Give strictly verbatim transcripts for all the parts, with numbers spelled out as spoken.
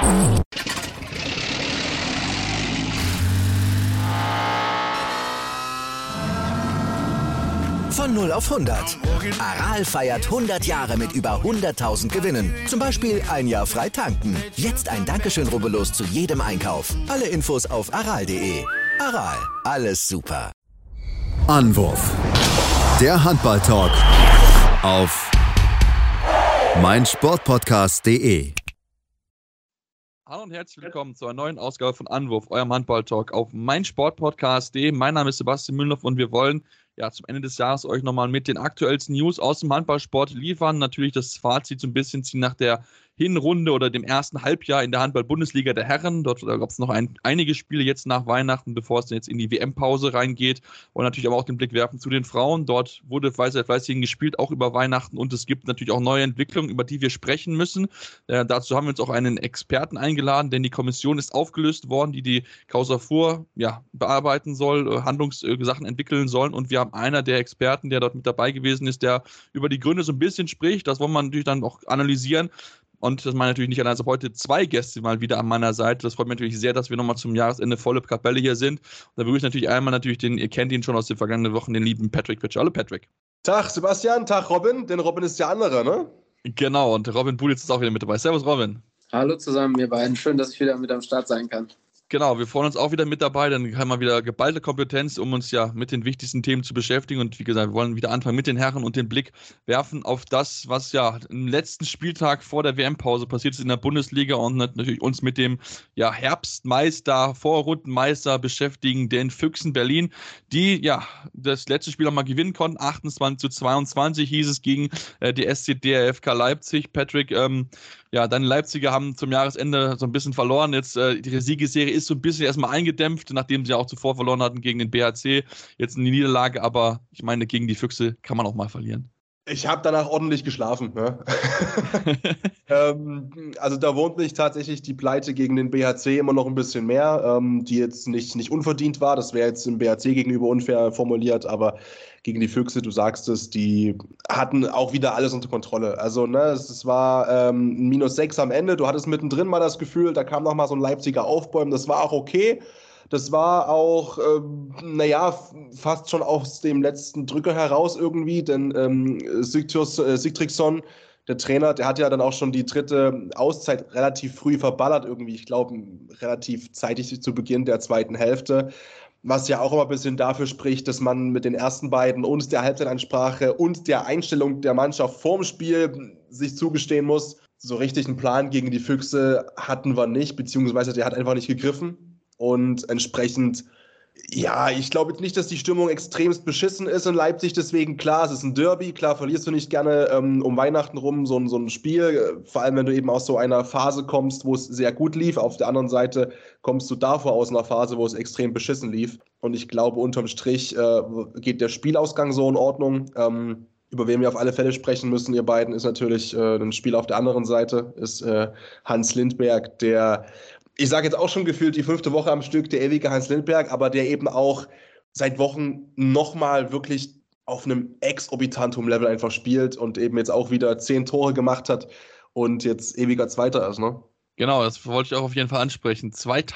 Von null auf hundert. Aral feiert hundert Jahre mit über hunderttausend Gewinnen. Zum Beispiel ein Jahr frei tanken. Jetzt ein Dankeschön, rubbellos zu jedem Einkauf. Alle Infos auf aral punkt de. Aral, alles super. Anwurf. Der Handball-Talk auf meinsportpodcast punkt de. Hallo und herzlich willkommen zu einer neuen Ausgabe von Anwurf, eurem Handball-Talk auf meinsportpodcast punkt de. Mein Name ist Sebastian Mühlenhoff und wir wollen ja zum Ende des Jahres euch nochmal mit den aktuellsten News aus dem Handballsport liefern. Natürlich das Fazit so ein bisschen ziehen nach der Hinrunde oder dem ersten Halbjahr in der Handball-Bundesliga der Herren. Dort gab es noch ein, einige Spiele jetzt nach Weihnachten, bevor es dann jetzt in die W M-Pause reingeht. Und natürlich aber auch den Blick werfen zu den Frauen. Dort wurde seit fleißigen gespielt, auch über Weihnachten. Und es gibt natürlich auch neue Entwicklungen, über die wir sprechen müssen. Äh, dazu haben wir uns auch einen Experten eingeladen, denn die Kommission ist aufgelöst worden, die die Causa Fuhr ja, bearbeiten soll, äh, Handlungssachen äh, entwickeln soll. Und wir haben einer der Experten, der dort mit dabei gewesen ist, der über die Gründe so ein bisschen spricht. Das wollen wir natürlich dann auch analysieren. Und das meine ich natürlich nicht allein. Also heute zwei Gäste mal wieder an meiner Seite. Das freut mich natürlich sehr, dass wir nochmal zum Jahresende volle Kapelle hier sind. Und da begrüße ich natürlich einmal natürlich den, ihr kennt ihn schon aus den vergangenen Wochen, den lieben Patrick Pitcher. Hallo Patrick. Tag Sebastian, Tag Robin, denn Robin ist der andere, ne? Genau, und Robin Bulitz ist auch wieder mit dabei. Servus Robin. Hallo zusammen, ihr beiden. Schön, dass ich wieder mit am Start sein kann. Genau, wir freuen uns auch wieder mit dabei, dann haben wir wieder geballte Kompetenz, um uns ja mit den wichtigsten Themen zu beschäftigen und wie gesagt, wir wollen wieder anfangen mit den Herren und den Blick werfen auf das, was ja im letzten Spieltag vor der W M-Pause passiert ist in der Bundesliga und natürlich uns mit dem ja, Herbstmeister, Vorrundenmeister beschäftigen, den Füchsen Berlin, die ja das letzte Spiel nochmal gewinnen konnten, achtundzwanzig zu zweiundzwanzig hieß es gegen äh, die S C D R F K Leipzig. Patrick, ähm, ja, deine Leipziger haben zum Jahresende so ein bisschen verloren, jetzt äh, die Siegesserie ist so ein bisschen erstmal eingedämpft, nachdem sie auch zuvor verloren hatten gegen den B H C. Jetzt eine Niederlage, aber ich meine, gegen die Füchse kann man auch mal verlieren. Ich habe danach ordentlich geschlafen. Ne? ähm, also da wohnt mich tatsächlich die Pleite gegen den B H C immer noch ein bisschen mehr, ähm, die jetzt nicht, nicht unverdient war. Das wäre jetzt dem B H C gegenüber unfair formuliert, aber gegen die Füchse, du sagst es, die hatten auch wieder alles unter Kontrolle. Also ne, es, es war ähm, minus sechs am Ende. Du hattest mittendrin mal das Gefühl, da kam noch mal so ein Leipziger Aufbäumen. Das war auch okay. Das war auch, ähm, naja, fast schon aus dem letzten Drücker heraus irgendwie, denn ähm, Sigtryggson, der Trainer, der hat ja dann auch schon die dritte Auszeit relativ früh verballert irgendwie. Ich glaube, relativ zeitig zu Beginn der zweiten Hälfte. Was ja auch immer ein bisschen dafür spricht, dass man mit den ersten beiden und der Halbzeitansprache und der Einstellung der Mannschaft vorm Spiel sich zugestehen muss, so richtig einen Plan gegen die Füchse hatten wir nicht, beziehungsweise der hat einfach nicht gegriffen. Und entsprechend, ja, ich glaube jetzt nicht, dass die Stimmung extremst beschissen ist in Leipzig. Deswegen, klar, es ist ein Derby. Klar, verlierst du nicht gerne ähm, um Weihnachten rum so, ein- so ein Spiel. Vor allem, wenn du eben aus so einer Phase kommst, wo es sehr gut lief. Auf der anderen Seite kommst du davor aus einer Phase, wo es extrem beschissen lief. Und ich glaube, unterm Strich äh, geht der Spielausgang so in Ordnung. Ähm, über wen wir auf alle Fälle sprechen müssen, ihr beiden, ist natürlich äh, ein Spiel auf der anderen Seite, ist äh, Hans Lindberg, der... Ich sage jetzt auch schon gefühlt die fünfte Woche am Stück, der ewige Hans Lindberg, aber der eben auch seit Wochen nochmal wirklich auf einem exorbitantum Level einfach spielt und eben jetzt auch wieder zehn Tore gemacht hat und jetzt ewiger Zweiter ist, ne? Genau, das wollte ich auch auf jeden Fall ansprechen.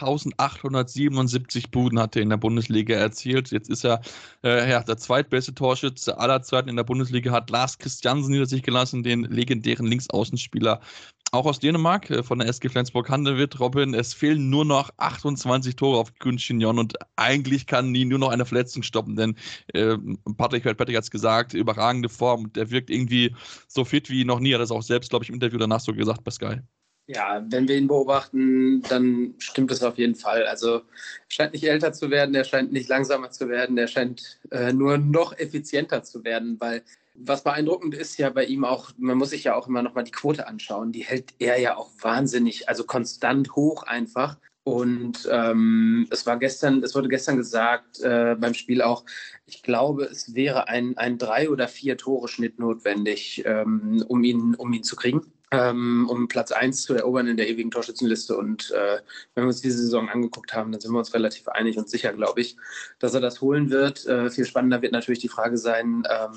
zweitausendachthundertsiebenundsiebzig Buden hat er in der Bundesliga erzielt. Jetzt ist er äh, ja, der zweitbeste Torschütze aller Zeiten in der Bundesliga, hat Lars Christiansen hinter sich gelassen, den legendären Linksaußenspieler, auch aus Dänemark, äh, von der S G Flensburg-Handewitt. Robin, es fehlen nur noch achtundzwanzig Tore auf Günschinjon und eigentlich kann nie nur noch eine Verletzung stoppen, denn äh, Patrick, Patrick hat es gesagt, überragende Form, der wirkt irgendwie so fit wie noch nie, hat das auch selbst, glaube ich, im Interview danach so gesagt bei Sky. Ja, wenn wir ihn beobachten, dann stimmt es auf jeden Fall. Also er scheint nicht älter zu werden, er scheint nicht langsamer zu werden, er scheint äh, nur noch effizienter zu werden, weil was beeindruckend ist ja bei ihm auch, man muss sich ja auch immer nochmal die Quote anschauen, die hält er ja auch wahnsinnig, also konstant hoch einfach. Und ähm, es war gestern, es wurde gestern gesagt äh, beim Spiel auch, ich glaube, es wäre ein, ein drei- oder vier Tore Schnitt notwendig, ähm, um ihn, um ihn zu kriegen. Ähm, um Platz eins zu erobern in der ewigen Torschützenliste. Und äh, wenn wir uns diese Saison angeguckt haben, dann sind wir uns relativ einig und sicher, glaube ich, dass er das holen wird. Äh, viel spannender wird natürlich die Frage sein, ähm,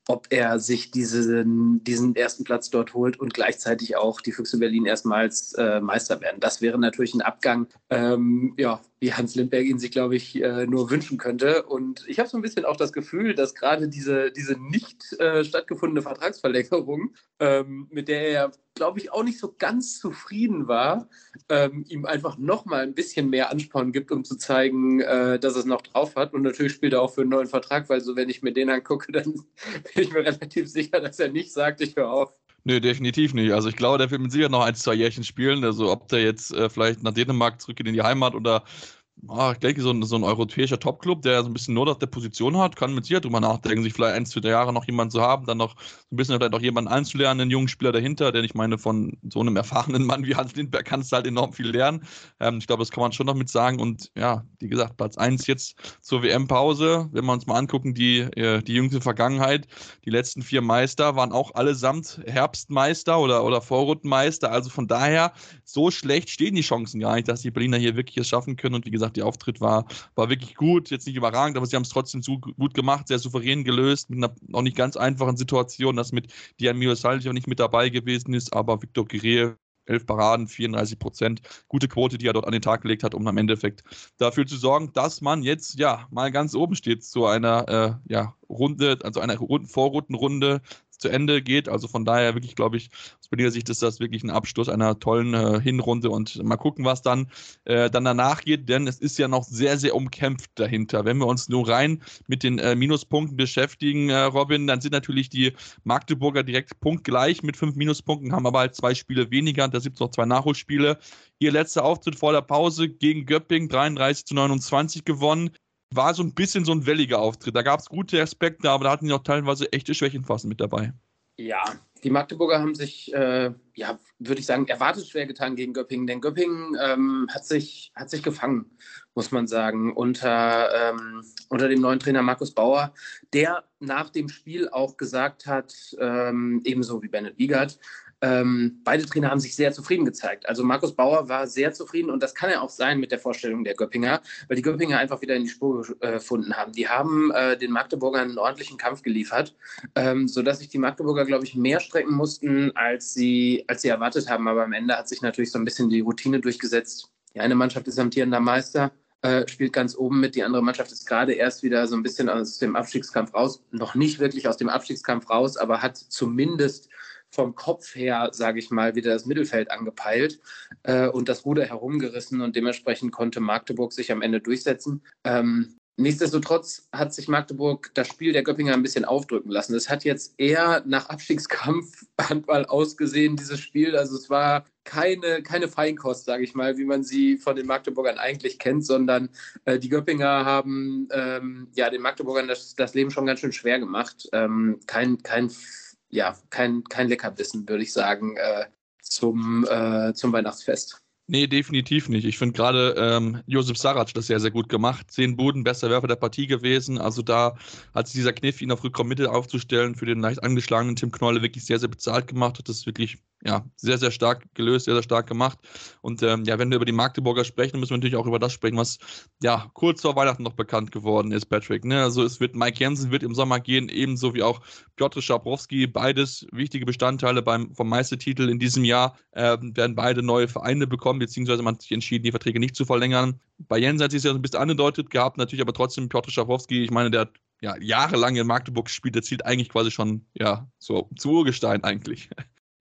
ob er sich diesen, diesen ersten Platz dort holt und gleichzeitig auch die Füchse Berlin erstmals äh, Meister werden. Das wäre natürlich ein Abgang, ähm, ja, wie Hans Lindberg ihn sich, glaube ich, äh, nur wünschen könnte. Und ich habe so ein bisschen auch das Gefühl, dass gerade diese, diese nicht äh, stattgefundene Vertragsverlängerung, ähm, mit der er, glaube ich, auch nicht so ganz zufrieden war, ähm, ihm einfach nochmal ein bisschen mehr Ansporn gibt, um zu zeigen, äh, dass er es noch drauf hat. Und natürlich spielt er auch für einen neuen Vertrag, weil so, wenn ich mir den angucke, dann bin ich mir relativ sicher, dass er nicht sagt, ich höre auf. Nö, definitiv nicht. Also ich glaube, der wird mit Sicherheit noch ein, zwei Jährchen spielen. Also ob der jetzt äh, vielleicht nach Dänemark zurückgeht in die Heimat oder ah, ich denke, so ein, so ein europäischer Topclub, der so ein bisschen Not auf der Position hat, kann mit Sicherheit drüber nachdenken, sich vielleicht ein, zwei Jahre noch jemanden zu haben, dann noch ein bisschen vielleicht auch jemanden einzulernen, einen jungen Spieler dahinter, denn ich meine, von so einem erfahrenen Mann wie Hans Lindberg kannst du halt enorm viel lernen. Ähm, ich glaube, das kann man schon noch mit sagen und ja, wie gesagt, Platz eins jetzt zur W M-Pause, wenn wir uns mal angucken, die, äh, die jüngste Vergangenheit, die letzten vier Meister waren auch allesamt Herbstmeister oder, oder Vorrundenmeister, also von daher, so schlecht stehen die Chancen gar nicht, dass die Berliner hier wirklich es schaffen können und wie gesagt, der Auftritt war, war wirklich gut, jetzt nicht überragend, aber sie haben es trotzdem zu gut gemacht, sehr souverän gelöst, mit einer noch nicht ganz einfachen Situation, dass mit Diamir Salih auch nicht mit dabei gewesen ist, aber Victor Guerrier, elf Paraden, vierunddreißig Prozent, gute Quote, die er dort an den Tag gelegt hat, um am Endeffekt dafür zu sorgen, dass man jetzt ja mal ganz oben steht zu einer äh, ja, Runde, also einer Vorrundenrunde zu Ende geht. Also von daher wirklich, glaube ich, aus Berliner Sicht ist das wirklich ein Abschluss einer tollen äh, Hinrunde und mal gucken, was dann, äh, dann danach geht, denn es ist ja noch sehr, sehr umkämpft dahinter. Wenn wir uns nur rein mit den äh, Minuspunkten beschäftigen, äh, Robin, dann sind natürlich die Magdeburger direkt punktgleich mit fünf Minuspunkten, haben aber halt zwei Spiele weniger, da gibt es noch zwei Nachholspiele. Ihr letzter Auftritt vor der Pause gegen Göppingen, dreiunddreißig zu neunundzwanzig gewonnen. War so ein bisschen so ein welliger Auftritt. Da gab es gute Aspekte, aber da hatten die auch teilweise echte Schwächenphasen mit dabei. Ja, die Magdeburger haben sich, äh, ja, würde ich sagen, erwartet schwer getan gegen Göppingen, denn Göppingen ähm, hat sich, hat sich gefangen, muss man sagen, unter, ähm, unter dem neuen Trainer Markus Bauer, der nach dem Spiel auch gesagt hat, ähm, ebenso wie Bennett Wiegert, Ähm, beide Trainer haben sich sehr zufrieden gezeigt. Also Markus Bauer war sehr zufrieden und das kann ja auch sein mit der Vorstellung der Göppinger, weil die Göppinger einfach wieder in die Spur äh, gefunden haben. Die haben äh, den Magdeburgern einen ordentlichen Kampf geliefert, ähm, sodass sich die Magdeburger, glaube ich, mehr strecken mussten, als sie, als sie erwartet haben. Aber am Ende hat sich natürlich so ein bisschen die Routine durchgesetzt. Die eine Mannschaft ist amtierender Meister, äh, spielt ganz oben mit. Die andere Mannschaft ist gerade erst wieder so ein bisschen aus dem Abstiegskampf raus. Noch nicht wirklich aus dem Abstiegskampf raus, aber hat zumindest vom Kopf her, sage ich mal, wieder das Mittelfeld angepeilt äh, und das Ruder herumgerissen und dementsprechend konnte Magdeburg sich am Ende durchsetzen. Ähm, nichtsdestotrotz hat sich Magdeburg das Spiel der Göppinger ein bisschen aufdrücken lassen. Es hat jetzt eher nach Abstiegskampf Handball ausgesehen, dieses Spiel. Also es war keine, keine Feinkost, sage ich mal, wie man sie von den Magdeburgern eigentlich kennt, sondern äh, die Göppinger haben ähm, ja, den Magdeburgern das, das Leben schon ganz schön schwer gemacht. Ähm, kein, kein Ja, kein, kein Leckerbissen, würde ich sagen, äh, zum, äh, zum Weihnachtsfest. Nee, definitiv nicht. Ich finde gerade ähm, Josip Sarac das sehr, sehr gut gemacht. Zehn Buden, bester Werfer der Partie gewesen. Also da hat sich dieser Kniff, ihn auf Rückraummitte aufzustellen, für den leicht angeschlagenen Tim Knolle wirklich sehr, sehr bezahlt gemacht. Hat das wirklich ja, sehr, sehr stark gelöst, sehr, sehr stark gemacht. Und ähm, ja, wenn wir über die Magdeburger sprechen, müssen wir natürlich auch über das sprechen, was ja kurz vor Weihnachten noch bekannt geworden ist, Patrick. Ne? Also es wird Mike Jensen wird im Sommer gehen, ebenso wie auch Piotr Schabrowski. Beides wichtige Bestandteile beim, vom Meistertitel in diesem Jahr. Ähm, werden beide neue Vereine bekommen, beziehungsweise man hat sich entschieden, die Verträge nicht zu verlängern. Bei Jensen hat sich ja so ein bisschen angedeutet gehabt, natürlich aber trotzdem Piotr Schabrowski, ich meine, der hat ja jahrelang in Magdeburg gespielt, der zielt eigentlich quasi schon ja so zu Urgestein eigentlich.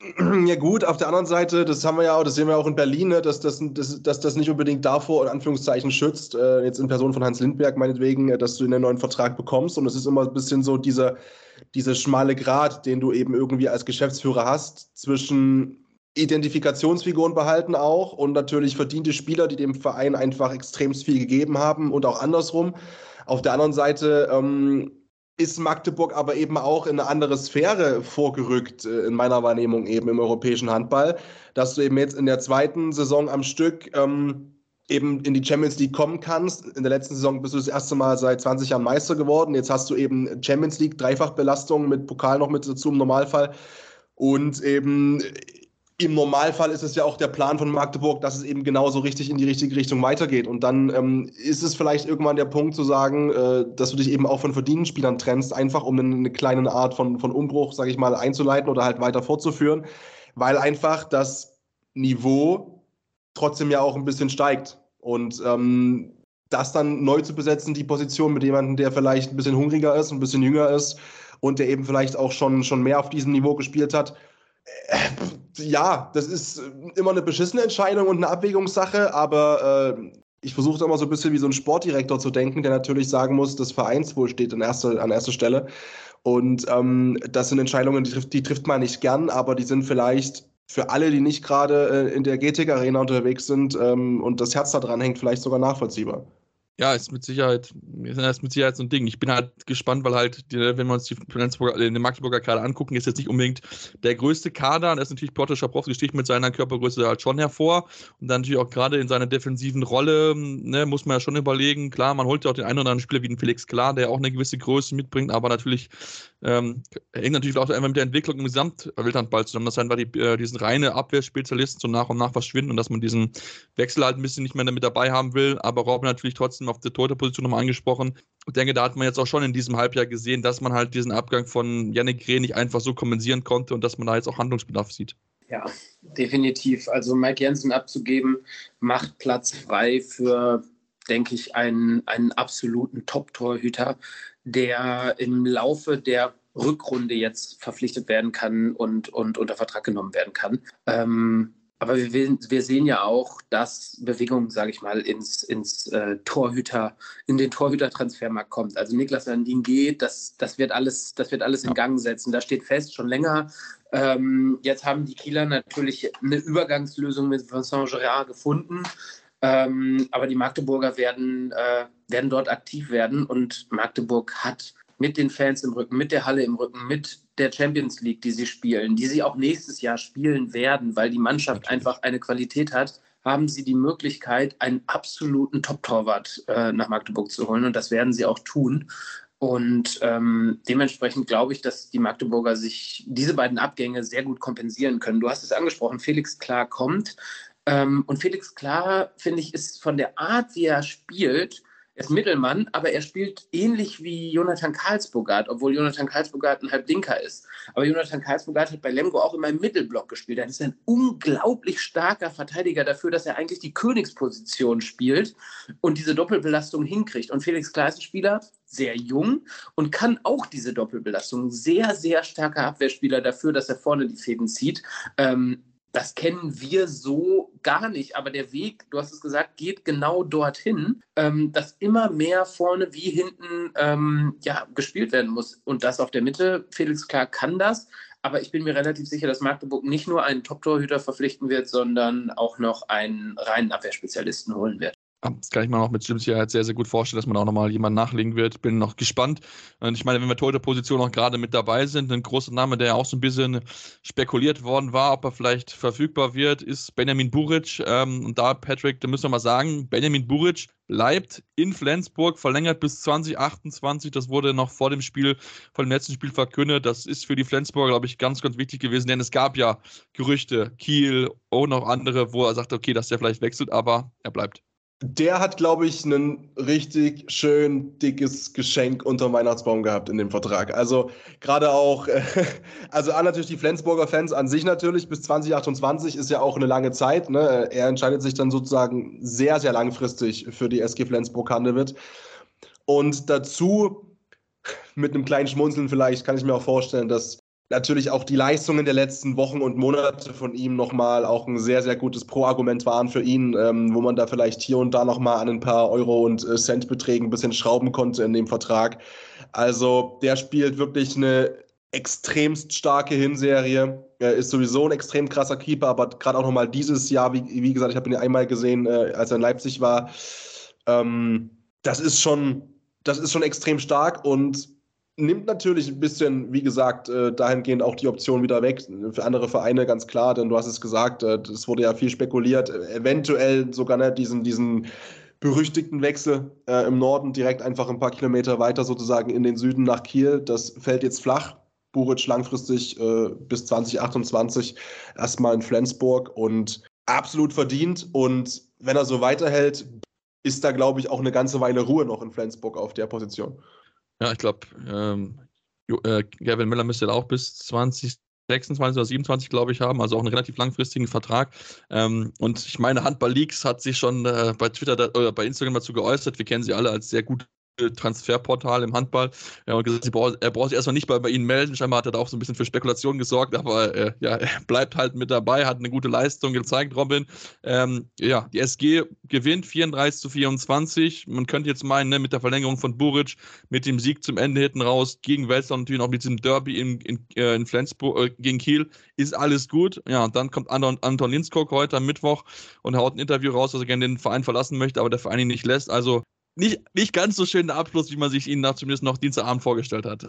Ja gut, auf der anderen Seite, das haben wir ja auch, das sehen wir auch in Berlin, ne, dass, das, dass, dass das nicht unbedingt davor in Anführungszeichen schützt, äh, jetzt in Person von Hans Lindberg meinetwegen, äh, dass du einen neuen Vertrag bekommst und es ist immer ein bisschen so dieser diese schmale Grat, den du eben irgendwie als Geschäftsführer hast, zwischen Identifikationsfiguren behalten auch und natürlich verdiente Spieler, die dem Verein einfach extrem viel gegeben haben und auch andersrum. Auf der anderen Seite ähm, ist Magdeburg aber eben auch in eine andere Sphäre vorgerückt, in meiner Wahrnehmung eben im europäischen Handball, dass du eben jetzt in der zweiten Saison am Stück ähm, eben in die Champions League kommen kannst. In der letzten Saison bist du das erste Mal seit zwanzig Jahren Meister geworden. Jetzt hast du eben Champions League, Dreifachbelastung mit Pokal noch mit dazu im Normalfall. Und eben im Normalfall ist es ja auch der Plan von Magdeburg, dass es eben genauso richtig in die richtige Richtung weitergeht. Und dann ähm, ist es vielleicht irgendwann der Punkt zu sagen, äh, dass du dich eben auch von verdienenden Spielern trennst, einfach um eine, eine kleine Art von, von Umbruch, sage ich mal, einzuleiten oder halt weiter fortzuführen, weil einfach das Niveau trotzdem ja auch ein bisschen steigt. Und ähm, das dann neu zu besetzen, die Position mit jemandem, der vielleicht ein bisschen hungriger ist, ein bisschen jünger ist und der eben vielleicht auch schon, schon mehr auf diesem Niveau gespielt hat, ja, das ist immer eine beschissene Entscheidung und eine Abwägungssache, aber äh, ich versuche immer so ein bisschen wie so ein Sportdirektor zu denken, der natürlich sagen muss, das Vereinswohl steht an erster, an erster Stelle. Und ähm, das sind Entscheidungen, die trifft, die trifft man nicht gern, aber die sind vielleicht für alle, die nicht gerade äh, in der G T K-Arena unterwegs sind ähm, und das Herz da dran hängt, vielleicht sogar nachvollziehbar. Ja, ist mit Sicherheit, ist mit Sicherheit so ein Ding. Ich bin halt gespannt, weil halt, die, wenn wir uns die Flensburger, den Magdeburger Kader angucken, ist jetzt nicht unbedingt der größte Kader. Da ist natürlich Piotr Schabrowski sticht mit seiner Körpergröße halt schon hervor. Und dann natürlich auch gerade in seiner defensiven Rolle, ne, muss man ja schon überlegen. Klar, man holt ja auch den einen oder anderen Spieler wie den Felix Klar, der auch eine gewisse Größe mitbringt, aber natürlich ähm, hängt natürlich auch einfach mit der Entwicklung im Gesamtwildhandball zusammen, dass einfach die, äh, diesen reine Abwehrspezialisten so nach und nach verschwinden und dass man diesen Wechsel halt ein bisschen nicht mehr damit dabei haben will. Aber Robin natürlich trotzdem auf der Torhüterposition nochmal angesprochen. Ich denke, da hat man jetzt auch schon in diesem Halbjahr gesehen, dass man halt diesen Abgang von Yannick Reh nicht einfach so kompensieren konnte und dass man da jetzt auch Handlungsbedarf sieht. Ja, definitiv. Also Mike Jensen abzugeben, macht Platz frei für, denke ich, einen, einen absoluten Top-Torhüter, der im Laufe der Rückrunde jetzt verpflichtet werden kann und, und unter Vertrag genommen werden kann. Ähm, Aber wir, wir sehen ja auch, dass Bewegung, sage ich mal, ins, ins äh, Torhüter, in den Torhüter-Transfermarkt kommt. Also Niklas Landin geht, das, das wird alles, das wird alles in Gang setzen. Da steht fest, schon länger. Ähm, jetzt haben die Kieler natürlich eine Übergangslösung mit Vincent Gérard gefunden. Ähm, aber die Magdeburger werden, äh, werden dort aktiv werden und Magdeburg hat mit den Fans im Rücken, mit der Halle im Rücken, mit der Champions League, die sie spielen, die sie auch nächstes Jahr spielen werden, weil die Mannschaft Natürlich. einfach eine Qualität hat, haben sie die Möglichkeit, einen absoluten Top-Torwart äh, nach Magdeburg zu holen und das werden sie auch tun. Und ähm, dementsprechend glaube ich, dass die Magdeburger sich diese beiden Abgänge sehr gut kompensieren können. Du hast es angesprochen, Felix Klar kommt. Ähm, und Felix Klar, finde ich, ist von der Art, wie er spielt, er ist Mittelmann, aber er spielt ähnlich wie Jonathan Karlsbogart, obwohl Jonathan Karlsbogart ein Halblinker ist. Aber Jonathan Karlsbogart hat bei Lemgo auch immer im Mittelblock gespielt. Er ist ein unglaublich starker Verteidiger dafür, dass er eigentlich die Königsposition spielt und diese Doppelbelastung hinkriegt. Und Felix Klar ist ein Spieler, sehr jung und kann auch diese Doppelbelastung. Sehr, sehr starker Abwehrspieler dafür, dass er vorne die Fäden zieht. Ähm, Das kennen wir so gar nicht, aber der Weg, du hast es gesagt, geht genau dorthin, ähm, dass immer mehr vorne wie hinten ähm, ja, gespielt werden muss. Und das auf der Mitte, Felix Klar kann das, aber ich bin mir relativ sicher, dass Magdeburg nicht nur einen Top-Torhüter verpflichten wird, sondern auch noch einen reinen Abwehrspezialisten holen wird. Das kann ich mir auch mit Sicherheit sehr, sehr gut vorstellen, dass man auch nochmal jemanden nachlegen wird. Bin noch gespannt. Und ich meine, wenn wir Torhüter-Position auch gerade mit dabei sind, ein großer Name, der auch so ein bisschen spekuliert worden war, ob er vielleicht verfügbar wird, ist Benjamin Buric. Ähm, und da, Patrick, da müssen wir mal sagen, Benjamin Buric bleibt in Flensburg, verlängert bis zwanzig achtundzwanzig. Das wurde noch vor dem Spiel, vor dem letzten Spiel verkündet. Das ist für die Flensburger, glaube ich, ganz, ganz wichtig gewesen, denn es gab ja Gerüchte, Kiel und noch andere, wo er sagt, okay, dass der vielleicht wechselt, aber er bleibt. Der hat, glaube ich, ein richtig schön dickes Geschenk unterm Weihnachtsbaum gehabt in dem Vertrag. Also gerade auch, äh, also an natürlich die Flensburger Fans an sich natürlich, bis zwanzig achtundzwanzig ist ja auch eine lange Zeit. Ne? Er entscheidet sich dann sozusagen sehr, sehr langfristig für die S G Flensburg-Handewitt. Und dazu, mit einem kleinen Schmunzeln vielleicht, kann ich mir auch vorstellen, dass natürlich auch die Leistungen der letzten Wochen und Monate von ihm nochmal auch ein sehr, sehr gutes Pro-Argument waren für ihn, ähm, wo man da vielleicht hier und da nochmal an ein paar Euro- und äh, Centbeträgen ein bisschen schrauben konnte in dem Vertrag. Also der spielt wirklich eine extremst starke Hinserie. Er ist sowieso ein extrem krasser Keeper, aber gerade auch nochmal dieses Jahr, wie, wie gesagt, ich habe ihn ja einmal gesehen, äh, als er in Leipzig war. Ähm, das ist schon, das ist schon extrem stark und nimmt natürlich ein bisschen, wie gesagt, äh, dahingehend auch die Option wieder weg für andere Vereine, ganz klar, denn du hast es gesagt, äh, es wurde ja viel spekuliert, äh, eventuell sogar ne, diesen, diesen berüchtigten Wechsel äh, im Norden direkt einfach ein paar Kilometer weiter sozusagen in den Süden nach Kiel, das fällt jetzt flach. Buric langfristig äh, bis zwanzig achtundzwanzig erstmal in Flensburg und absolut verdient. Und wenn er so weiterhält, ist da, glaube ich, auch eine ganze Weile Ruhe noch in Flensburg auf der Position. Ja, ich glaube, ähm, äh, Gavin Miller müsste da auch bis zwanzig sechsundzwanzig oder siebenundzwanzig, glaube ich, haben, also auch einen relativ langfristigen Vertrag. Ähm, und ich meine, Handball Leaks hat sich schon äh, bei Twitter da, oder bei Instagram dazu geäußert. Wir kennen sie alle als sehr gute Transferportal im Handball. Ja, und gesagt, er braucht sich erstmal nicht bei, bei ihnen melden. Scheinbar hat er da auch so ein bisschen für Spekulationen gesorgt, aber äh, ja, er bleibt halt mit dabei, hat eine gute Leistung gezeigt, Robin. Ähm, ja, die S G gewinnt vierunddreißig zu vierundzwanzig. Man könnte jetzt meinen, ne, mit der Verlängerung von Buric, mit dem Sieg zum Ende hinten raus, gegen Welser und natürlich auch mit diesem Derby in, in, in Flensburg äh, gegen Kiel, ist alles gut. Ja, und dann kommt Anton, Anton Lindskog heute am Mittwoch und haut ein Interview raus, dass er gerne den Verein verlassen möchte, aber der Verein ihn nicht lässt. Also Nicht, nicht ganz so schön der Abschluss, wie man sich ihn nach zumindest noch Dienstagabend vorgestellt hat.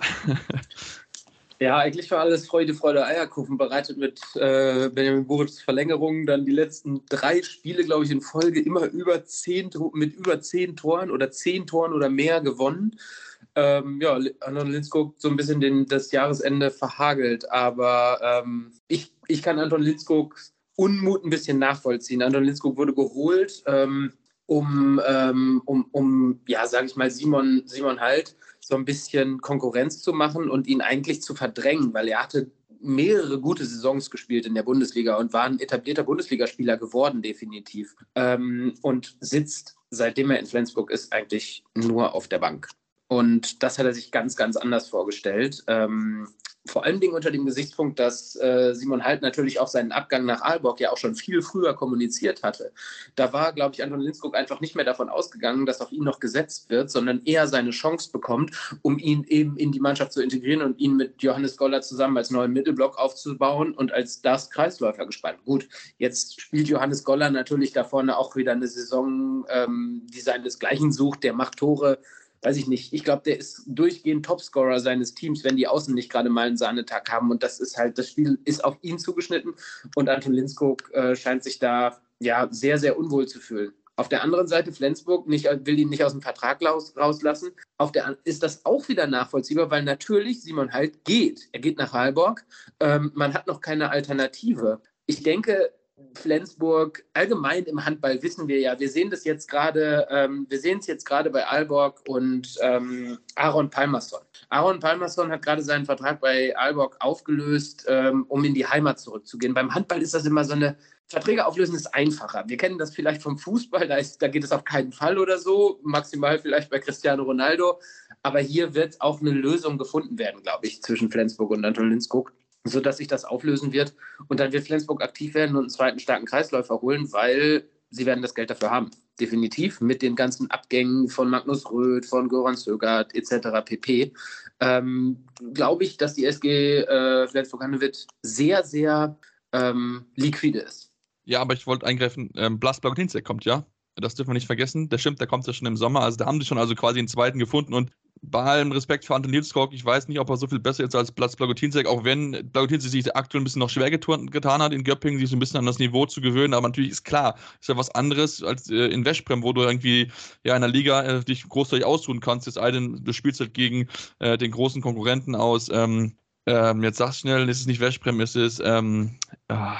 Ja, eigentlich war alles Freude, Freude, Eierkuchen bereitet mit äh, Benjamin Burics Verlängerung. Dann die letzten drei Spiele, glaube ich, in Folge immer über zehn, mit über zehn Toren oder zehn Toren oder mehr gewonnen. Ähm, ja, Anton Lindskog so ein bisschen den, das Jahresende verhagelt. Aber ähm, ich, ich kann Anton Lindskogs Unmut ein bisschen nachvollziehen. Anton Lindskog wurde geholt, ähm, um, ähm, um, um ja, sage ich mal, Simon, Simon Halt so ein bisschen Konkurrenz zu machen und ihn eigentlich zu verdrängen, weil er hatte mehrere gute Saisons gespielt in der Bundesliga und war ein etablierter Bundesligaspieler geworden, definitiv. Ähm, und sitzt, seitdem er in Flensburg ist, eigentlich nur auf der Bank. Und das hat er sich ganz, ganz anders vorgestellt. Ähm, vor allen Dingen unter dem Gesichtspunkt, dass äh, Simon Halt natürlich auch seinen Abgang nach Aalborg ja auch schon viel früher kommuniziert hatte. Da war, glaube ich, Anton Lindskog einfach nicht mehr davon ausgegangen, dass auf ihn noch gesetzt wird, sondern eher seine Chance bekommt, um ihn eben in die Mannschaft zu integrieren und ihn mit Johannes Goller zusammen als neuen Mittelblock aufzubauen und als das Kreisläufer gespannt. Gut, jetzt spielt Johannes Goller natürlich da vorne auch wieder eine Saison, ähm, die seinesgleichen sucht, der macht Tore. Weiß ich nicht, ich glaube, der ist durchgehend Topscorer seines Teams, wenn die Außen nicht gerade mal einen Sahnetag haben. Und das ist halt, das Spiel ist auf ihn zugeschnitten. Und Anton Lindskog äh, scheint sich da ja sehr, sehr unwohl zu fühlen. Auf der anderen Seite, Flensburg nicht, will ihn nicht aus dem Vertrag raus, rauslassen. Auf der ist das auch wieder nachvollziehbar, weil natürlich Simon Halt geht. Er geht nach Aalborg. Ähm, man hat noch keine Alternative. Ich denke, Flensburg, allgemein im Handball wissen wir ja, wir sehen das jetzt gerade, ähm, wir sehen es jetzt gerade bei Aalborg und ähm, Aaron Palmerson. Aaron Palmerson hat gerade seinen Vertrag bei Aalborg aufgelöst, ähm, um in die Heimat zurückzugehen. Beim Handball ist das immer so eine, Verträge auflösen ist einfacher. Wir kennen das vielleicht vom Fußball, da, ist, da geht es auf keinen Fall oder so, maximal vielleicht bei Cristiano Ronaldo, aber hier wird auch eine Lösung gefunden werden, glaube ich, zwischen Flensburg und Anton Lindskog, sodass sich das auflösen wird und dann wird Flensburg aktiv werden und einen zweiten starken Kreisläufer holen, weil sie werden das Geld dafür haben. Definitiv, mit den ganzen Abgängen von Magnus Röth, von Goran Sögaard et cetera pp. Ähm, glaube ich, dass die S G äh, Flensburg-Handewitt sehr, sehr ähm, liquide ist. Ja, aber ich wollte eingreifen, ähm, Blas Blagotinzek kommt, ja? Das dürfen wir nicht vergessen. Das stimmt, der kommt ja schon im Sommer. Also da haben sie schon also quasi einen zweiten gefunden und bei allem Respekt für Anton Lindskog, ich weiß nicht, ob er so viel besser ist als Blas Blagotinzek, auch wenn Blagotinzek sich aktuell ein bisschen noch schwer getan, getan hat in Göppingen, sich so ein bisschen an das Niveau zu gewöhnen, aber natürlich ist klar, ist ja was anderes als äh, in Veszprém, wo du irgendwie ja in der Liga äh, dich großartig ausruhen kannst, jetzt einen, du spielst halt gegen äh, den großen Konkurrenten aus, ähm, ähm, jetzt sag's schnell, ist es nicht Veszprém, ist es, ähm, ah,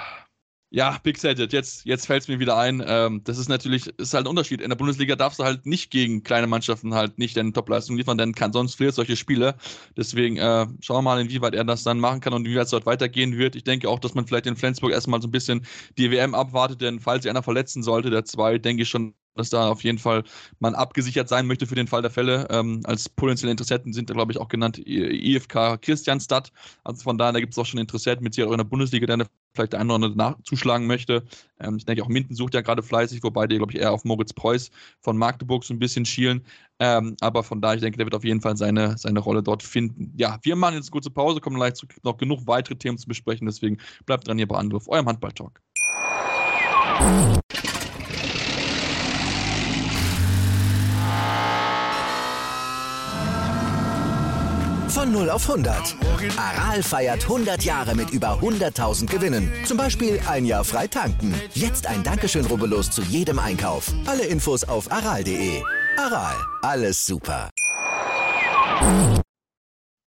ja, Big Set, jetzt, jetzt fällt es mir wieder ein. Ähm, das ist natürlich, ist halt ein Unterschied. In der Bundesliga darfst du halt nicht gegen kleine Mannschaften halt nicht deine Topleistung liefern, denn kann sonst fehlt solche Spiele. Deswegen äh, schauen wir mal, inwieweit er das dann machen kann und wie es dort weitergehen wird. Ich denke auch, dass man vielleicht in Flensburg erstmal so ein bisschen die W M abwartet, denn falls sich einer verletzen sollte, der zwei, denke ich schon, dass da auf jeden Fall man abgesichert sein möchte für den Fall der Fälle. Ähm, als potenzielle Interessenten sind da, glaube ich, auch genannt I F K Kristianstad. Also von daher, da gibt es auch schon Interessenten mit sich auch in der Bundesliga, der vielleicht der eine oder andere zuschlagen möchte. Ähm, ich denke, auch Minden sucht ja gerade fleißig, wobei die, glaube ich, eher auf Moritz Preuß von Magdeburg so ein bisschen schielen. Ähm, aber von daher, ich denke, der wird auf jeden Fall seine, seine Rolle dort finden. Ja, wir machen jetzt eine kurze Pause, kommen gleich zurück, noch genug weitere Themen zu besprechen. Deswegen bleibt dran hier bei Anruf, eurem Handball-Talk. Von null auf hundert. Aral feiert hundert Jahre mit über hunderttausend Gewinnen. Zum Beispiel ein Jahr frei tanken. Jetzt ein Dankeschön, rubbellos zu jedem Einkauf. Alle Infos auf aral punkt de. Aral, alles super.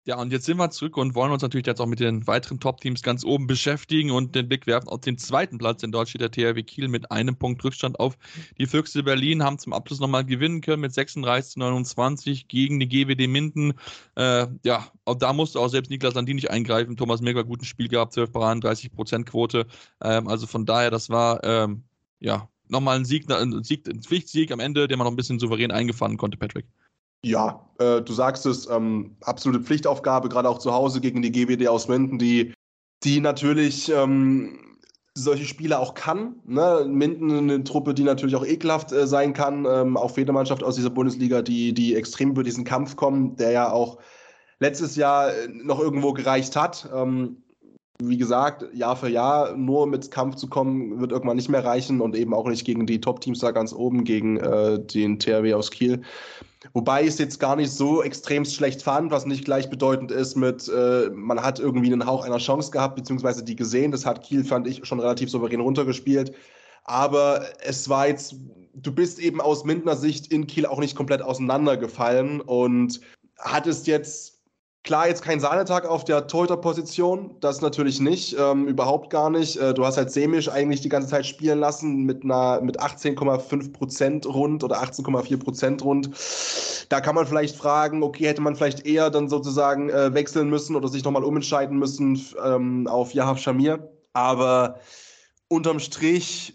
Ja, und jetzt sind wir zurück und wollen uns natürlich jetzt auch mit den weiteren Top-Teams ganz oben beschäftigen und den Blick werfen auf den zweiten Platz. Denn dort steht der T H W Kiel mit einem Punkt Rückstand auf die Füchse Berlin, haben zum Abschluss nochmal gewinnen können mit sechsunddreißig zu neunundzwanzig gegen die G W D Minden. Äh, ja, auch da musste auch selbst Niklas Landin nicht eingreifen. Thomas Mirk war gut ein Spiel gehabt, zwölf Paraden, dreißig Prozent Quote. Ähm, also von daher, das war ähm, ja nochmal ein Sieg, ein Sieg, ein Pflichtsieg am Ende, den man noch ein bisschen souverän eingefahren konnte, Patrick. Ja, äh, du sagst es, ähm, absolute Pflichtaufgabe, gerade auch zu Hause gegen die G W D aus Minden, die, die natürlich ähm, solche Spiele auch kann. Ne? Minden eine Truppe, die natürlich auch ekelhaft äh, sein kann, ähm, auch für jede Mannschaft aus dieser Bundesliga, die, die extrem über diesen Kampf kommen, der ja auch letztes Jahr noch irgendwo gereicht hat. Ähm, wie gesagt, Jahr für Jahr nur mit Kampf zu kommen, wird irgendwann nicht mehr reichen und eben auch nicht gegen die Top-Teams da ganz oben, gegen äh, den T H W aus Kiel. Wobei ich es jetzt gar nicht so extrem schlecht fand, was nicht gleichbedeutend ist mit, äh, man hat irgendwie einen Hauch einer Chance gehabt, beziehungsweise die gesehen. Das hat Kiel, fand ich, schon relativ souverän runtergespielt. Aber es war jetzt, du bist eben aus Mindener Sicht in Kiel auch nicht komplett auseinandergefallen und hattest jetzt, klar, jetzt kein Sahnetag auf der Torhüter-Position, das natürlich nicht, ähm, überhaupt gar nicht. Äh, du hast halt Semisch eigentlich die ganze Zeit spielen lassen mit einer mit achtzehn Komma fünf Prozent rund oder achtzehn Komma vier Prozent rund. Da kann man vielleicht fragen, okay, hätte man vielleicht eher dann sozusagen äh, wechseln müssen oder sich nochmal umentscheiden müssen ähm, auf Yahaf Shamir. Aber unterm Strich,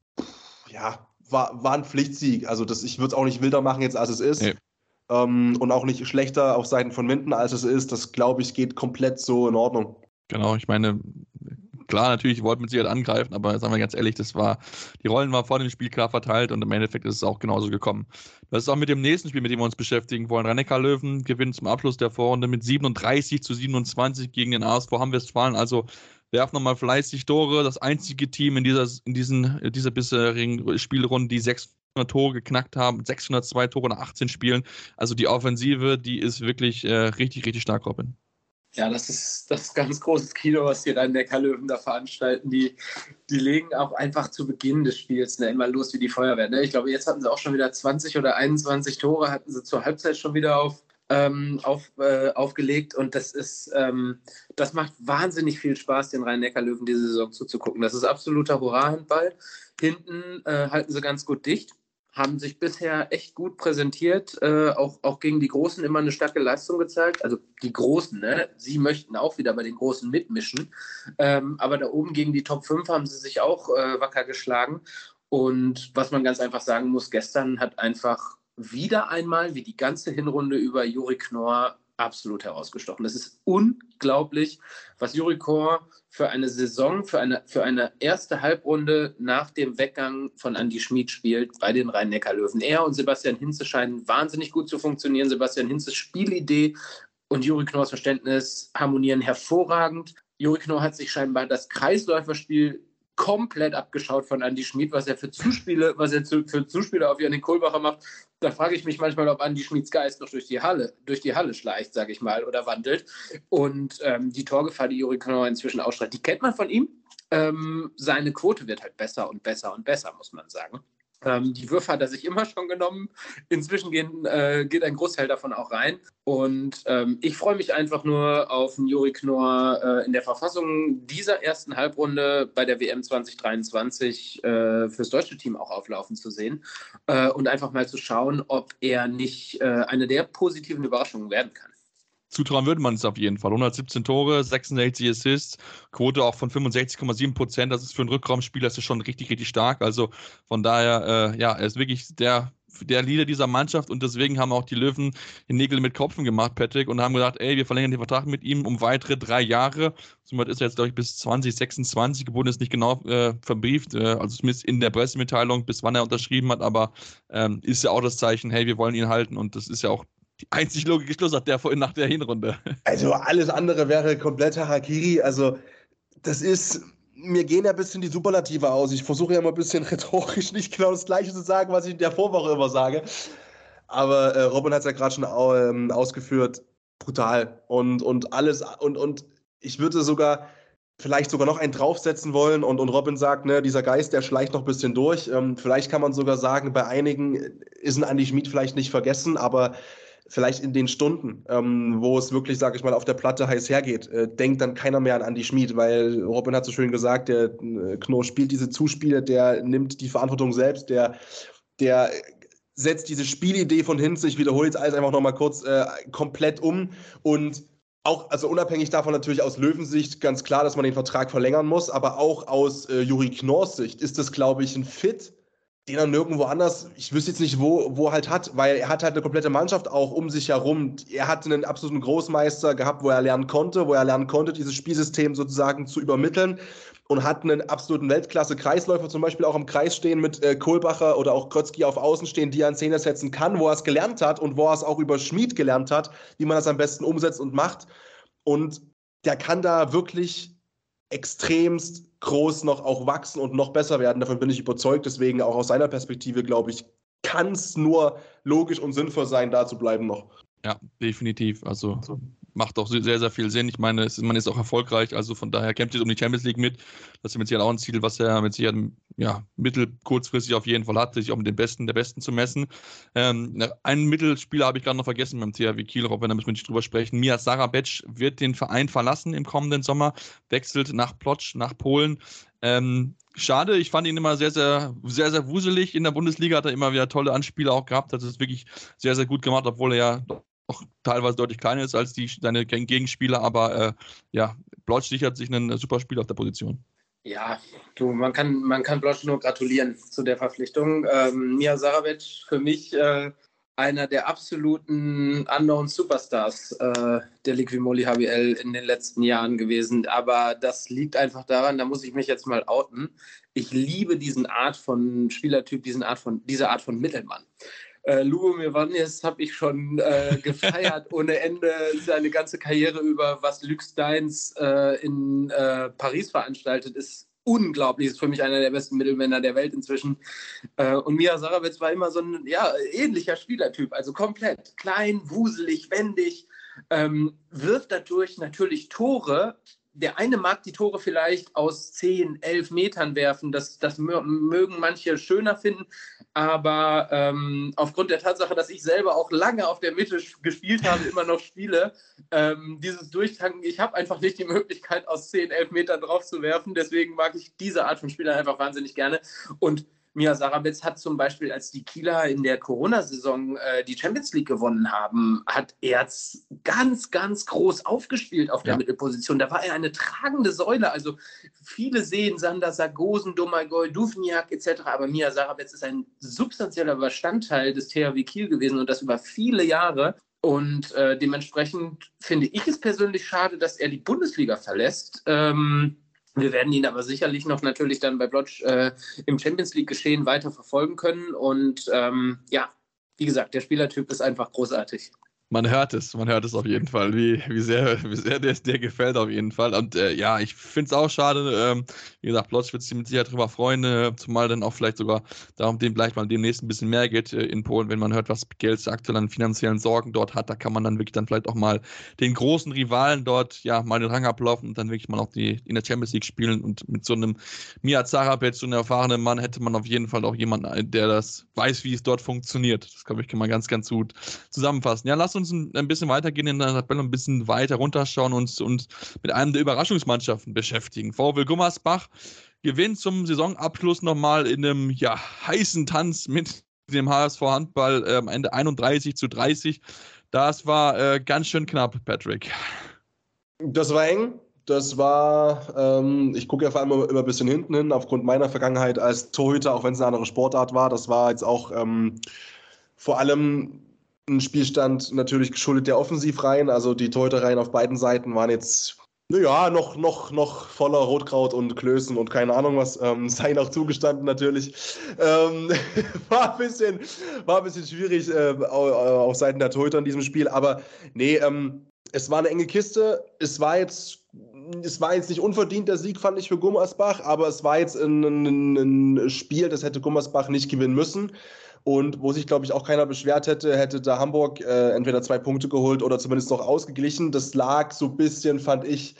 ja, war, war ein Pflichtsieg. Also das, ich würde es auch nicht wilder machen jetzt, als es ist. Nee. Um, und auch nicht schlechter auf Seiten von Minden, als es ist. Das, glaube ich, geht komplett so in Ordnung. Genau, ich meine, klar, natürlich wollten wir mit Sicherheit angreifen, aber sagen wir ganz ehrlich, das war, die Rollen waren vor dem Spiel klar verteilt und im Endeffekt ist es auch genauso gekommen. Das ist auch mit dem nächsten Spiel, mit dem wir uns beschäftigen wollen. Rhein-Neckar-Löwen gewinnt zum Abschluss der Vorrunde mit siebenunddreißig zu siebenundzwanzig gegen den A S V Hamm-Westfalen. Also werfen nochmal fleißig Tore. Das einzige Team in dieser, in diesen, in dieser bisherigen Spielrunde, die sechshundert Tore geknackt haben, sechshundertzwei Tore nach achtzehn Spielen. Also die Offensive, die ist wirklich äh, richtig, richtig stark, Robin. Ja, das ist das ist ganz großes Kino, was die Rhein-Neckar-Löwen da veranstalten. Die, die legen auch einfach zu Beginn des Spiels ne, immer los wie die Feuerwehr. Ne? Ich glaube, jetzt hatten sie auch schon wieder zwanzig oder einundzwanzig Tore, hatten sie zur Halbzeit schon wieder auf, ähm, auf, äh, aufgelegt. Und das ist, ähm, das macht wahnsinnig viel Spaß, den Rhein-Neckar-Löwen diese Saison zuzugucken. Das ist absoluter Hurra-Handball. Hinten äh, halten sie ganz gut dicht. Haben sich bisher echt gut präsentiert, äh, auch, auch gegen die Großen immer eine starke Leistung gezeigt. Also die Großen, ne? Sie möchten auch wieder bei den Großen mitmischen. Ähm, aber da oben gegen die Top fünf haben sie sich auch äh, wacker geschlagen. Und was man ganz einfach sagen muss, gestern hat einfach wieder einmal, wie die ganze Hinrunde über, Juri Knorr absolut herausgestochen. Das ist unglaublich, was Juri Knorr für eine Saison, für eine, für eine erste Halbrunde nach dem Weggang von Andi Schmid spielt bei den Rhein-Neckar-Löwen. Er und Sebastian Hinze scheinen wahnsinnig gut zu funktionieren. Sebastian Hinzes Spielidee und Juri Knorrs Verständnis harmonieren hervorragend. Juri Knorr hat sich scheinbar das Kreisläuferspiel komplett abgeschaut von Andi Schmid, was er für Zuspiele, was er zu, für Zuspiele auf Janik Kohlbacher macht. Da frage ich mich manchmal, ob Andi Schmids Geist noch durch die Halle, durch die Halle schleicht, sage ich mal, oder wandelt. Und ähm, die Torgefahr, die Juri Knorr inzwischen ausstrahlt, die kennt man von ihm. Ähm, seine Quote wird halt besser und besser und besser, muss man sagen. Ähm, die Würfe hat er sich immer schon genommen. Inzwischen gehen, äh, geht ein Großteil davon auch rein. Und ähm, ich freue mich einfach nur auf den Juri Knorr äh, in der Verfassung dieser ersten Halbrunde bei der W M zwanzig dreiundzwanzig äh, fürs deutsche Team auch auflaufen zu sehen. Äh, und einfach mal zu schauen, ob er nicht äh, eine der positiven Überraschungen werden kann. Zutrauen würde man es auf jeden Fall. hundertsiebzehn Tore, sechsundsechzig Assists, Quote auch von fünfundsechzig Komma sieben Prozent. Das ist für einen Rückraumspieler das ist schon richtig, richtig stark. Also von daher, äh, ja, er ist wirklich der, der Leader dieser Mannschaft und deswegen haben auch die Löwen den Nägel mit Kopfen gemacht, Patrick, und haben gesagt, ey, wir verlängern den Vertrag mit ihm um weitere drei Jahre. Somit ist er jetzt, glaube ich, bis zwanzig sechsundzwanzig gebunden, ist nicht genau äh, verbrieft, äh, also zumindest in der Pressemitteilung, bis wann er unterschrieben hat, aber ähm, ist ja auch das Zeichen, hey, wir wollen ihn halten und das ist ja auch die einzig logische Schluss hat der vorhin nach der Hinrunde. Also alles andere wäre kompletter Harakiri. Also das ist, mir gehen ja ein bisschen die Superlative aus. Ich versuche ja mal ein bisschen rhetorisch nicht genau das Gleiche zu sagen, was ich in der Vorwoche immer sage. Aber äh, Robin hat es ja gerade schon ähm, ausgeführt. Brutal. Und, und alles, und, und ich würde sogar vielleicht sogar noch einen draufsetzen wollen und, und Robin sagt, ne, dieser Geist, der schleicht noch ein bisschen durch. Ähm, vielleicht kann man sogar sagen, bei einigen ist ein Andi Schmid vielleicht nicht vergessen, aber vielleicht in den Stunden, ähm, wo es wirklich, sag ich mal, auf der Platte heiß hergeht, äh, denkt dann keiner mehr an Andy Schmid, weil Robin hat so schön gesagt, der äh, Kno spielt diese Zuspiele, der nimmt die Verantwortung selbst, der, der setzt diese Spielidee von Hinz, ich wiederhole jetzt alles einfach nochmal kurz, äh, komplett um und auch, also unabhängig davon natürlich aus Löwensicht ganz klar, dass man den Vertrag verlängern muss, aber auch aus äh, Juri Knorrs Sicht ist das, glaube ich, ein Fit, den er nirgendwo anders, ich wüsste jetzt nicht, wo, wo halt hat, weil er hat halt eine komplette Mannschaft auch um sich herum. Er hat einen absoluten Großmeister gehabt, wo er lernen konnte, wo er lernen konnte, dieses Spielsystem sozusagen zu übermitteln und hat einen absoluten Weltklasse-Kreisläufer zum Beispiel auch im Kreis stehen mit äh, Kohlbacher oder auch Krötzky auf Außen stehen, die er in Szene setzen kann, wo er es gelernt hat und wo er es auch über Schmid gelernt hat, wie man das am besten umsetzt und macht. Und der kann da wirklich extremst groß noch auch wachsen und noch besser werden. Davon bin ich überzeugt. Deswegen auch aus seiner Perspektive, glaube ich, kann es nur logisch und sinnvoll sein, da zu bleiben noch. Ja, definitiv. Also macht auch sehr, sehr viel Sinn. Ich meine, es ist, man ist auch erfolgreich, also von daher kämpft es um die Champions League mit. Das ist mit Sicherheit auch ein Ziel, was er mit Sicherheit ja, mittel-, kurzfristig auf jeden Fall hat, sich auch mit den Besten der Besten zu messen. Ähm, einen Mittelspieler habe ich gerade noch vergessen beim T H W Kiel, auch wenn da müssen wir nicht drüber sprechen. Mia Sarabec wird den Verein verlassen im kommenden Sommer, wechselt nach Plotsch, nach Polen. Ähm, schade, ich fand ihn immer sehr, sehr, sehr, sehr wuselig in der Bundesliga, hat er immer wieder tolle Anspiele auch gehabt, hat es wirklich sehr, sehr gut gemacht, obwohl er ja auch teilweise deutlich kleiner ist als die, seine Gegenspieler, aber äh, ja, Plotsch sichert sich einen super Spiel auf der Position. Ja, du, man kann, man kann Plotsch nur gratulieren zu der Verpflichtung. Ähm, Mia Sarabec für mich äh, einer der absoluten Unknown Superstars äh, der Liqui-Moly H B L in den letzten Jahren gewesen. Aber das liegt einfach daran, da muss ich mich jetzt mal outen. Ich liebe diesen Art von Spielertyp, diesen Art von, diese Art von Mittelmann. Äh, Lubomir Vannes habe ich schon äh, gefeiert ohne Ende, seine ganze Karriere über, was Luc Steins äh, in äh, Paris veranstaltet, ist unglaublich, ist für mich einer der besten Mittelmänner der Welt inzwischen. Äh, und Mia Sarabec war immer so ein ja, ähnlicher Spielertyp, also komplett klein, wuselig, wendig, ähm, wirft dadurch natürlich Tore. Der eine mag die Tore vielleicht aus zehn, elf Metern werfen, das, das mögen manche schöner finden, aber ähm, aufgrund der Tatsache, dass ich selber auch lange auf der Mitte gespielt habe, immer noch spiele, ähm, dieses Durchtanken, ich habe einfach nicht die Möglichkeit, aus zehn, elf Metern drauf zu werfen, deswegen mag ich diese Art von Spielern einfach wahnsinnig gerne. Und Mia Sarabec hat zum Beispiel, als die Kieler in der Corona-Saison äh, die Champions League gewonnen haben, hat er ganz, ganz groß aufgespielt auf der ja. Mittelposition. Da war er eine tragende Säule. Also viele sehen Sander Sargosen, Domagoj, Duvniak et cetera. Aber Mia Sarabec ist ein substanzieller Bestandteil des T H W Kiel gewesen und das über viele Jahre. Und äh, dementsprechend finde ich es persönlich schade, dass er die Bundesliga verlässt. Ähm, Wir werden ihn aber sicherlich noch natürlich dann bei Plotsch äh, im Champions-League-Geschehen weiter verfolgen können. Und ähm, ja, wie gesagt, der Spielertyp ist einfach großartig. Man hört es, man hört es auf jeden Fall, wie, wie sehr, wie sehr der, der gefällt auf jeden Fall. Und äh, ja, ich finde es auch schade, ähm, wie gesagt, Plotsch wird sich mit Sicherheit drüber freuen, äh, zumal dann auch vielleicht sogar darum dem vielleicht mal demnächst ein bisschen mehr geht äh, in Polen, wenn man hört, was Bielce aktuell an finanziellen Sorgen dort hat, da kann man dann wirklich dann vielleicht auch mal den großen Rivalen dort ja mal den Rang ablaufen und dann wirklich mal auch die in der Champions League spielen und mit so einem Mia Sarabec, so einem erfahrenen Mann, hätte man auf jeden Fall auch jemanden, der das weiß, wie es dort funktioniert. Das glaube ich, kann man ganz, ganz gut zusammenfassen. Ja, lass uns ein, ein bisschen weitergehen in der Tabelle, ein bisschen weiter runterschauen und uns und mit einem der Überraschungsmannschaften beschäftigen. VfL Gummersbach gewinnt zum Saisonabschluss nochmal in einem ja, heißen Tanz mit dem H S V Handball äh, am Ende einunddreißig zu dreißig. Das war äh, ganz schön knapp, Patrick. Das war eng. Das war, ähm, ich gucke ja vor allem immer, immer ein bisschen hinten hin, aufgrund meiner Vergangenheit als Torhüter, auch wenn es eine andere Sportart war. Das war jetzt auch ähm, vor allem ein Spielstand natürlich geschuldet der Offensivreihen. Also die Torhüterreihen auf beiden Seiten waren jetzt, naja, noch, noch, noch voller Rotkraut und Klößen und keine Ahnung was. Ähm, sei ihnen auch zugestanden natürlich. Ähm, war, ein bisschen, war ein bisschen schwierig äh, auf Seiten der Torhüter in diesem Spiel. Aber nee, ähm, es war eine enge Kiste. Es war jetzt Es war jetzt nicht unverdient der Sieg, fand ich, für Gummersbach, aber es war jetzt ein, ein, ein Spiel, das hätte Gummersbach nicht gewinnen müssen. Und wo sich, glaube ich, auch keiner beschwert hätte, hätte da Hamburg äh, entweder zwei Punkte geholt oder zumindest noch ausgeglichen. Das lag so ein bisschen, fand ich,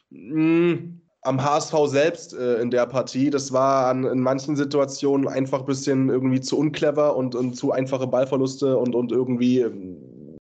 mh, am H S V selbst äh, in der Partie. Das war an, in manchen Situationen einfach ein bisschen irgendwie zu unclever und, und zu einfache Ballverluste und, und irgendwie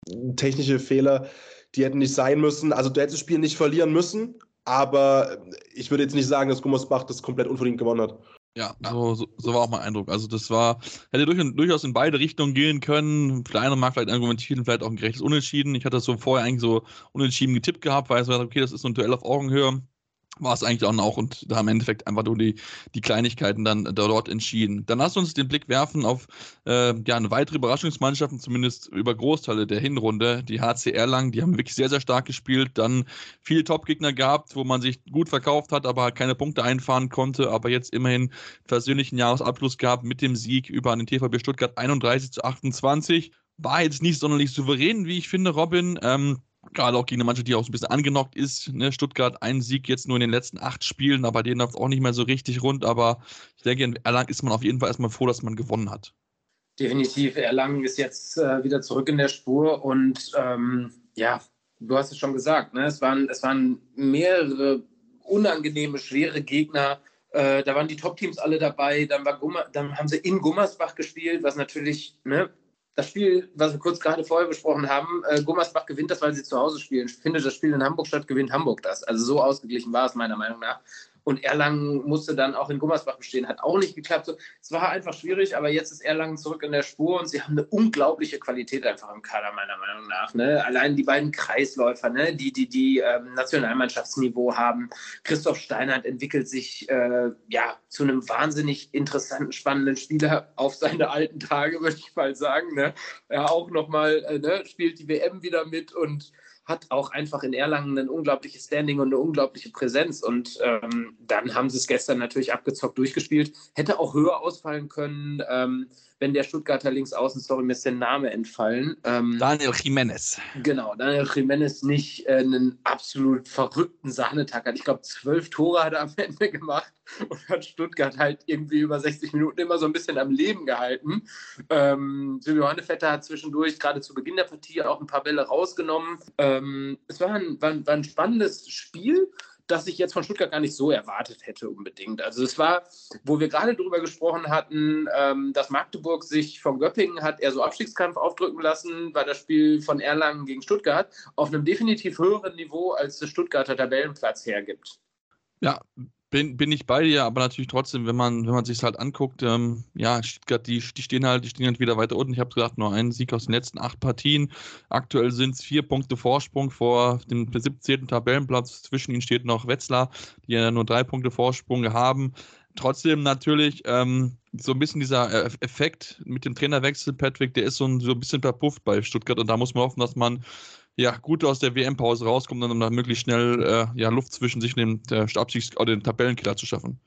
technische Fehler, die hätten nicht sein müssen. Also du hättest das Spiel nicht verlieren müssen, aber ich würde jetzt nicht sagen, dass Gummersbach das komplett unverdient gewonnen hat. Ja, so, so, so war auch mein Eindruck. Also das war, hätte durch, durchaus in beide Richtungen gehen können. Der eine mag vielleicht argumentieren, vielleicht auch ein gerechtes Unentschieden. Ich hatte das so vorher eigentlich so unentschieden getippt gehabt, weil ich so dachte, okay, das ist so ein Duell auf Augenhöhe. War es eigentlich auch noch und da haben im Endeffekt einfach nur die, die Kleinigkeiten dann dort entschieden. Dann lass uns den Blick werfen auf äh, ja, eine weitere Überraschungsmannschaft, zumindest über Großteile der Hinrunde, die H C Erlangen, die haben wirklich sehr, sehr stark gespielt, dann viele Top-Gegner gehabt, wo man sich gut verkauft hat, aber keine Punkte einfahren konnte, aber jetzt immerhin persönlichen Jahresabschluss gehabt mit dem Sieg über den T V B Stuttgart einunddreißig zu achtundzwanzig. War jetzt nicht sonderlich souverän, wie ich finde, Robin. Ähm, Gerade auch gegen eine Mannschaft, die auch so ein bisschen angenockt ist. Ne? Stuttgart, ein Sieg jetzt nur in den letzten acht Spielen, aber denen läuft es auch nicht mehr so richtig rund. Aber ich denke, in Erlangen ist man auf jeden Fall erstmal froh, dass man gewonnen hat. Definitiv. Erlangen ist jetzt äh, wieder zurück in der Spur. Und ähm, ja, du hast es schon gesagt, ne? es, waren, es waren mehrere unangenehme, schwere Gegner. Äh, da waren die Top-Teams alle dabei. Dann, war Gummer, dann haben sie in Gummersbach gespielt, was natürlich... Ne, das Spiel, was wir kurz gerade vorher besprochen haben, äh, Gummersbach gewinnt das, weil sie zu Hause spielen. Ich finde, das Spiel in Hamburg statt, gewinnt Hamburg das. Also so ausgeglichen war es meiner Meinung nach. Und Erlangen musste dann auch in Gummersbach bestehen. Hat auch nicht geklappt. So, es war einfach schwierig, aber jetzt ist Erlangen zurück in der Spur und sie haben eine unglaubliche Qualität einfach im Kader, meiner Meinung nach. Ne? Allein die beiden Kreisläufer, ne? die die, die ähm, Nationalmannschaftsniveau haben. Christoph Steinert entwickelt sich äh, ja, zu einem wahnsinnig interessanten, spannenden Spieler auf seine alten Tage, würde ich mal sagen. Ne? Er auch nochmal äh, ne? spielt die W M wieder mit und hat auch einfach in Erlangen ein unglaubliches Standing und eine unglaubliche Präsenz. Und ähm, dann haben sie es gestern natürlich abgezockt durchgespielt. Hätte auch höher ausfallen können, ähm, wenn der Stuttgarter Linksaußen, sorry, mir ist der Name entfallen. Ähm, Daniel Jiménez. Genau, Daniel Jiménez nicht äh, einen absolut verrückten Sahnetag hat. Ich glaube, zwölf Tore hat er am Ende gemacht und hat Stuttgart halt irgendwie über sechzig Minuten immer so ein bisschen am Leben gehalten. Ähm, Silvio Hannevetter hat zwischendurch gerade zu Beginn der Partie auch ein paar Bälle rausgenommen. Ähm, es war ein, war, ein, war ein spannendes Spiel, das ich jetzt von Stuttgart gar nicht so erwartet hätte unbedingt. Also es war, wo wir gerade darüber gesprochen hatten, ähm, dass Magdeburg sich von Göppingen hat eher so Abstiegskampf aufdrücken lassen, war das Spiel von Erlangen gegen Stuttgart auf einem definitiv höheren Niveau, als der Stuttgarter Tabellenplatz hergibt. Ja, bin, bin ich bei dir, aber natürlich trotzdem, wenn man, wenn man sich halt anguckt, ähm, ja, Stuttgart, die, die stehen halt, die stehen halt wieder weiter unten. Ich habe gesagt, nur einen Sieg aus den letzten acht Partien. Aktuell sind es vier Punkte Vorsprung vor dem siebzehnten Tabellenplatz. Zwischen ihnen steht noch Wetzlar, die ja nur drei Punkte Vorsprung haben. Trotzdem natürlich ähm, so ein bisschen dieser Effekt mit dem Trainerwechsel, Patrick, der ist so ein, so ein bisschen verpufft bei Stuttgart und da muss man hoffen, dass man ja, gut aus der W M-Pause rauskommt, um dann möglichst schnell äh, ja, Luft zwischen sich und dem Abstiegs- oder den Tabellenkiller zu schaffen.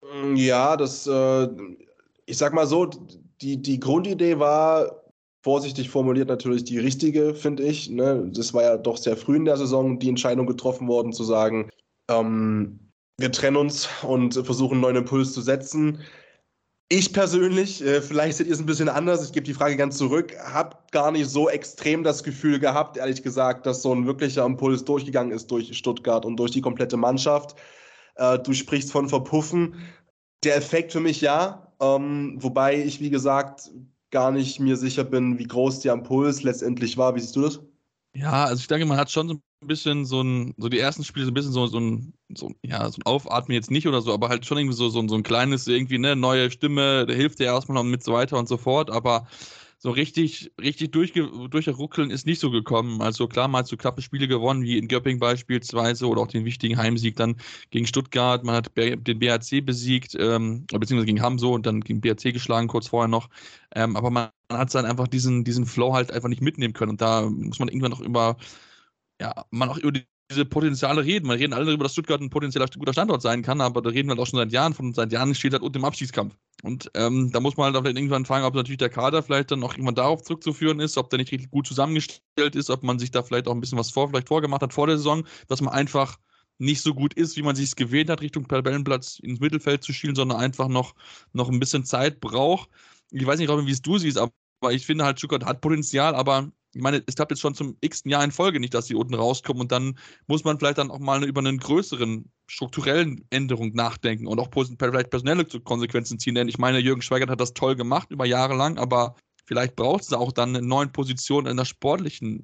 Ja, das, äh, ich sag mal so, die, die Grundidee war, vorsichtig formuliert, natürlich die richtige, finde ich. Ne? Das war ja doch sehr früh in der Saison die Entscheidung getroffen worden, zu sagen, ähm, wir trennen uns und versuchen einen neuen Impuls zu setzen. Ich persönlich, äh, vielleicht seht ihr es ein bisschen anders, ich gebe die Frage ganz zurück, habe gar nicht so extrem das Gefühl gehabt, ehrlich gesagt, dass so ein wirklicher Impuls durchgegangen ist durch Stuttgart und durch die komplette Mannschaft. Äh, du sprichst von Verpuffen. Der Effekt für mich ja, ähm, wobei ich, wie gesagt, gar nicht mir sicher bin, wie groß der Impuls letztendlich war. Wie siehst du das? Ja, also ich denke, man hat schon so ein bisschen so ein, so die ersten Spiele so ein bisschen so, so ein, so, ja, so ein Aufatmen jetzt nicht oder so, aber halt schon irgendwie so, so, so ein kleines, irgendwie, ne, neue Stimme, der hilft dir erstmal noch mit so weiter und so fort, aber so richtig, richtig durchge durchruckeln ist nicht so gekommen. Also klar, man hat so knappe Spiele gewonnen, wie in Göppingen beispielsweise oder auch den wichtigen Heimsieg dann gegen Stuttgart. Man hat den B H C besiegt, ähm, beziehungsweise gegen Hamso und dann gegen B H C geschlagen, kurz vorher noch. Ähm, aber man hat dann einfach diesen, diesen Flow halt einfach nicht mitnehmen können. Und da muss man irgendwann noch über, ja, man auch über die diese Potenziale reden. Wir reden alle darüber, dass Stuttgart ein potenzieller guter Standort sein kann, aber da reden wir halt auch schon seit Jahren von. Seit Jahren steht halt unten im Abstiegskampf. Und ähm, da muss man halt irgendwann fragen, ob natürlich der Kader vielleicht dann auch irgendwann darauf zurückzuführen ist, ob der nicht richtig gut zusammengestellt ist, ob man sich da vielleicht auch ein bisschen was vor, vielleicht vorgemacht hat vor der Saison, dass man einfach nicht so gut ist, wie man sich es gewählt hat, Richtung Tabellenplatz ins Mittelfeld zu schielen, sondern einfach noch, noch ein bisschen Zeit braucht. Ich weiß nicht, Robin, wie es du siehst, aber ich finde halt, Stuttgart hat Potenzial, aber ich meine, es klappt jetzt schon zum x-ten Jahr in Folge nicht, dass sie unten rauskommen und dann muss man vielleicht dann auch mal über einen größeren strukturellen Änderung nachdenken und auch vielleicht personelle Konsequenzen ziehen, denn ich meine, Jürgen Schweigert hat das toll gemacht über Jahre lang, aber vielleicht braucht es auch dann eine neue Position in der sportlichen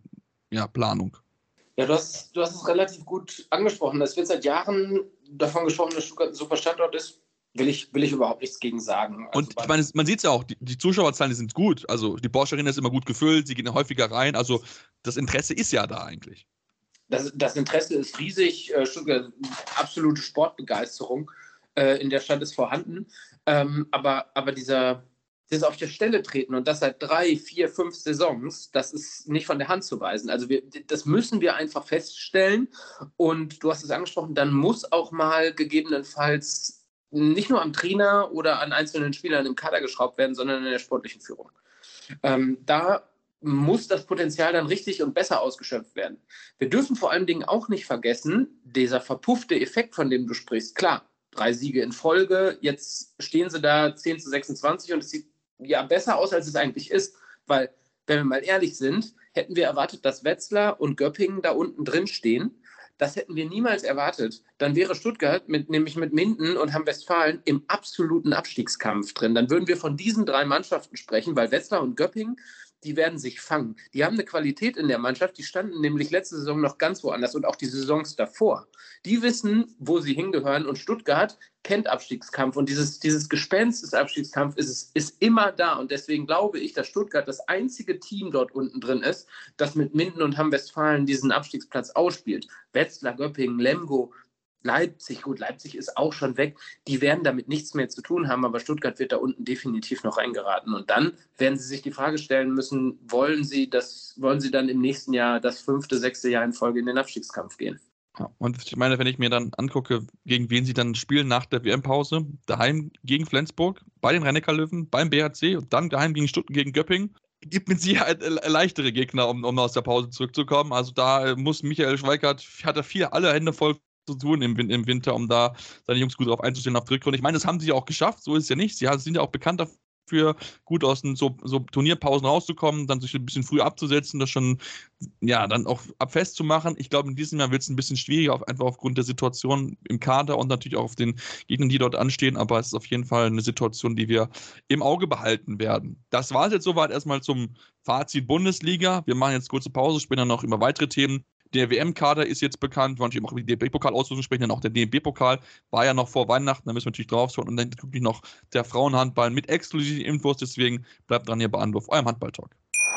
ja, Planung? Ja, du hast, du hast es relativ gut angesprochen. Es wird seit Jahren davon gesprochen, dass Stuttgart ein super Standort ist. Will ich, will ich überhaupt nichts gegen sagen. Also und ich meine, man sieht es ja auch, die, die Zuschauerzahlen die sind gut. Also die Porsche Arena ist immer gut gefüllt, sie gehen häufiger rein. Also das Interesse ist ja da eigentlich. Das, das Interesse ist riesig. Stuttgart, absolute Sportbegeisterung äh, in der Stadt ist vorhanden. Ähm, aber, aber dieser, dieses auf der Stelle treten und das seit drei, vier, fünf Saisons, das ist nicht von der Hand zu weisen. Also wir, das müssen wir einfach feststellen. Und du hast es angesprochen, dann muss auch mal gegebenenfalls nicht nur am Trainer oder an einzelnen Spielern im Kader geschraubt werden, sondern in der sportlichen Führung. Ähm, da muss das Potenzial dann richtig und besser ausgeschöpft werden. Wir dürfen vor allen Dingen auch nicht vergessen, dieser verpuffte Effekt, von dem du sprichst, klar, drei Siege in Folge, jetzt stehen sie da zehn zu sechsundzwanzig und es sieht ja besser aus, als es eigentlich ist, weil, wenn wir mal ehrlich sind, hätten wir erwartet, dass Wetzlar und Göppingen da unten drin stehen. Das hätten wir niemals erwartet. Dann wäre Stuttgart mit, nämlich mit Minden und Hamm-Westfalen im absoluten Abstiegskampf drin. Dann würden wir von diesen drei Mannschaften sprechen, weil Wetzlar und Göppingen, die werden sich fangen. Die haben eine Qualität in der Mannschaft, die standen nämlich letzte Saison noch ganz woanders und auch die Saisons davor. Die wissen, wo sie hingehören und Stuttgart kennt Abstiegskampf und dieses, dieses Gespenst des Abstiegskampfs ist, ist immer da und deswegen glaube ich, dass Stuttgart das einzige Team dort unten drin ist, das mit Minden und Hamm-Westfalen diesen Abstiegsplatz ausspielt. Wetzlar, Göppingen, Lemgo, Leipzig, gut, Leipzig ist auch schon weg, die werden damit nichts mehr zu tun haben, aber Stuttgart wird da unten definitiv noch reingeraten und dann werden sie sich die Frage stellen müssen, wollen sie das, wollen sie dann im nächsten Jahr das fünfte, sechste Jahr in Folge in den Abstiegskampf gehen? Ja, und ich meine, wenn ich mir dann angucke, gegen wen sie dann spielen nach der W M-Pause, daheim gegen Flensburg, bei den Rhein-Neckar-Löwen, beim B H C und dann daheim gegen Stuttgart, gegen Göppingen, gibt mit Sicherheit leichtere Gegner, um, um aus der Pause zurückzukommen. Also da muss Michael Schweikart, hat er vier alle Hände voll zu tun im, im Winter, um da seine Jungs gut drauf einzustellen auf die Rückrunde. Ich meine, das haben sie ja auch geschafft, so ist es ja nicht. Sie sind ja auch bekannt dafür, gut aus den so, so Turnierpausen rauszukommen, dann sich ein bisschen früh abzusetzen, das schon, ja, dann auch ab festzumachen. Ich glaube, in diesem Jahr wird es ein bisschen schwieriger, auf, einfach aufgrund der Situation im Kader und natürlich auch auf den Gegnern, die dort anstehen, aber es ist auf jeden Fall eine Situation, die wir im Auge behalten werden. Das war es jetzt soweit erstmal zum Fazit Bundesliga. Wir machen jetzt kurze Pause, später noch über weitere Themen. Der W M-Kader ist jetzt bekannt, wir wollen natürlich auch über die D F B-Pokal-Auslosung sprechen, denn auch der D F B-Pokal war ja noch vor Weihnachten, da müssen wir natürlich drauf schauen und dann natürlich noch der Frauenhandball mit exklusiven Infos, deswegen bleibt dran hier bei Anwurf, eurem Handball-Talk.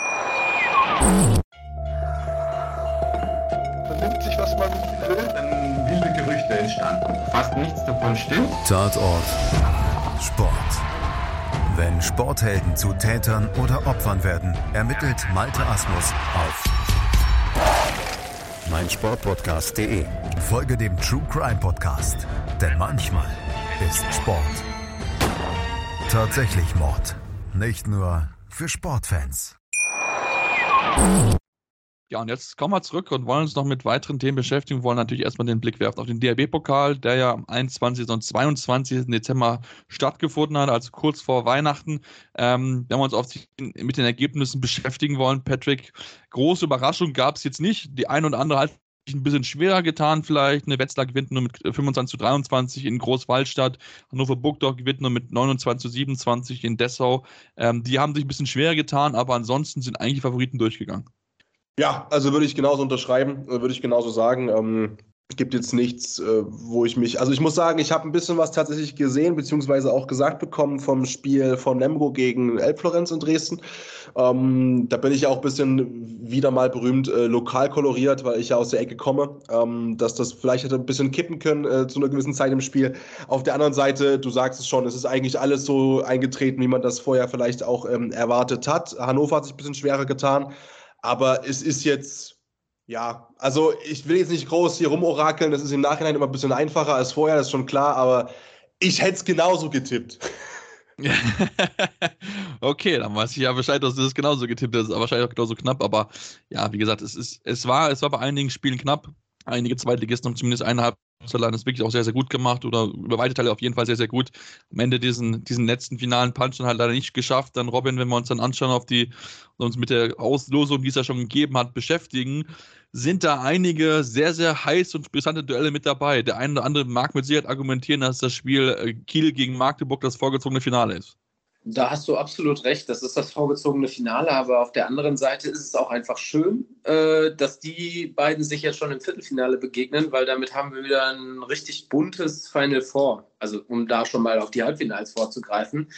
Vernimmt sich, was man will, dann wilde Gerüchte entstanden. Fast nichts davon stimmt. Tatort Sport. Wenn Sporthelden zu Tätern oder Opfern werden, ermittelt Malte Asmus auf meinsportpodcast punkt de. Folge dem True Crime Podcast, denn manchmal ist Sport tatsächlich Mord. Nicht nur für Sportfans. Ja, und jetzt kommen wir zurück und wollen uns noch mit weiteren Themen beschäftigen. Wir wollen natürlich erstmal den Blick werfen auf den D H B-Pokal, der ja am einundzwanzigsten und zweiundzwanzigsten Dezember stattgefunden hat, also kurz vor Weihnachten. Ähm, wenn wir uns auf die, mit den Ergebnissen beschäftigen wollen, Patrick, große Überraschung gab es jetzt nicht. Die ein oder andere hat sich ein bisschen schwerer getan vielleicht. Eine Wetzlar gewinnt nur mit fünfundzwanzig zu dreiundzwanzig in Großwaldstadt. Hannover Burgdorf gewinnt nur mit neunundzwanzig zu siebenundzwanzig in Dessau. Ähm, die haben sich ein bisschen schwerer getan, aber ansonsten sind eigentlich die Favoriten durchgegangen. Ja, also würde ich genauso unterschreiben, würde ich genauso sagen. Ähm, gibt jetzt nichts, äh, wo ich mich, also ich muss sagen, ich habe ein bisschen was tatsächlich gesehen, beziehungsweise auch gesagt bekommen vom Spiel von Lemgo gegen Elbflorenz in Dresden. Ähm, da bin ich ja auch ein bisschen wieder mal berühmt äh, lokal koloriert, weil ich ja aus der Ecke komme, ähm, dass das vielleicht hätte ein bisschen kippen können äh, zu einer gewissen Zeit im Spiel. Auf der anderen Seite, du sagst es schon, es ist eigentlich alles so eingetreten, wie man das vorher vielleicht auch ähm, erwartet hat. Hannover hat sich ein bisschen schwerer getan. Aber es ist jetzt, ja, also ich will jetzt nicht groß hier rumorakeln, das ist im Nachhinein immer ein bisschen einfacher als vorher, das ist schon klar, aber ich hätte es genauso getippt. Okay, dann weiß ich ja Bescheid, dass du das genauso getippt hast, aber wahrscheinlich auch genauso knapp, aber ja, wie gesagt, es ist, es war, es war bei einigen Spielen knapp. Einige Zweitligisten haben zumindest eineinhalb Halbzeit das wirklich auch sehr, sehr gut gemacht oder über weite Teile auf jeden Fall sehr, sehr gut. Am Ende diesen, diesen letzten finalen Punch dann halt leider nicht geschafft. Dann Robin, wenn wir uns dann anschauen auf die, uns mit der Auslosung, die es ja schon gegeben hat, beschäftigen, sind da einige sehr, sehr heiß und brisante Duelle mit dabei. Der eine oder andere mag mit Sicherheit argumentieren, dass das Spiel Kiel gegen Magdeburg das vorgezogene Finale ist. Da hast du absolut recht. Das ist das vorgezogene Finale. Aber auf der anderen Seite ist es auch einfach schön, äh, dass die beiden sich jetzt schon im Viertelfinale begegnen, weil damit haben wir wieder ein richtig buntes Final Four. Also um da schon mal auf die Halbfinals vorzugreifen,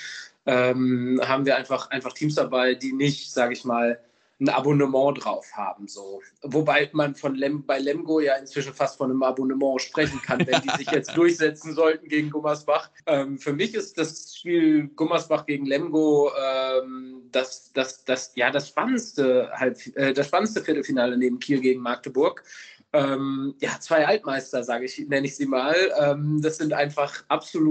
ähm, haben wir einfach, einfach Teams dabei, die nicht, sage ich mal, ein Abonnement drauf haben. So. Wobei man von Lem- bei Lemgo ja inzwischen fast von einem Abonnement sprechen kann, wenn die sich jetzt durchsetzen sollten gegen Gummersbach. Ähm, für mich ist das Spiel Gummersbach gegen Lemgo ähm, das, das, das, ja, das, spannendste Halb- äh, das spannendste Viertelfinale neben Kiel gegen Magdeburg. Ähm, ja, zwei Altmeister, sage ich, nenne ich sie mal. Ähm, das sind einfach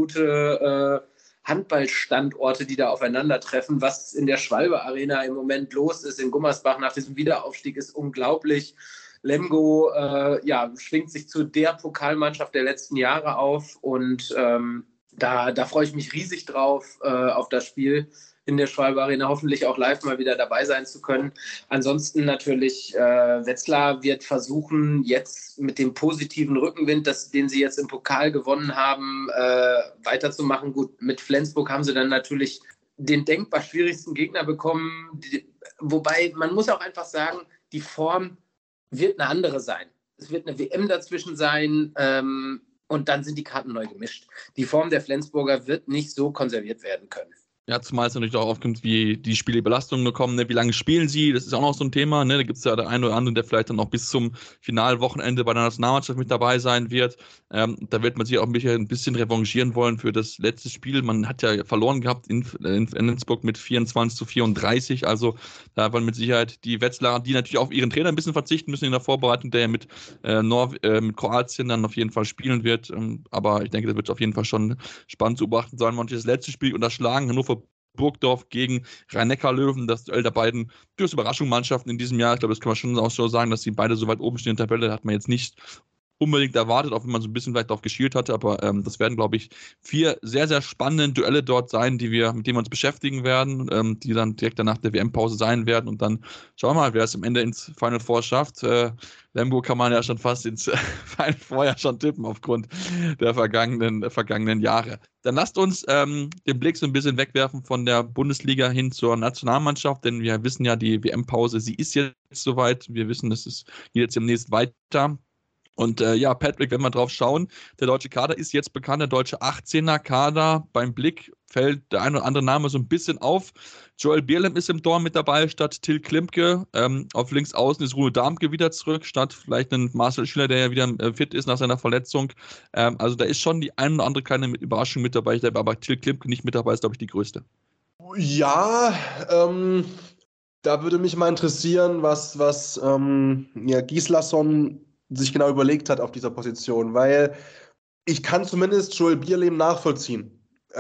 absolute äh, Handballstandorte, die da aufeinandertreffen. Was in der Schwalbe Arena im Moment los ist in Gummersbach nach diesem Wiederaufstieg, ist unglaublich. Lemgo äh, ja, schwingt sich zu der Pokalmannschaft der letzten Jahre auf und ähm, da, da freue ich mich riesig drauf, äh, auf das Spiel in der Schwalbe Arena, hoffentlich auch live mal wieder dabei sein zu können. Ansonsten natürlich, äh, Wetzlar wird versuchen, jetzt mit dem positiven Rückenwind, das, den sie jetzt im Pokal gewonnen haben, äh, weiterzumachen. Gut, mit Flensburg haben sie dann natürlich den denkbar schwierigsten Gegner bekommen. Die, wobei, man muss auch einfach sagen, die Form wird eine andere sein. Es wird eine W M dazwischen sein, ähm, und dann sind die Karten neu gemischt. Die Form der Flensburger wird nicht so konserviert werden können. Ja, zumal es natürlich auch aufkommt, wie die Spielebelastungen bekommen, ne? Wie lange spielen sie, das ist auch noch so ein Thema, ne? Da gibt es ja der eine oder andere, der vielleicht dann auch bis zum Finalwochenende bei der Nationalmannschaft mit dabei sein wird. Ähm, da wird man sich auch ein bisschen revanchieren wollen für das letzte Spiel. Man hat ja verloren gehabt in, in Flensburg mit vierundzwanzig zu vierunddreißig, also da wollen mit Sicherheit die Wetzlarer, die natürlich auf ihren Trainer ein bisschen verzichten müssen in der Vorbereitung, der ja mit, äh, Nor- äh, mit Kroatien dann auf jeden Fall spielen wird. Ähm, aber ich denke, das wird auf jeden Fall schon spannend zu beobachten sein. Man hat das letzte Spiel unterschlagen, Hannover Burgdorf gegen Rhein-Neckar-Löwen, das Duell der beiden durchaus Überraschungsmannschaften in diesem Jahr. Ich glaube, das kann man schon auch so sagen, dass die beide so weit oben stehen in der Tabelle, hat man jetzt nicht unbedingt erwartet, auch wenn man so ein bisschen vielleicht darauf geschielt hatte, aber ähm, das werden, glaube ich, vier sehr, sehr spannende Duelle dort sein, die wir, mit denen wir uns beschäftigen werden, ähm, die dann direkt danach der W M-Pause sein werden und dann schauen wir mal, wer es am Ende ins Final Four schafft. Äh, Lemgo kann man ja schon fast ins Final Four ja schon tippen aufgrund der vergangenen, der vergangenen Jahre. Dann lasst uns ähm, den Blick so ein bisschen wegwerfen von der Bundesliga hin zur Nationalmannschaft, denn wir wissen ja, die W M-Pause, sie ist jetzt soweit. Wir wissen, es ist jetzt demnächst weiter. Und äh, ja, Patrick, wenn wir drauf schauen, der deutsche Kader ist jetzt bekannt, der deutsche achtzehner-Kader. Beim Blick fällt der ein oder andere Name so ein bisschen auf. Joel Bierlehm ist im Tor mit dabei, statt Till Klimke. Ähm, auf links außen ist Rune Darmke wieder zurück, statt vielleicht ein Marcel Schüler, der ja wieder äh, fit ist nach seiner Verletzung. Ähm, also da ist schon die ein oder andere kleine Überraschung mit dabei. Ich glaube, aber Till Klimke nicht mit dabei ist, glaube ich, die größte. Ja, ähm, da würde mich mal interessieren, was, was ähm, ja, Gislason sich genau überlegt hat auf dieser Position, weil ich kann zumindest Joel Bierlehm nachvollziehen.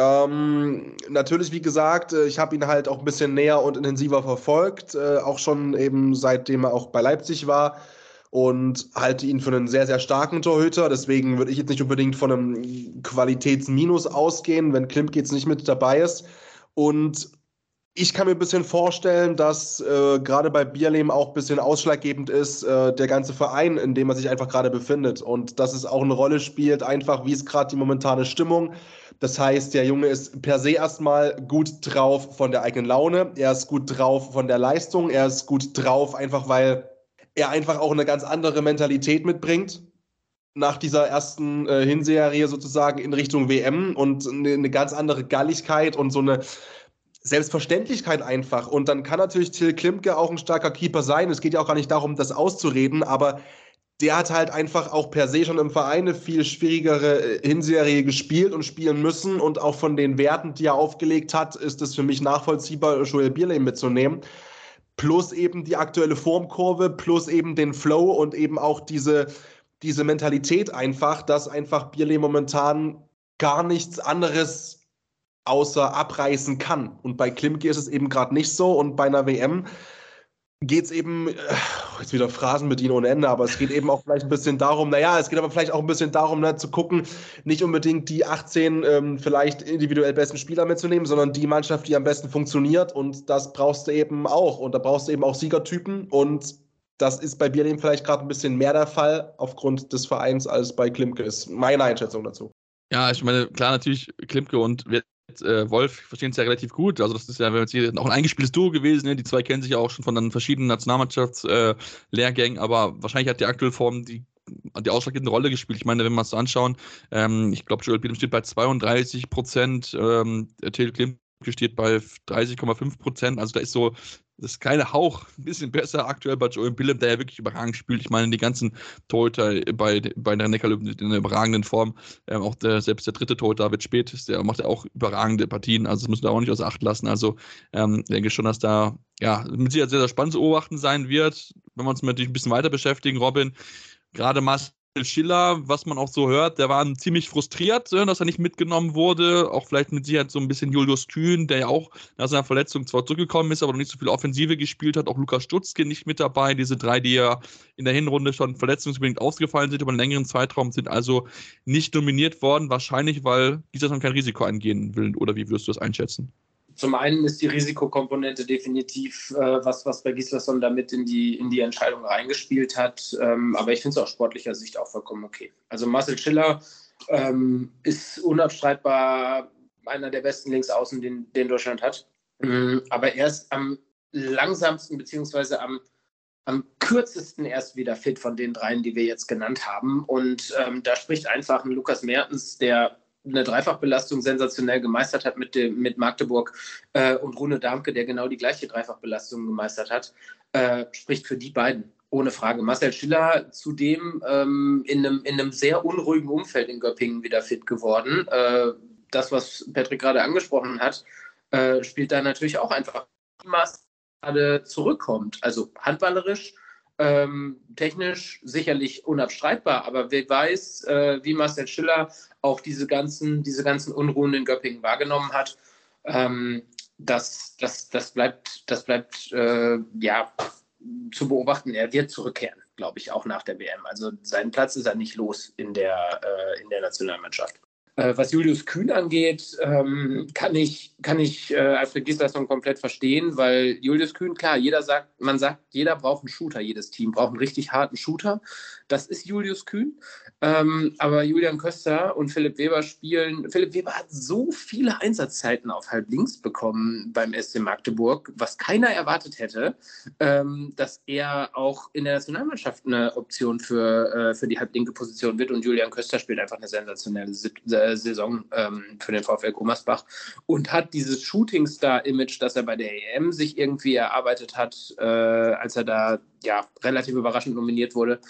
Ähm, natürlich, wie gesagt, ich habe ihn halt auch ein bisschen näher und intensiver verfolgt, äh, auch schon eben seitdem er auch bei Leipzig war und halte ihn für einen sehr, sehr starken Torhüter. Deswegen würde ich jetzt nicht unbedingt von einem Qualitätsminus ausgehen, wenn Klimke jetzt nicht mit dabei ist. Und ich kann mir ein bisschen vorstellen, dass äh, gerade bei Bierlehm auch ein bisschen ausschlaggebend ist, äh, der ganze Verein, in dem er sich einfach gerade befindet. Und dass es auch eine Rolle spielt, einfach wie ist gerade die momentane Stimmung. Das heißt, der Junge ist per se erstmal gut drauf von der eigenen Laune. Er ist gut drauf von der Leistung. Er ist gut drauf, einfach weil er einfach auch eine ganz andere Mentalität mitbringt. Nach dieser ersten äh, Hinserie sozusagen in Richtung W M und eine, eine ganz andere Galligkeit und so eine Selbstverständlichkeit einfach. Und dann kann natürlich Till Klimke auch ein starker Keeper sein. Es geht ja auch gar nicht darum, das auszureden, aber der hat halt einfach auch per se schon im Verein eine viel schwierigere Hinserie gespielt und spielen müssen. Und auch von den Werten, die er aufgelegt hat, ist es für mich nachvollziehbar, Joel Bierlehm mitzunehmen. Plus eben die aktuelle Formkurve, plus eben den Flow und eben auch diese, diese Mentalität einfach, dass einfach Bierlehm momentan gar nichts anderes außer abreißen kann. Und bei Klimke ist es eben gerade nicht so. Und bei einer W M geht es eben, äh, jetzt wieder Phrasen mit ihnen ohne Ende, aber es geht eben auch vielleicht ein bisschen darum, naja, es geht aber vielleicht auch ein bisschen darum, ne, zu gucken, nicht unbedingt die achtzehn ähm, vielleicht individuell besten Spieler mitzunehmen, sondern die Mannschaft, die am besten funktioniert. Und das brauchst du eben auch. Und da brauchst du eben auch Siegertypen. Und das ist bei Bierlehm vielleicht gerade ein bisschen mehr der Fall aufgrund des Vereins als bei Klimke, ist meine Einschätzung dazu. Ja, ich meine, klar, natürlich Klimke und äh, Wolf verstehen es ja relativ gut. Also das ist ja auch ein eingespieltes Duo gewesen. Ne? Die zwei kennen sich ja auch schon von den verschiedenen Nationalmannschaftslehrgängen, äh, aber wahrscheinlich hat die aktuelle Form die, die ausschlaggebende Rolle gespielt. Ich meine, wenn wir es so anschauen, ähm, ich glaube, Joel Biedem steht bei zweiunddreißig Prozent, ähm, Till Klimke steht bei dreißig Komma fünf Prozent. Also da ist so das kleine Hauch ein bisschen besser aktuell bei Joel Biedem, der ja wirklich überragend spielt. Ich meine, die ganzen Torhüter bei, bei der Neckarlöwen in einer überragenden Form. Ähm, auch der, selbst der dritte Torhüter, David Speth, der macht ja auch überragende Partien. Also das müssen wir auch nicht außer Acht lassen. Also ähm, denke schon, dass da ja mit Sicherheit sehr, sehr spannend zu beobachten sein wird. Wenn wir uns natürlich ein bisschen weiter beschäftigen, Robin, gerade Marcel Schiller, was man auch so hört, der war ziemlich frustriert, dass er nicht mitgenommen wurde. Auch vielleicht mit Sicherheit so ein bisschen Julius Kühn, der ja auch nach seiner Verletzung zwar zurückgekommen ist, aber noch nicht so viel Offensive gespielt hat. Auch Lukas Stutzke nicht mit dabei. Diese drei, die ja in der Hinrunde schon verletzungsbedingt ausgefallen sind über einen längeren Zeitraum, sind also nicht nominiert worden. Wahrscheinlich, weil Gislason kein Risiko eingehen will. Oder wie würdest du das einschätzen? Zum einen ist die Risikokomponente definitiv äh, was, was bei Gislason damit in die, in die Entscheidung reingespielt hat. Ähm, aber ich finde es aus sportlicher Sicht auch vollkommen okay. Also Marcel Schiller ähm, ist unabstreitbar einer der besten Linksaußen, den, den Deutschland hat. Ähm, aber er ist am langsamsten beziehungsweise am, am kürzesten erst wieder fit von den dreien, die wir jetzt genannt haben. Und ähm, da spricht einfach ein Lukas Mertens, der eine Dreifachbelastung sensationell gemeistert hat mit, dem, mit Magdeburg äh, und Rune Darmke, der genau die gleiche Dreifachbelastung gemeistert hat, äh, spricht für die beiden, ohne Frage. Marcel Schiller zudem ähm, in, einem, in einem sehr unruhigen Umfeld in Göppingen wieder fit geworden. Äh, das, was Patrick gerade angesprochen hat, äh, spielt da natürlich auch einfach, wie Marcel gerade zurückkommt. Also handballerisch, Ähm, technisch sicherlich unabstreitbar, aber wer weiß, äh, wie Marcel Schiller auch diese ganzen, diese ganzen Unruhen in Göppingen wahrgenommen hat, ähm, das, das, das bleibt, das bleibt äh, ja, zu beobachten. Er wird zurückkehren, glaube ich, auch nach der W M. Also seinen Platz ist er nicht los in der, äh, in der Nationalmannschaft. Äh, was Julius Kühn angeht, ähm, kann ich, kann ich äh, Alfred Gislason komplett verstehen, weil Julius Kühn, klar, jeder sagt, man sagt, jeder braucht einen Shooter, jedes Team braucht einen richtig harten Shooter. Das ist Julius Kühn. Ähm, aber Julian Köster und Philipp Weber spielen. Philipp Weber hat so viele Einsatzzeiten auf halb links bekommen beim S C Magdeburg, was keiner erwartet hätte, ähm, dass er auch in der Nationalmannschaft eine Option für, äh, für die halblinke Position wird. Und Julian Köster spielt einfach eine sensationelle Saison ähm, für den VfL Gummersbach und hat dieses Shootingstar-Image, das er bei der E M sich irgendwie erarbeitet hat, äh, als er da ja relativ überraschend nominiert wurde,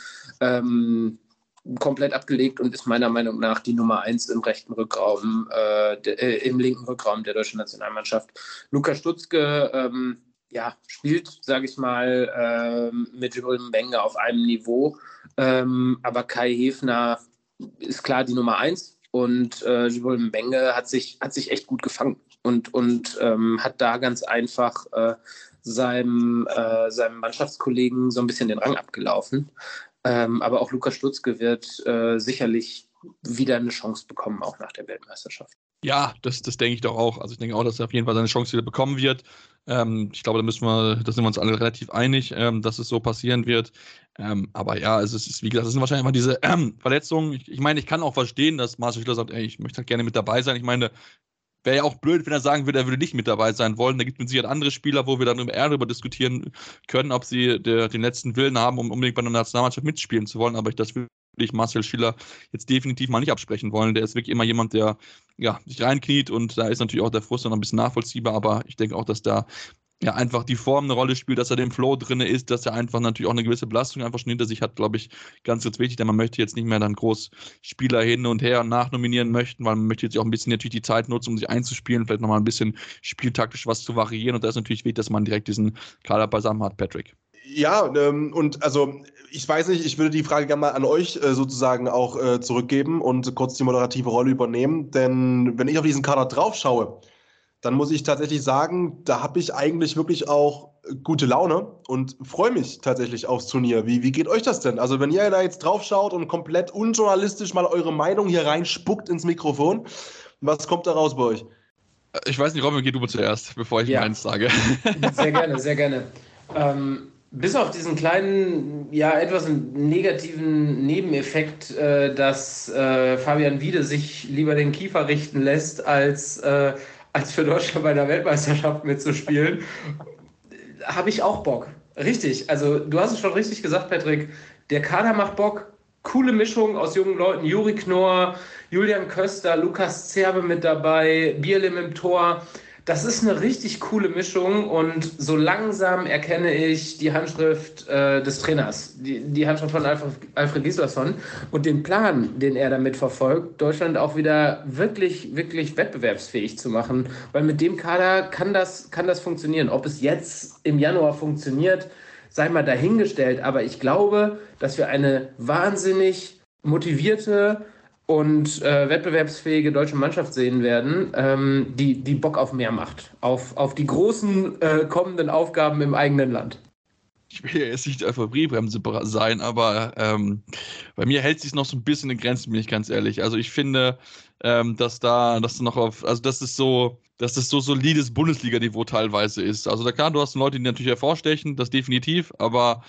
ähm, komplett abgelegt und ist meiner Meinung nach die Nummer eins im rechten Rückraum, äh, de, äh, im linken Rückraum der deutschen Nationalmannschaft. Lukas Stutzke ähm, ja, spielt, sage ich mal, ähm, mit Joel Mbengue auf einem Niveau, ähm, aber Kai Hefner ist klar die Nummer eins und äh, Joel Mbengue hat sich, hat sich echt gut gefangen und, und ähm, hat da ganz einfach äh, seinem, äh, seinem Mannschaftskollegen so ein bisschen den Rang abgelaufen. Ähm, aber auch Lukas Stutzke wird äh, sicherlich wieder eine Chance bekommen, auch nach der Weltmeisterschaft. Ja, das, das denke ich doch auch. Also ich denke auch, dass er auf jeden Fall seine Chance wieder bekommen wird. Ähm, ich glaube, da müssen wir, da sind wir uns alle relativ einig, ähm, dass es so passieren wird. Ähm, aber ja, es ist, wie gesagt, es sind wahrscheinlich immer diese ähm, Verletzungen. Ich, ich meine, ich kann auch verstehen, dass Marcel Schiller sagt, ey, ich möchte halt gerne mit dabei sein. Ich meine, wäre ja auch blöd, wenn er sagen würde, er würde nicht mit dabei sein wollen. Da gibt es mit Sicherheit andere Spieler, wo wir dann eher darüber diskutieren können, ob sie der, den letzten Willen haben, um unbedingt bei einer Nationalmannschaft mitspielen zu wollen. Aber ich, das würde ich Marcel Schiller jetzt definitiv mal nicht absprechen wollen. Der ist wirklich immer jemand, der ja, sich reinkniet und da ist natürlich auch der Frust noch ein bisschen nachvollziehbar. Aber ich denke auch, dass da ja einfach die Form eine Rolle spielt, dass er im Flow drin ist, dass er einfach natürlich auch eine gewisse Belastung einfach schon hinter sich hat, glaube ich, ganz, ganz wichtig, denn man möchte jetzt nicht mehr dann groß Spieler hin und her und nachnominieren möchten, weil man möchte jetzt auch ein bisschen natürlich die Zeit nutzen, um sich einzuspielen, vielleicht nochmal ein bisschen spieltaktisch was zu variieren und da ist natürlich wichtig, dass man direkt diesen Kader beisammen hat, Patrick. Ja, ähm, und also ich weiß nicht, ich würde die Frage gerne mal an euch äh, sozusagen auch äh, zurückgeben und kurz die moderative Rolle übernehmen, denn wenn ich auf diesen Kader drauf schaue, dann muss ich tatsächlich sagen, da habe ich eigentlich wirklich auch gute Laune und freue mich tatsächlich aufs Turnier. Wie, wie geht euch das denn? Also wenn ihr da jetzt drauf schaut und komplett unjournalistisch mal eure Meinung hier reinspuckt ins Mikrofon, was kommt da raus bei euch? Ich weiß nicht, Robin, geh du mal zuerst, bevor ich ja. meins sage. Sehr gerne, sehr gerne. Ähm, bis auf diesen kleinen, ja, etwas negativen Nebeneffekt, äh, dass äh, Fabian Wiede sich lieber den Kiefer richten lässt, als, äh, als für Deutschland bei der Weltmeisterschaft mitzuspielen, habe ich auch Bock. Richtig, also du hast es schon richtig gesagt, Patrick, der Kader macht Bock, coole Mischung aus jungen Leuten, Juri Knorr, Julian Köster, Lukas Zerbe mit dabei, Bierlim im Tor. Das ist eine richtig coole Mischung und so langsam erkenne ich die Handschrift äh, des Trainers, die, die Handschrift von Alfred, Alfred Gislason und den Plan, den er damit verfolgt, Deutschland auch wieder wirklich, wirklich wettbewerbsfähig zu machen, weil mit dem Kader kann das, kann das funktionieren. Ob es jetzt im Januar funktioniert, sei mal dahingestellt, aber ich glaube, dass wir eine wahnsinnig motivierte und äh, wettbewerbsfähige deutsche Mannschaft sehen werden, ähm, die, die Bock auf mehr macht, auf, auf die großen äh, kommenden Aufgaben im eigenen Land. Ich will ja jetzt nicht auf der Briefbremse sein, aber ähm, bei mir hält sich noch so ein bisschen in Grenzen, bin ich ganz ehrlich. Also ich finde, ähm, dass da, dass du noch auf, also das ist so, dass das so solides Bundesliga-Niveau teilweise ist. Also da klar, du hast Leute, die natürlich hervorstechen, das definitiv, aber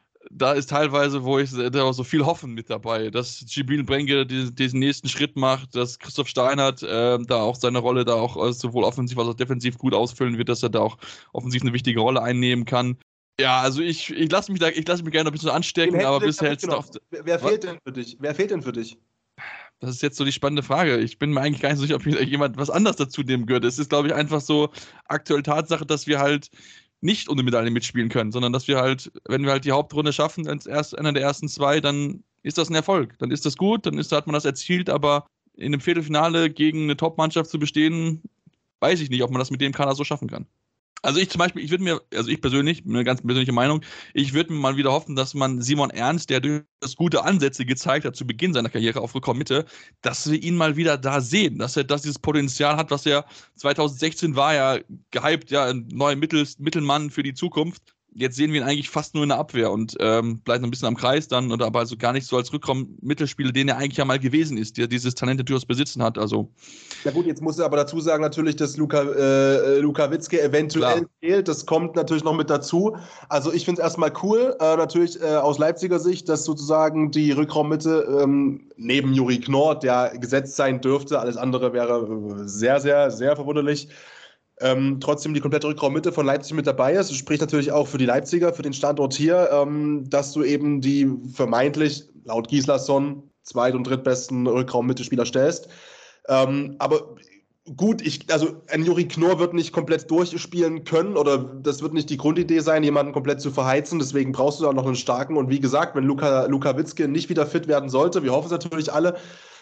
da ist teilweise, wo ich da so viel Hoffen mit dabei, dass Djibril Brenge diesen, diesen nächsten Schritt macht, dass Christoph Steinert äh, da auch seine Rolle da auch äh, sowohl offensiv als auch defensiv gut ausfüllen wird, dass er da auch offensiv eine wichtige Rolle einnehmen kann. Ja, also ich, ich lasse mich da, ich lasse mich gerne ein bisschen anstecken, aber bisher hält's noch. Wer, wer fehlt denn für dich? Wer fehlt denn für dich? Das ist jetzt so die spannende Frage. Ich bin mir eigentlich gar nicht so sicher, ob jemand was anderes dazu nehmen würde. Es ist, glaube ich, einfach so aktuell Tatsache, dass wir halt nicht um die Medaille mitspielen können, sondern dass wir halt, wenn wir halt die Hauptrunde schaffen, als erst einer der ersten zwei, dann ist das ein Erfolg. Dann ist das gut, dann ist, hat man das erzielt, aber in einem Viertelfinale gegen eine Top-Mannschaft zu bestehen, weiß ich nicht, ob man das mit dem Kader so schaffen kann. Also ich zum Beispiel, ich würde mir, also ich persönlich, eine ganz persönliche Meinung, ich würde mir mal wieder hoffen, dass man Simon Ernst, der durchaus gute Ansätze gezeigt hat zu Beginn seiner Karriere auf Rückraum-Mitte, dass wir ihn mal wieder da sehen, dass er das dieses Potenzial hat, was er zwanzig sechzehn war, ja gehypt, ja, ein neuer Mittel, Mittelmann für die Zukunft. Jetzt sehen wir ihn eigentlich fast nur in der Abwehr und ähm, bleibt ein bisschen am Kreis dann, oder aber also gar nicht so als Rückraum-Mittelspieler, den er eigentlich ja mal gewesen ist, der dieses Talent durchaus besitzen hat. Also. Ja gut, jetzt muss er aber dazu sagen natürlich, dass Luka, äh, Luka Witzke eventuell Klar. fehlt. Das kommt natürlich noch mit dazu. Also ich finde es erstmal cool, äh, natürlich äh, aus Leipziger Sicht, dass sozusagen die Rückraummitte ähm, neben Juri Knorr, der gesetzt sein dürfte, alles andere wäre sehr, sehr, sehr verwunderlich, Ähm, trotzdem die komplette Rückraummitte von Leipzig mit dabei ist. Das spricht natürlich auch für die Leipziger, für den Standort hier, ähm, dass du eben die vermeintlich, laut Gislason, zweit- und drittbesten Rückraummittelspieler stellst. Ähm, aber gut, ich, also ein Juri Knorr wird nicht komplett durchspielen können oder das wird nicht die Grundidee sein, jemanden komplett zu verheizen. Deswegen brauchst du da noch einen starken. Und wie gesagt, wenn Luka, Luka Witzke nicht wieder fit werden sollte, wir hoffen es natürlich alle,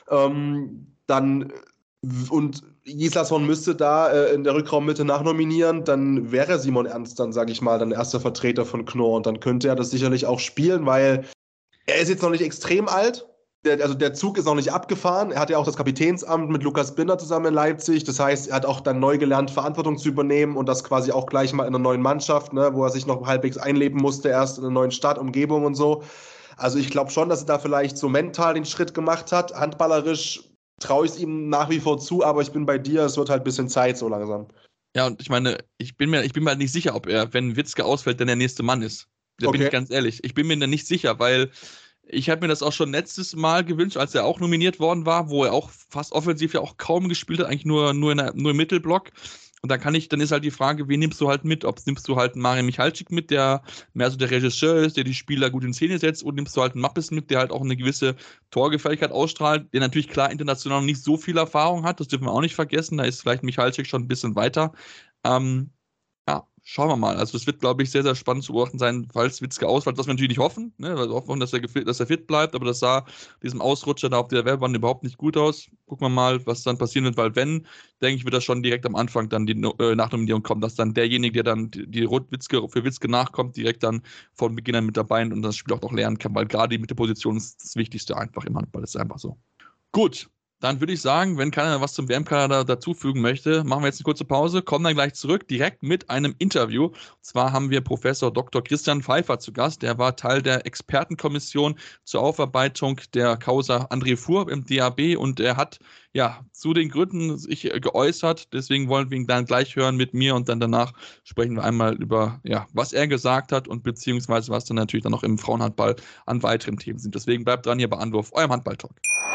ähm, dann und Gislason müsste da äh, in der Rückraummitte nachnominieren, dann wäre Simon Ernst dann, sage ich mal, dann erster Vertreter von Knorr und dann könnte er das sicherlich auch spielen, weil er ist jetzt noch nicht extrem alt, der, also der Zug ist noch nicht abgefahren, er hat ja auch das Kapitänsamt mit Lukas Binder zusammen in Leipzig, das heißt, er hat auch dann neu gelernt, Verantwortung zu übernehmen und das quasi auch gleich mal in einer neuen Mannschaft, ne, wo er sich noch halbwegs einleben musste, erst in einer neuen Stadt, Umgebung und so. Also ich glaube schon, dass er da vielleicht so mental den Schritt gemacht hat, handballerisch traue ich es ihm nach wie vor zu, aber ich bin bei dir, es wird halt ein bisschen Zeit so langsam. Ja, und ich meine, ich bin mir, ich bin mir halt nicht sicher, ob er, wenn Witzke ausfällt, dann der nächste Mann ist. Da okay. bin ich ganz ehrlich. Ich bin mir da nicht sicher, weil ich habe mir das auch schon letztes Mal gewünscht, als er auch nominiert worden war, wo er auch fast offensiv ja auch kaum gespielt hat, eigentlich nur, nur, in der, nur im Mittelblock. Und dann kann ich, dann ist halt die Frage, wen nimmst du halt mit? Ob nimmst du halt einen Mario Michalczyk mit, der mehr so der Regisseur ist, der die Spieler gut in Szene setzt, und nimmst du halt einen Mappes mit, der halt auch eine gewisse Torgefährlichkeit ausstrahlt, der natürlich klar international noch nicht so viel Erfahrung hat, das dürfen wir auch nicht vergessen, da ist vielleicht Michalczyk schon ein bisschen weiter. Ähm, ja, schauen wir mal. Also es wird, glaube ich, sehr, sehr spannend zu beobachten sein, falls Witzke ausfällt, was wir natürlich nicht hoffen, ne? Weil wir hoffen, dass er, dass er fit bleibt, aber das sah diesem Ausrutscher da auf der Werbebahn überhaupt nicht gut aus. Gucken wir mal, was dann passieren wird, weil wenn, denke ich, wird das schon direkt am Anfang dann die äh, Nachnominierung kommen, dass dann derjenige, der dann die, die Witzke, für Witzke nachkommt, direkt dann von Beginn an mit dabei und das Spiel auch noch lernen kann, weil gerade die Mittelposition ist das Wichtigste einfach im Handball, das ist einfach so. Gut. Dann würde ich sagen, wenn keiner was zum W M-Kader dazufügen möchte, machen wir jetzt eine kurze Pause, kommen dann gleich zurück, direkt mit einem Interview. Und zwar haben wir Professor Doktor Christian Pfeiffer zu Gast. Der war Teil der Expertenkommission zur Aufarbeitung der Causa André Fuhr im D H B und er hat ja zu den Gründen sich geäußert. Deswegen wollen wir ihn dann gleich hören mit mir und dann danach sprechen wir einmal über, ja, was er gesagt hat und beziehungsweise was dann natürlich dann noch im Frauenhandball an weiteren Themen sind. Deswegen bleibt dran hier bei Anwurf, eurem Handball-Talk.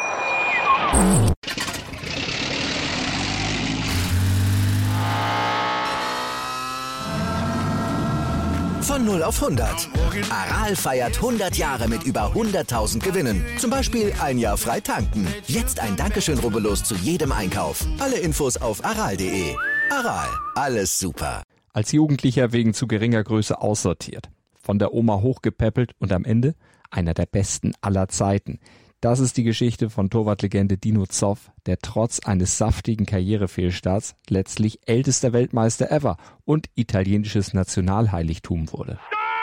Von null auf hundert. Aral feiert hundert Jahre mit über hunderttausend Gewinnen. Zum Beispiel ein Jahr frei tanken. Jetzt ein Dankeschön, rubbellos zu jedem Einkauf. Alle Infos auf aral punkt de. Aral, alles super. Als Jugendlicher wegen zu geringer Größe aussortiert. Von der Oma hochgepäppelt und am Ende einer der besten aller Zeiten. Das ist die Geschichte von Torwartlegende Dino Zoff, der trotz eines saftigen Karrierefehlstarts letztlich ältester Weltmeister ever und italienisches Nationalheiligtum wurde.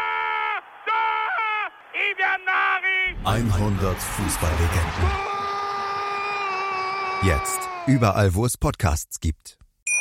hundert Fußballlegenden. Jetzt überall, wo es Podcasts gibt.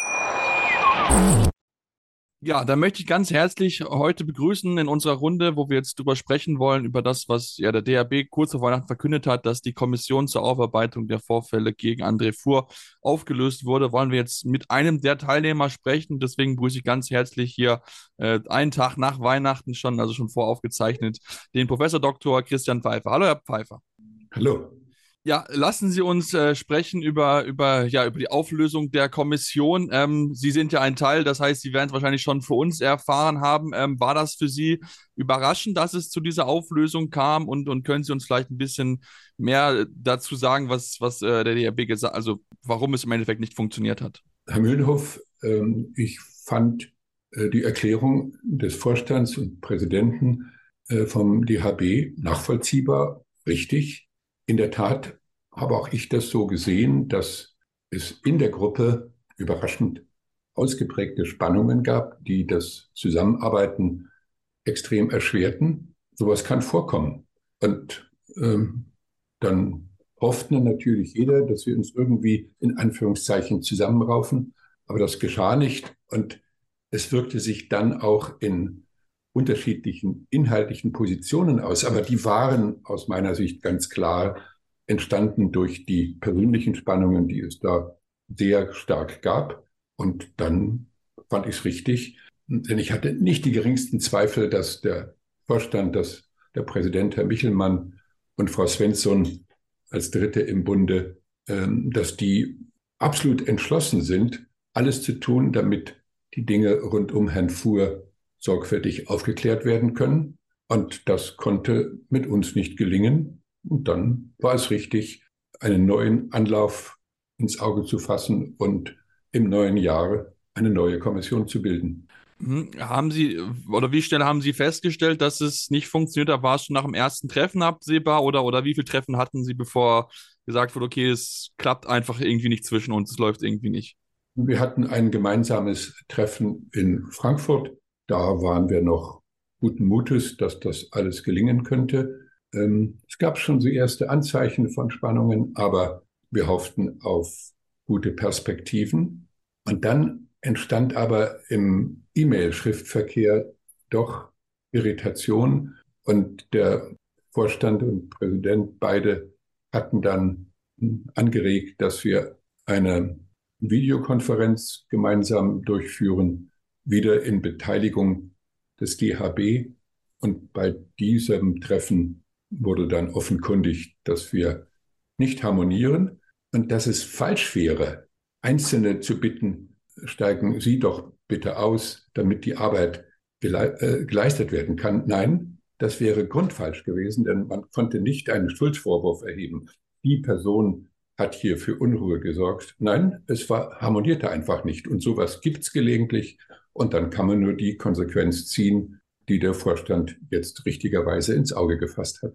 Ja, da möchte ich ganz herzlich heute begrüßen in unserer Runde, wo wir jetzt drüber sprechen wollen, über das, was ja der D H B kurz vor Weihnachten verkündet hat, dass die Kommission zur Aufarbeitung der Vorfälle gegen André Fuhr aufgelöst wurde, wollen wir jetzt mit einem der Teilnehmer sprechen. Deswegen begrüße ich ganz herzlich hier äh, einen Tag nach Weihnachten schon, also schon voraufgezeichnet, den Professor Doktor Christian Pfeiffer. Hallo, Herr Pfeiffer. Hallo. Ja, lassen Sie uns äh, sprechen über, über, ja, über die Auflösung der Kommission. Ähm, Sie sind ja ein Teil, das heißt, Sie werden es wahrscheinlich schon für uns erfahren haben. Ähm, war das für Sie überraschend, dass es zu dieser Auflösung kam? Und, und können Sie uns vielleicht ein bisschen mehr dazu sagen, was, was äh, der D H B gesagt hat, also warum es im Endeffekt nicht funktioniert hat? Herr Mühlenhoff, ähm, ich fand äh, die Erklärung des Vorstands und Präsidenten äh, vom D H B nachvollziehbar, richtig. In der Tat habe auch ich das so gesehen, dass es in der Gruppe überraschend ausgeprägte Spannungen gab, die das Zusammenarbeiten extrem erschwerten. Sowas kann vorkommen. Und ähm, dann hoffte natürlich jeder, dass wir uns irgendwie in Anführungszeichen zusammenraufen. Aber das geschah nicht. Und es wirkte sich dann auch in unterschiedlichen inhaltlichen Positionen aus. Aber die waren aus meiner Sicht ganz klar entstanden durch die persönlichen Spannungen, die es da sehr stark gab. Und dann fand ich es richtig, denn ich hatte nicht die geringsten Zweifel, dass der Vorstand, dass der Präsident Herr Michelmann und Frau Svensson als Dritte im Bunde, ähm, dass die absolut entschlossen sind, alles zu tun, damit die Dinge rund um Herrn Fuhr sorgfältig aufgeklärt werden können. Und das konnte mit uns nicht gelingen. Und dann war es richtig, einen neuen Anlauf ins Auge zu fassen und im neuen Jahr eine neue Kommission zu bilden. Haben Sie, oder wie schnell haben Sie festgestellt, dass es nicht funktioniert hat? War es schon nach dem ersten Treffen absehbar oder, oder wie viele Treffen hatten Sie, bevor gesagt wurde, okay, es klappt einfach irgendwie nicht zwischen uns, es läuft irgendwie nicht? Wir hatten ein gemeinsames Treffen in Frankfurt. Da waren wir noch guten Mutes, dass das alles gelingen könnte. Ähm, es gab schon so erste Anzeichen von Spannungen, aber wir hofften auf gute Perspektiven. Und dann entstand aber im E-Mail-Schriftverkehr doch Irritation. Und der Vorstand und Präsident beide hatten dann angeregt, dass wir eine Videokonferenz gemeinsam durchführen, wieder in Beteiligung des D H B. Und bei diesem Treffen wurde dann offenkundig, dass wir nicht harmonieren und dass es falsch wäre, Einzelne zu bitten, steigen Sie doch bitte aus, damit die Arbeit gele- äh, geleistet werden kann. Nein, das wäre grundfalsch gewesen, denn man konnte nicht einen Schuldvorwurf erheben. Die Person hat hier für Unruhe gesorgt. Nein, es war, harmonierte einfach nicht. Und sowas gibt's gelegentlich. Und dann kann man nur die Konsequenz ziehen, die der Vorstand jetzt richtigerweise ins Auge gefasst hat.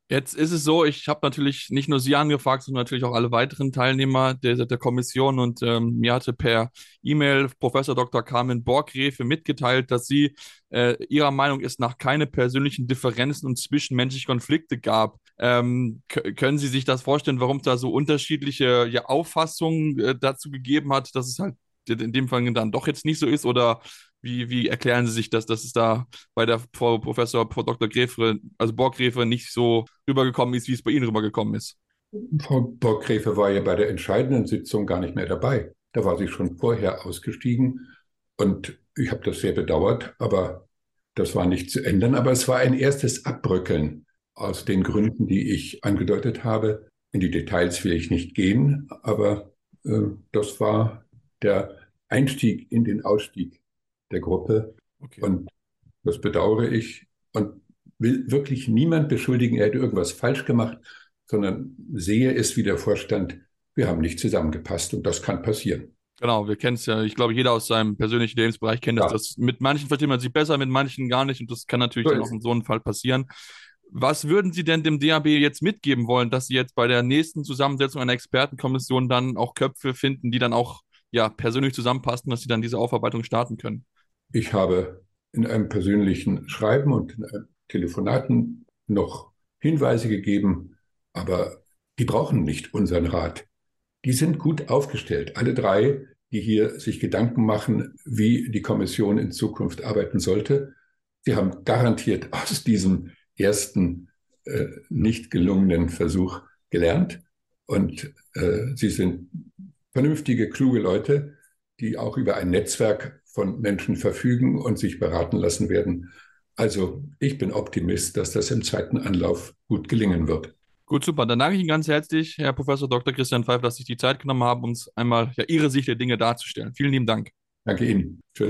Jetzt ist es so, ich habe natürlich nicht nur Sie angefragt, sondern natürlich auch alle weiteren Teilnehmer der, der Kommission und ähm, mir hatte per E-Mail Professor Doktor Carmen Borgrefe mitgeteilt, dass sie äh, ihrer Meinung ist, nach keine persönlichen Differenzen und zwischenmenschliche Konflikte gab. Ähm, können Sie sich das vorstellen, warum es da so unterschiedliche ja, Auffassungen äh, dazu gegeben hat, dass es halt in dem Fall dann doch jetzt nicht so ist, oder Wie, wie erklären Sie sich das, dass es da bei der Frau Professor Frau Doktor Gräfe, also Borgrefe, nicht so rübergekommen ist, wie es bei Ihnen rübergekommen ist? Frau Borgrefe war ja bei der entscheidenden Sitzung gar nicht mehr dabei. Da war sie schon vorher ausgestiegen und ich habe das sehr bedauert, aber das war nicht zu ändern. Aber es war ein erstes Abbröckeln aus den Gründen, die ich angedeutet habe. In die Details will ich nicht gehen, aber äh, das war der Einstieg in den Ausstieg der Gruppe. Okay. Und das bedauere ich und will wirklich niemand beschuldigen, er hätte irgendwas falsch gemacht, sondern sehe es wie der Vorstand, wir haben nicht zusammengepasst und das kann passieren. Genau, wir kennen es ja, ich glaube, jeder aus seinem persönlichen Lebensbereich kennt das. Ja. das. Mit manchen versteht man sich besser, mit manchen gar nicht und das kann natürlich so dann auch in so einem Fall passieren. Was würden Sie denn dem D H B jetzt mitgeben wollen, dass Sie jetzt bei der nächsten Zusammensetzung einer Expertenkommission dann auch Köpfe finden, die dann auch ja, persönlich zusammenpassen, dass Sie dann diese Aufarbeitung starten können? Ich habe in einem persönlichen Schreiben und in einem Telefonaten noch Hinweise gegeben, aber die brauchen nicht unseren Rat. Die sind gut aufgestellt, alle drei, die hier sich Gedanken machen, wie die Kommission in Zukunft arbeiten sollte. Sie haben garantiert aus diesem ersten äh, nicht gelungenen Versuch gelernt und äh, sie sind vernünftige, kluge Leute, die auch über ein Netzwerk von Menschen verfügen und sich beraten lassen werden. Also ich bin Optimist, dass das im zweiten Anlauf gut gelingen wird. Gut, super. Dann danke ich Ihnen ganz herzlich, Herr Professor Doktor Christian Pfeiffer, dass Sie sich die Zeit genommen haben, uns einmal ja, Ihre Sicht der Dinge darzustellen. Vielen lieben Dank. Danke Ihnen. Tschüss.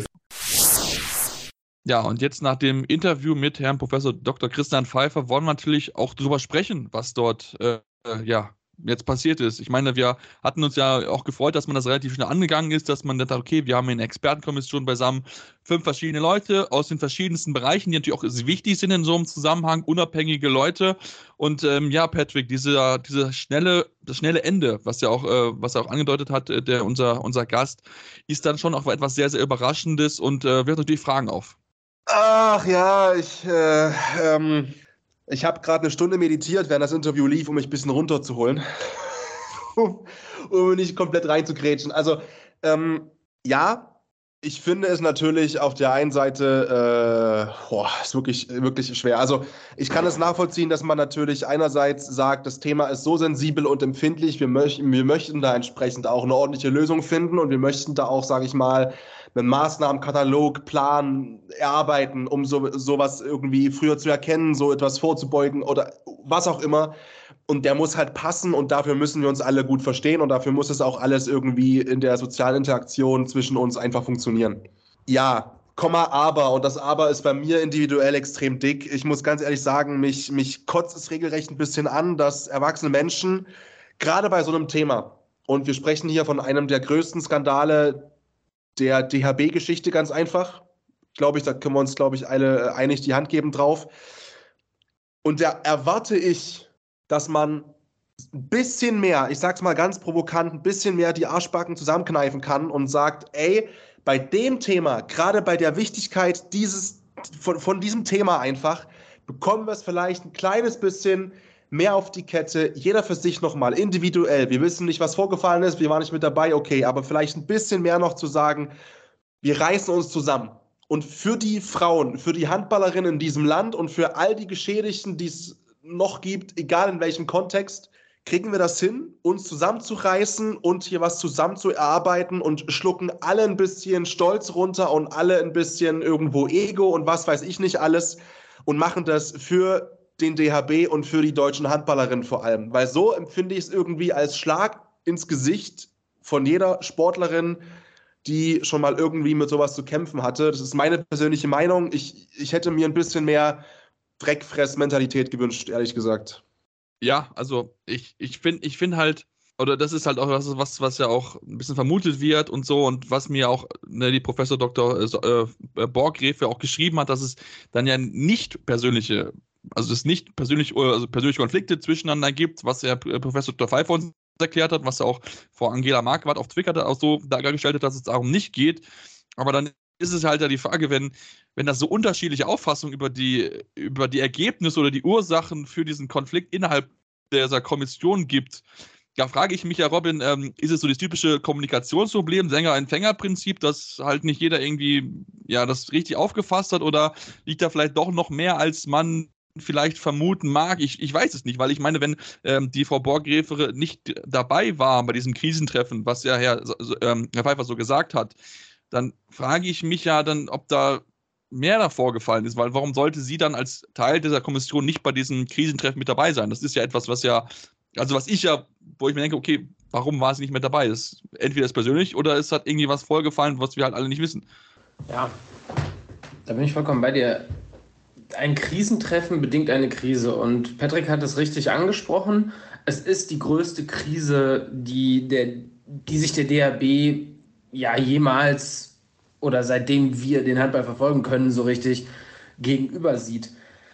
Ja, und jetzt nach dem Interview mit Herrn Professor Doktor Christian Pfeiffer wollen wir natürlich auch darüber sprechen, was dort äh, ja jetzt passiert ist. Ich meine, wir hatten uns ja auch gefreut, dass man das relativ schnell angegangen ist, dass man dachte, okay, wir haben eine Expertenkommission beisammen, fünf verschiedene Leute aus den verschiedensten Bereichen, die natürlich auch wichtig sind in so einem Zusammenhang, unabhängige Leute. Und ähm, ja, Patrick, diese, diese schnelle, das schnelle Ende, was ja auch, äh, was er auch angedeutet hat, äh, der, unser, unser Gast, ist dann schon auch etwas sehr, sehr Überraschendes und äh, wirft natürlich Fragen auf. Ach ja, ich, äh, ähm, ich habe gerade eine Stunde meditiert, während das Interview lief, um mich ein bisschen runterzuholen, um, um nicht komplett reinzugrätschen. Also, ähm, ja, ich finde es natürlich auf der einen Seite, äh, boah, ist wirklich, wirklich schwer. Also, ich kann es nachvollziehen, dass man natürlich einerseits sagt, das Thema ist so sensibel und empfindlich, wir, möch wir möchten da entsprechend auch eine ordentliche Lösung finden und wir möchten da auch, sage ich mal, einen Maßnahmenkatalog, Plan erarbeiten, um so, sowas irgendwie früher zu erkennen, so etwas vorzubeugen oder was auch immer. Und der muss halt passen und dafür müssen wir uns alle gut verstehen und dafür muss es auch alles irgendwie in der sozialen Interaktion zwischen uns einfach funktionieren. Ja, Komma, aber, und das Aber ist bei mir individuell extrem dick. Ich muss ganz ehrlich sagen, mich, mich kotzt es regelrecht ein bisschen an, dass erwachsene Menschen, gerade bei so einem Thema, und wir sprechen hier von einem der größten Skandale der D H B-Geschichte, ganz einfach. Glaube ich, da können wir uns, glaube ich, alle einig die Hand geben drauf. Und da erwarte ich, dass man ein bisschen mehr, ich sag's mal ganz provokant, ein bisschen mehr die Arschbacken zusammenkneifen kann und sagt, ey, bei dem Thema, gerade bei der Wichtigkeit dieses, von, von diesem Thema einfach, bekommen wir es vielleicht ein kleines bisschen mehr auf die Kette, jeder für sich nochmal, individuell. Wir wissen nicht, was vorgefallen ist, wir waren nicht mit dabei, okay, aber vielleicht ein bisschen mehr noch zu sagen, wir reißen uns zusammen. Und für die Frauen, für die Handballerinnen in diesem Land und für all die Geschädigten, die es noch gibt, egal in welchem Kontext, kriegen wir das hin, uns zusammenzureißen und hier was zusammen zu erarbeiten und schlucken alle ein bisschen Stolz runter und alle ein bisschen irgendwo Ego und was weiß ich nicht alles und machen das für den D H B und für die deutschen Handballerinnen vor allem. Weil so empfinde ich es irgendwie als Schlag ins Gesicht von jeder Sportlerin, die schon mal irgendwie mit sowas zu kämpfen hatte. Das ist meine persönliche Meinung. Ich, ich hätte mir ein bisschen mehr Dreckfress-Mentalität gewünscht, ehrlich gesagt. Ja, also ich, ich finde ich find halt, oder das ist halt auch was, was, was ja auch ein bisschen vermutet wird und so und was mir auch ne, die Professor Doktor äh, Borgrefe auch geschrieben hat, dass es dann ja nicht persönliche also es nicht persönlich, also persönliche Konflikte zwischeneinander gibt, was der Professor Doktor Pfeiffer uns erklärt hat, was er auch vor Angela Marquardt auf Twitter auch so dargestellt hat, dass es darum nicht geht. Aber dann ist es halt ja die Frage, wenn, wenn das so unterschiedliche Auffassungen über die, über die Ergebnisse oder die Ursachen für diesen Konflikt innerhalb dieser Kommission gibt, da frage ich mich ja, Robin, ähm, ist es so das typische Kommunikationsproblem, Sänger-Empfänger-Prinzip, dass halt nicht jeder irgendwie ja das richtig aufgefasst hat, oder liegt da vielleicht doch noch mehr, als man vielleicht vermuten mag? Ich, ich weiß es nicht, weil ich meine, wenn ähm, die Frau Borgräfe nicht dabei war bei diesem Krisentreffen, was ja Herr, ähm, Herr Pfeiffer so gesagt hat, dann frage ich mich ja dann, ob da mehr da vorgefallen ist, weil warum sollte sie dann als Teil dieser Kommission nicht bei diesem Krisentreffen mit dabei sein? Das ist ja etwas, was ja, also was ich ja, wo ich mir denke, okay, warum war sie nicht mit dabei? Das ist entweder ist persönlich oder es hat irgendwie was vorgefallen, was wir halt alle nicht wissen. Ja, da bin ich vollkommen bei dir. Ein Krisentreffen bedingt eine Krise, und Patrick hat es richtig angesprochen. Es ist die größte Krise, die, der, die sich der D H B ja jemals oder seitdem wir den Handball verfolgen können, so richtig gegenüber sieht.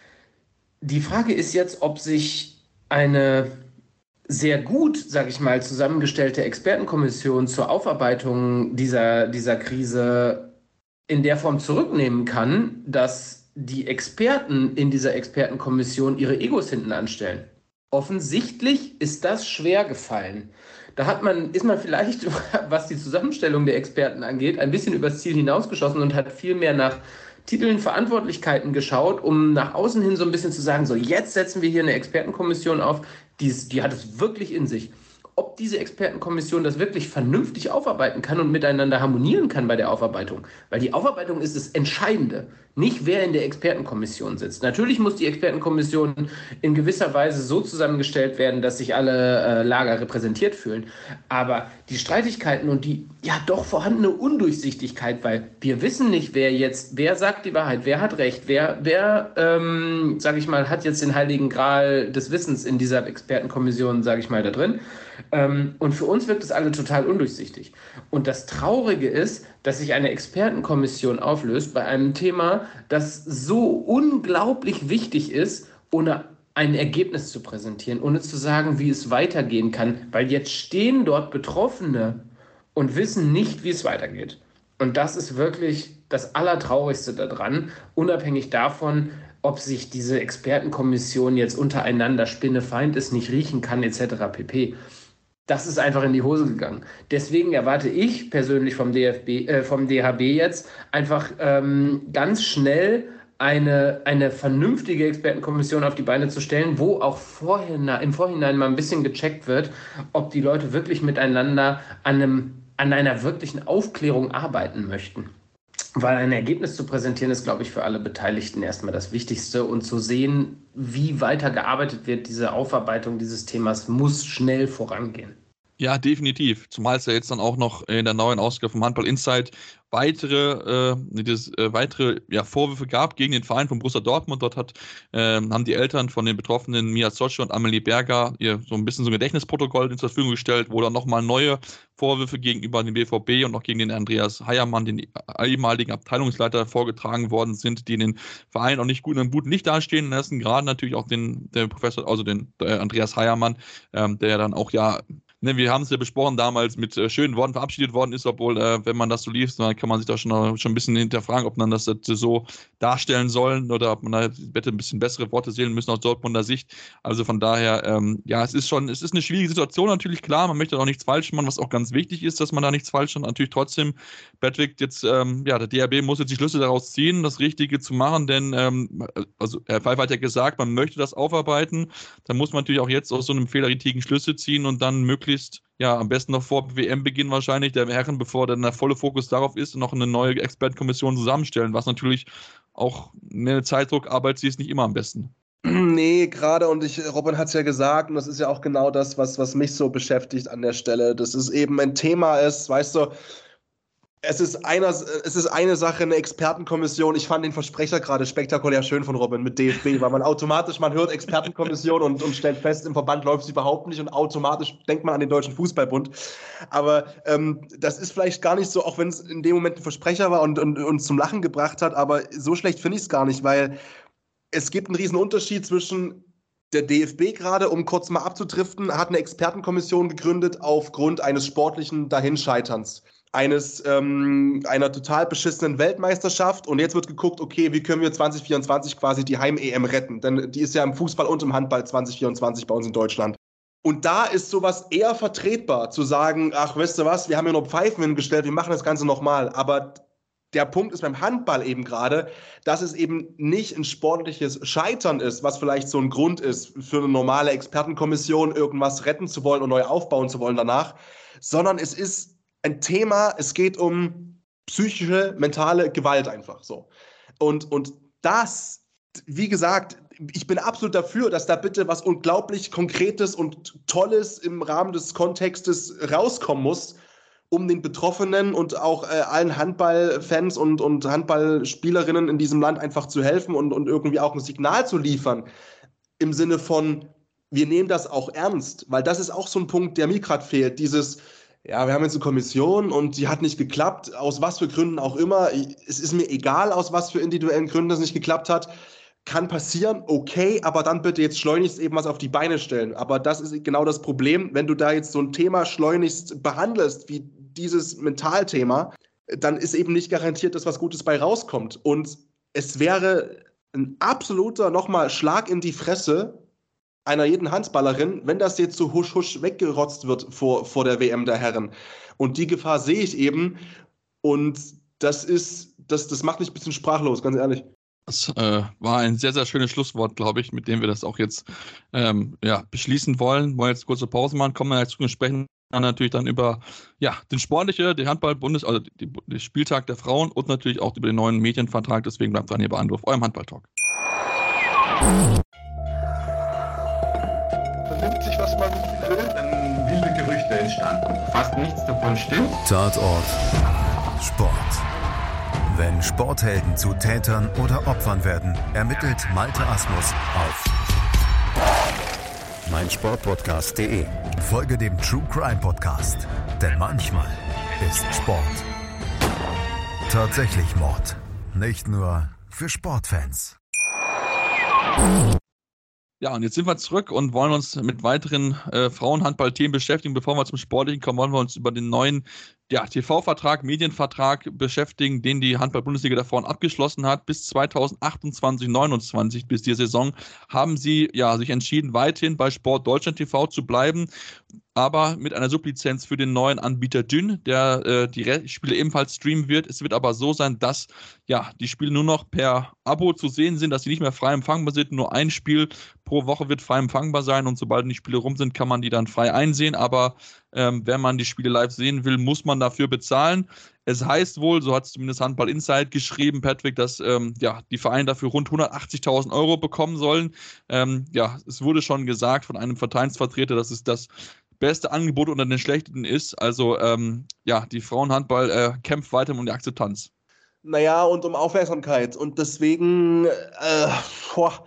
Die Frage ist jetzt, ob sich eine sehr gut, sage ich mal, zusammengestellte Expertenkommission zur Aufarbeitung dieser, dieser Krise in der Form zurücknehmen kann, dass die Experten in dieser Expertenkommission ihre Egos hinten anstellen. Offensichtlich ist das schwer gefallen. Da hat man, ist man vielleicht, was die Zusammenstellung der Experten angeht, ein bisschen übers Ziel hinausgeschossen und hat viel mehr nach Titeln, Verantwortlichkeiten geschaut, um nach außen hin so ein bisschen zu sagen, so jetzt setzen wir hier eine Expertenkommission auf, die, die hat es wirklich in sich. Ob diese Expertenkommission das wirklich vernünftig aufarbeiten kann und miteinander harmonieren kann bei der Aufarbeitung. Weil die Aufarbeitung ist das Entscheidende, nicht wer in der Expertenkommission sitzt. Natürlich muss die Expertenkommission in gewisser Weise so zusammengestellt werden, dass sich alle äh, Lager repräsentiert fühlen. Aber die Streitigkeiten und die ja doch vorhandene Undurchsichtigkeit, weil wir wissen nicht, wer jetzt, wer sagt die Wahrheit, wer hat Recht, wer, wer ähm, sage ich mal, hat jetzt den heiligen Gral des Wissens in dieser Expertenkommission, sage ich mal, da drin. Ähm, und für uns wirkt es alle total undurchsichtig. Und das Traurige ist, dass sich eine Expertenkommission auflöst bei einem Thema, das so unglaublich wichtig ist, ohne ein Ergebnis zu präsentieren, ohne zu sagen, wie es weitergehen kann. Weil jetzt stehen dort Betroffene und wissen nicht, wie es weitergeht. Und das ist wirklich das Allertraurigste daran, unabhängig davon, ob sich diese Expertenkommission jetzt untereinander Spinnefeind ist, nicht riechen kann, et cetera pp. Das ist einfach in die Hose gegangen. Deswegen erwarte ich persönlich vom D F B, äh, vom D H B jetzt einfach ähm, ganz schnell eine, eine vernünftige Expertenkommission auf die Beine zu stellen, wo auch vorhin, im Vorhinein mal ein bisschen gecheckt wird, ob die Leute wirklich miteinander an, einem, an einer wirklichen Aufklärung arbeiten möchten. Weil ein Ergebnis zu präsentieren ist, glaube ich, für alle Beteiligten erstmal das Wichtigste. Und zu sehen, wie weiter gearbeitet wird, diese Aufarbeitung dieses Themas, muss schnell vorangehen. Ja, definitiv. Zumal es ja jetzt dann auch noch in der neuen Ausgabe vom Handball Insight weitere, äh, das, äh, weitere ja, Vorwürfe gab gegen den Verein von Borussia Dortmund. Dort hat, äh, haben die Eltern von den Betroffenen Mia Zotsche und Amelie Berger ihr so ein bisschen so ein Gedächtnisprotokoll zur Verfügung gestellt, wo dann nochmal neue Vorwürfe gegenüber dem B V B und auch gegen den Andreas Heiermann, den ehemaligen Abteilungsleiter, vorgetragen worden sind, die den Verein auch nicht gut in einem guten Licht dastehen lassen. Gerade natürlich auch den, den Professor, also den äh, Andreas Heiermann, ähm, der dann auch ja Ne, wir haben es ja besprochen, damals mit äh, schönen Worten verabschiedet worden ist, obwohl, äh, wenn man das so liest, dann kann man sich da schon, schon ein bisschen hinterfragen, ob man das so darstellen sollen oder ob man da bitte ein bisschen bessere Worte sehen müssen aus Dortmunder Sicht. Also von daher, ähm, ja, es ist schon, es ist eine schwierige Situation natürlich, klar, man möchte auch nichts falsch machen, was auch ganz wichtig ist, dass man da nichts falsch macht. Natürlich trotzdem, Patrick, jetzt, ähm, ja, der D H B muss jetzt die Schlüsse daraus ziehen, das Richtige zu machen, denn, ähm, also Herr Pfeiffer hat ja gesagt, man möchte das aufarbeiten, dann muss man natürlich auch jetzt aus so einem Fehler richtigen Schlüsse ziehen und dann möglichst ja, am besten noch vor W M-Beginn wahrscheinlich der Herren, bevor dann der volle Fokus darauf ist, noch eine neue Expertenkommission zusammenstellen, was natürlich auch eine Zeitdruckarbeit, sie ist nicht immer am besten. Nee, gerade, und ich, Robin hat es ja gesagt, und das ist ja auch genau das, was, was mich so beschäftigt an der Stelle, dass es eben ein Thema ist, weißt du, Es ist, einer, es ist eine Sache, eine Expertenkommission. Ich fand den Versprecher gerade spektakulär schön von Robin mit D F B, weil man automatisch, man hört Expertenkommission und, und stellt fest, im Verband läuft es überhaupt nicht und automatisch denkt man an den Deutschen Fußballbund. Aber ähm, das ist vielleicht gar nicht so, auch wenn es in dem Moment ein Versprecher war und, und uns zum Lachen gebracht hat, aber so schlecht finde ich es gar nicht, weil es gibt einen riesen Unterschied zwischen der D F B gerade, um kurz mal abzudriften, hat eine Expertenkommission gegründet aufgrund eines sportlichen Dahinscheiterns. Eines, ähm, einer total beschissenen Weltmeisterschaft und jetzt wird geguckt, okay, wie können wir zwanzig vierundzwanzig quasi die Heim-E M retten, denn die ist ja im Fußball und im Handball zwanzig vierundzwanzig bei uns in Deutschland. Und da ist sowas eher vertretbar, zu sagen, ach, weißt du was, wir haben ja nur Pfeifen hingestellt, wir machen das Ganze nochmal, aber der Punkt ist beim Handball eben gerade, dass es eben nicht ein sportliches Scheitern ist, was vielleicht so ein Grund ist für eine normale Expertenkommission, irgendwas retten zu wollen und neu aufbauen zu wollen danach, sondern es ist ein Thema, es geht um psychische, mentale Gewalt einfach so. Und, und das, wie gesagt, ich bin absolut dafür, dass da bitte was unglaublich Konkretes und Tolles im Rahmen des Kontextes rauskommen muss, um den Betroffenen und auch äh, allen Handballfans und, und Handballspielerinnen in diesem Land einfach zu helfen und, und irgendwie auch ein Signal zu liefern. Im Sinne von, wir nehmen das auch ernst, weil das ist auch so ein Punkt, der mir gerade fehlt. Dieses, ja, wir haben jetzt eine Kommission und die hat nicht geklappt, aus was für Gründen auch immer. Es ist mir egal, aus was für individuellen Gründen das nicht geklappt hat. Kann passieren, okay, aber dann bitte jetzt schleunigst eben was auf die Beine stellen. Aber das ist genau das Problem, wenn du da jetzt so ein Thema schleunigst behandelst, wie dieses Mentalthema, dann ist eben nicht garantiert, dass was Gutes bei rauskommt. Und es wäre ein absoluter nochmal Schlag in die Fresse einer jeden Handballerin, wenn das jetzt so husch husch weggerotzt wird vor, vor der W M der Herren. Und die Gefahr sehe ich eben. Und das ist, das, das macht mich ein bisschen sprachlos, ganz ehrlich. Das äh, war ein sehr, sehr schönes Schlusswort, glaube ich, mit dem wir das auch jetzt ähm, ja, beschließen wollen. Wollen jetzt kurze Pause machen, kommen wir jetzt zu sprechen. Dann natürlich dann über ja, den sportliche, den Handball-Bundes, also die, den Spieltag der Frauen und natürlich auch über den neuen Medienvertrag. Deswegen bleibt dran hier bei Anruf, eurem Handball-Talk. Vernimmt sich, was man will, dann wilde Gerüchte entstanden. Fast nichts davon stimmt. Tatort Sport. Wenn Sporthelden zu Tätern oder Opfern werden, ermittelt Malte Asmus auf meinsportpodcast punkt de. Folge dem True Crime Podcast, denn manchmal ist Sport tatsächlich Mord. Nicht nur für Sportfans. Ja, und jetzt sind wir zurück und wollen uns mit weiteren äh, Frauenhandball-Themen beschäftigen. Bevor wir zum Sportlichen kommen, wollen wir uns über den neuen ja, T V-Vertrag, Medienvertrag beschäftigen, den die Handball-Bundesliga davor abgeschlossen hat. Bis zweitausendachtundzwanzig neunundzwanzig, bis die Saison, haben sie ja, sich entschieden, weiterhin bei Sport Deutschland T V zu bleiben, aber mit einer Sublizenz für den neuen Anbieter Dün, der äh, die Re- Spiele ebenfalls streamen wird. Es wird aber so sein, dass ja, die Spiele nur noch per Abo zu sehen sind, dass sie nicht mehr frei empfangbar sind. Nur ein Spiel pro Woche wird frei empfangbar sein und sobald die Spiele rum sind, kann man die dann frei einsehen. Aber ähm, wenn man die Spiele live sehen will, muss man dafür bezahlen. Es heißt wohl, so hat es zumindest Handball Insight geschrieben, Patrick, dass ähm, ja, die Vereine dafür rund hundertachtzigtausend Euro bekommen sollen. Ähm, ja, es wurde schon gesagt von einem Vereinsvertreter, dass es das beste Angebot unter den schlechten ist. Also ähm, ja, die Frauenhandball äh, kämpft weiter um die Akzeptanz. Naja, und um Aufmerksamkeit. Und deswegen, äh, boah,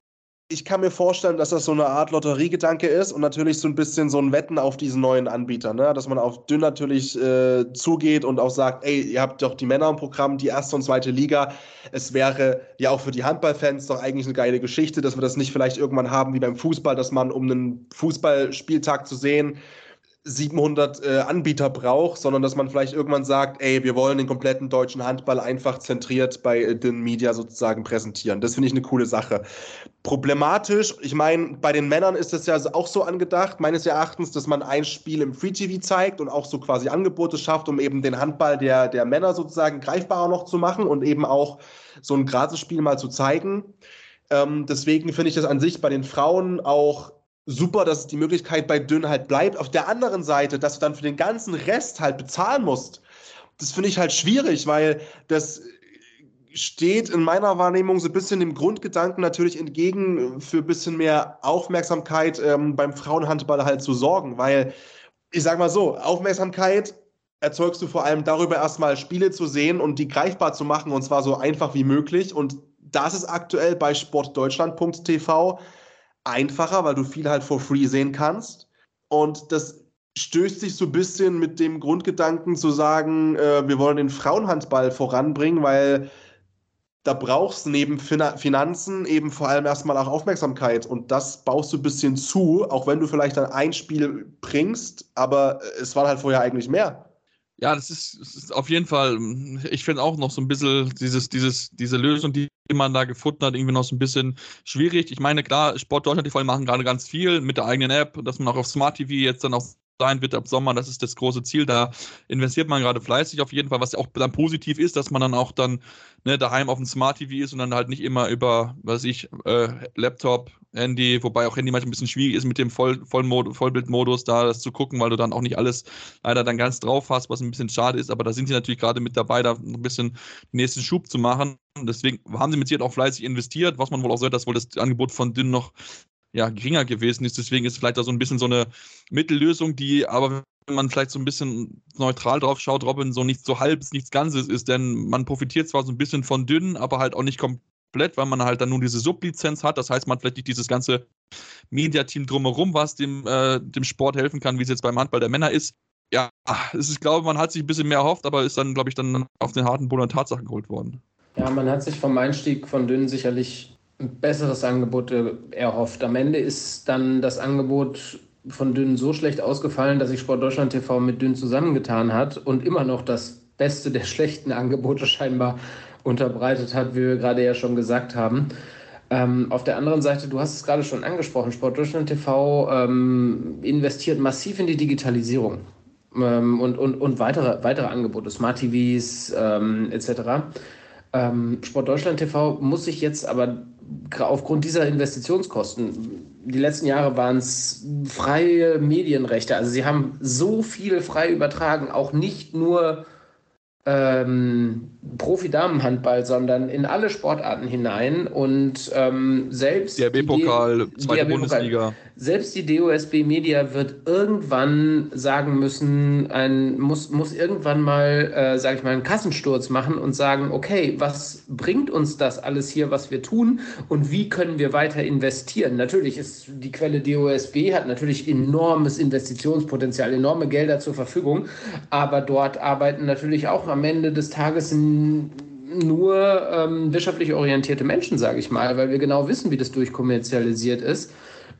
ich kann mir vorstellen, dass das so eine Art Lotteriegedanke ist und natürlich so ein bisschen so ein Wetten auf diesen neuen Anbieter, ne? Dass man auf Dünn natürlich äh, zugeht und auch sagt, ey, ihr habt doch die Männer im Programm, die erste und zweite Liga. Es wäre ja auch für die Handballfans doch eigentlich eine geile Geschichte, dass wir das nicht vielleicht irgendwann haben wie beim Fußball, dass man, um einen Fußballspieltag zu sehen, siebenhundert äh, Anbieter braucht, sondern dass man vielleicht irgendwann sagt, ey, wir wollen den kompletten deutschen Handball einfach zentriert bei äh, den Media sozusagen präsentieren. Das finde ich eine coole Sache. Problematisch, ich meine, bei den Männern ist das ja auch so angedacht, meines Erachtens, dass man ein Spiel im Free-T V zeigt und auch so quasi Angebote schafft, um eben den Handball der, der Männer sozusagen greifbarer noch zu machen und eben auch so ein Gratisspiel mal zu zeigen. Ähm, deswegen finde ich das an sich bei den Frauen auch super, dass die Möglichkeit bei Dünn halt bleibt. Auf der anderen Seite, dass du dann für den ganzen Rest halt bezahlen musst, das finde ich halt schwierig, weil das steht in meiner Wahrnehmung so ein bisschen dem Grundgedanken natürlich entgegen, für ein bisschen mehr Aufmerksamkeit ähm, beim Frauenhandball halt zu sorgen, weil, ich sag mal so, Aufmerksamkeit erzeugst du vor allem darüber, erstmal Spiele zu sehen und die greifbar zu machen, und zwar so einfach wie möglich, und das ist aktuell bei sportdeutschland punkt t v einfacher, weil du viel halt for free sehen kannst. Und das stößt sich so ein bisschen mit dem Grundgedanken zu sagen, äh, wir wollen den Frauenhandball voranbringen, weil da brauchst du neben fin- Finanzen eben vor allem erstmal auch Aufmerksamkeit und das baust du ein bisschen zu, auch wenn du vielleicht dann ein Spiel bringst, aber es war halt vorher eigentlich mehr. Ja, das ist, das ist auf jeden Fall, ich finde auch noch so ein bisschen dieses, dieses, diese Lösung, die man da gefunden hat, irgendwie noch so ein bisschen schwierig. Ich meine, klar, Sport Deutschland T V machen gerade ganz viel mit der eigenen App, dass man auch auf Smart T V jetzt dann auch sein wird ab Sommer, das ist das große Ziel, da investiert man gerade fleißig auf jeden Fall, was ja auch dann positiv ist, dass man dann auch dann ne, daheim auf dem Smart T V ist und dann halt nicht immer über, was ich, äh, Laptop, Handy, wobei auch Handy manchmal ein bisschen schwierig ist mit dem Voll, Vollmod- Vollbildmodus da das zu gucken, weil du dann auch nicht alles leider dann ganz drauf hast, was ein bisschen schade ist, aber da sind sie natürlich gerade mit dabei, da ein bisschen den nächsten Schub zu machen. Deswegen haben sie mit Sicherheit auch fleißig investiert, was man wohl auch sagt, dass wohl das Angebot von Dünn noch ja, geringer gewesen ist. Deswegen ist vielleicht da so ein bisschen so eine Mittellösung, die aber, wenn man vielleicht so ein bisschen neutral drauf schaut, Robin, so nichts so halbes, nichts Ganzes ist, denn man profitiert zwar so ein bisschen von Dünn, aber halt auch nicht komplett, weil man halt dann nur diese Sublizenz hat. Das heißt, man hat vielleicht nicht dieses ganze Mediateam drumherum, was dem, äh, dem Sport helfen kann, wie es jetzt beim Handball der Männer ist. Ja, es ist, glaube ich, man hat sich ein bisschen mehr erhofft, aber ist dann, glaube ich, dann auf den harten Boden der Tatsachen geholt worden. Ja, man hat sich vom Einstieg von Dünn sicherlich ein besseres Angebot erhofft. Am Ende ist dann das Angebot von Dünn so schlecht ausgefallen, dass sich Sport Deutschland T V mit Dünn zusammengetan hat und immer noch das Beste der schlechten Angebote scheinbar unterbreitet hat, wie wir gerade ja schon gesagt haben. Ähm, auf der anderen Seite, du hast es gerade schon angesprochen, Sport Deutschland T V ähm, investiert massiv in die Digitalisierung ähm, und, und, und weitere, weitere Angebote, Smart T Vs ähm, et cetera. Ähm, Sport Deutschland T V muss sich jetzt aber aufgrund dieser Investitionskosten, die letzten Jahre waren es freie Medienrechte, also sie haben so viel frei übertragen, auch nicht nur ähm, Profi-Damenhandball, sondern in alle Sportarten hinein und ähm, selbst D H B-Pokal, zweite Bundesliga. Selbst die D O S B Media wird irgendwann sagen müssen, ein, muss, muss irgendwann mal, äh, sage ich mal, einen Kassensturz machen und sagen, okay, was bringt uns das alles hier, was wir tun und wie können wir weiter investieren? Natürlich ist die Quelle D O S B, hat natürlich enormes Investitionspotenzial, enorme Gelder zur Verfügung, aber dort arbeiten natürlich auch am Ende des Tages ein nur ähm, wirtschaftlich orientierte Menschen, sage ich mal, weil wir genau wissen, wie das durchkommerzialisiert ist.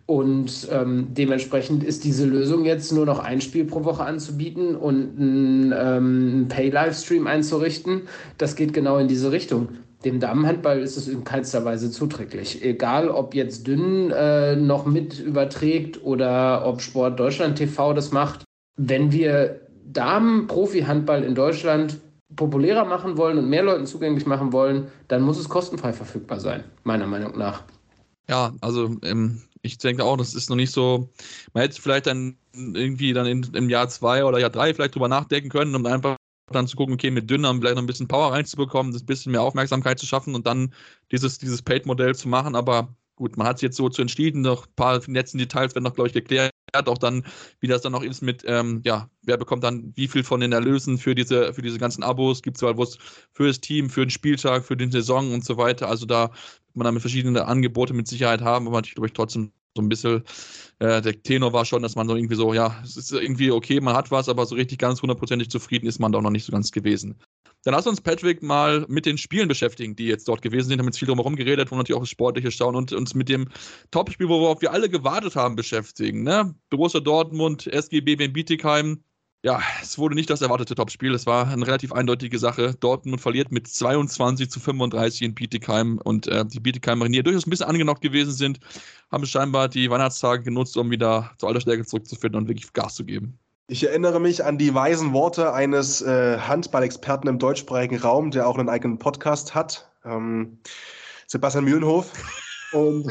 Und ähm, dementsprechend ist diese Lösung jetzt nur noch ein Spiel pro Woche anzubieten und einen ähm, Pay-Livestream einzurichten. Das geht genau in diese Richtung. Dem Damenhandball ist es in keinster Weise zuträglich. Egal, ob jetzt Dünn äh, noch mit überträgt oder ob Sport Deutschland T V das macht. Wenn wir Damen-Profi-Handball in Deutschland populärer machen wollen und mehr Leuten zugänglich machen wollen, dann muss es kostenfrei verfügbar sein, meiner Meinung nach. Ja, also ähm, ich denke auch, das ist noch nicht so, man hätte vielleicht dann irgendwie dann in, im Jahr zwei oder Jahr drei vielleicht drüber nachdenken können, um einfach dann zu gucken, okay, mit Dünnern vielleicht noch ein bisschen Power reinzubekommen, das bisschen mehr Aufmerksamkeit zu schaffen und dann dieses, dieses Paid-Modell zu machen, aber gut, man hat sich jetzt so zu entschieden, noch ein paar letzten Details werden noch, glaube ich, geklärt, auch dann, wie das dann noch ist mit, ähm, ja, wer bekommt dann wie viel von den Erlösen für diese, für diese ganzen Abos, gibt es halt was für das Team, für den Spieltag, für den Saison und so weiter, also da wird man dann mit verschiedenen Angebote mit Sicherheit haben, aber natürlich, glaube ich, trotzdem so ein bisschen, äh, der Tenor war schon, dass man so irgendwie so, ja, es ist irgendwie okay, man hat was, aber so richtig ganz hundertprozentig zufrieden ist man doch noch nicht so ganz gewesen. Dann lass uns, Patrick, mal mit den Spielen beschäftigen, die jetzt dort gewesen sind. Wir haben jetzt viel drumherum geredet, wo natürlich auch das Sportliche schauen und uns mit dem Topspiel, worauf wir alle gewartet haben, beschäftigen. Ne? Borussia Dortmund, S G B W Bietigheim. Ja, es wurde nicht das erwartete Topspiel. Es war eine relativ eindeutige Sache. Dortmund verliert mit zweiundzwanzig zu fünfunddreißig in Bietigheim und äh, die Bietigheimer, die durchaus ein bisschen angenockt gewesen sind, haben scheinbar die Weihnachtstage genutzt, um wieder zur alter Stärke zurückzufinden und wirklich Gas zu geben. Ich erinnere mich an die weisen Worte eines äh, Handballexperten im deutschsprachigen Raum, der auch einen eigenen Podcast hat, ähm, Sebastian Mühlenhof. Und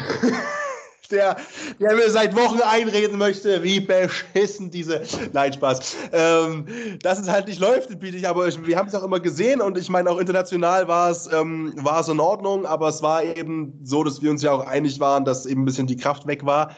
der, der mir seit Wochen einreden möchte, wie beschissen diese... Nein, Spaß. Ähm, dass es halt nicht läuft, biete ich, aber ich, wir haben es auch immer gesehen und ich meine, auch international war es, ähm, war es in Ordnung, aber es war eben so, dass wir uns ja auch einig waren, dass eben ein bisschen die Kraft weg war.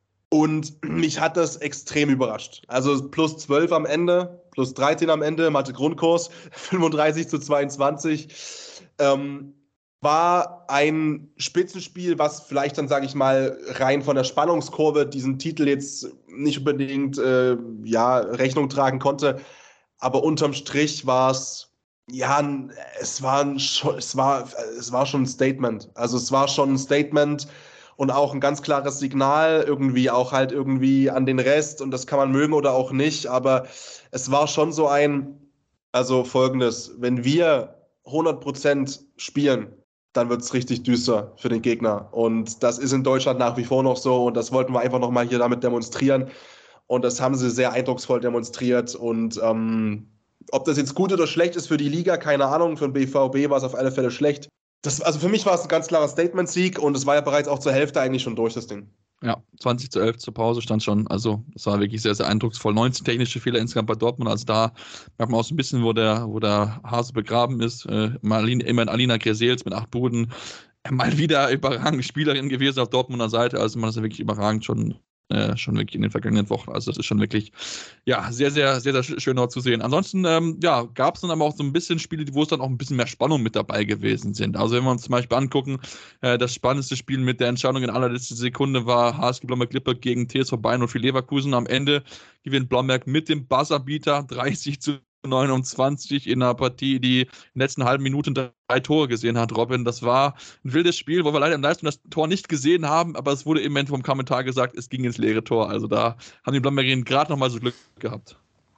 Und mich hat das extrem überrascht. Also plus zwölf am Ende, plus dreizehn am Ende, Mathe-Grundkurs, fünfunddreißig zu zweiundzwanzig. Ähm, war ein Spitzenspiel, was vielleicht dann, sage ich mal, rein von der Spannungskurve diesen Titel jetzt nicht unbedingt äh, ja, Rechnung tragen konnte. Aber unterm Strich war es Ja, es war, ein, es, war, es war schon ein Statement. Also es war schon ein Statement und auch ein ganz klares Signal, irgendwie auch halt irgendwie an den Rest, und das kann man mögen oder auch nicht, aber es war schon so ein, also Folgendes, wenn wir hundert Prozent spielen, dann wird es richtig düster für den Gegner, und das ist in Deutschland nach wie vor noch so, und das wollten wir einfach nochmal hier damit demonstrieren, und das haben sie sehr eindrucksvoll demonstriert, und ähm, ob das jetzt gut oder schlecht ist für die Liga, keine Ahnung. Für den B V B war es auf alle Fälle schlecht. Das, also für mich war es ein ganz klarer Statement-Sieg, und es war ja bereits auch zur Hälfte eigentlich schon durch, das Ding. Ja, zwanzig zu elf zur Pause stand schon. Also das war wirklich sehr, sehr eindrucksvoll. neunzehn technische Fehler insgesamt bei Dortmund. Also da merkt man auch so ein bisschen, wo der, wo der Hase begraben ist. Äh, Marlene, immerhin Alina Gresels mit acht Buden. Mal wieder überragend Spielerin gewesen auf Dortmunder Seite. Also man ist ja wirklich überragend schon Äh, schon wirklich in den vergangenen Wochen. Also das ist schon wirklich, ja, sehr, sehr, sehr, sehr schön dort zu sehen. Ansonsten, ähm, ja, gab es dann aber auch so ein bisschen Spiele, wo es dann auch ein bisschen mehr Spannung mit dabei gewesen sind. Also wenn wir uns zum Beispiel angucken, äh, das spannendste Spiel mit der Entscheidung in allerletzter Sekunde war H S G Blomberg-Lippe gegen T S V Bayern und für Leverkusen. Am Ende gewinnt Blomberg mit dem Buzzerbeater dreißig zu neunundzwanzig in einer Partie, die in der letzten halben Minute drei Tore gesehen hat, Robin. Das war ein wildes Spiel, wo wir leider im Livestream das Tor nicht gesehen haben, aber es wurde im Moment vom Kommentar gesagt, es ging ins leere Tor. Also da haben die Blombergerinnen gerade nochmal so Glück gehabt.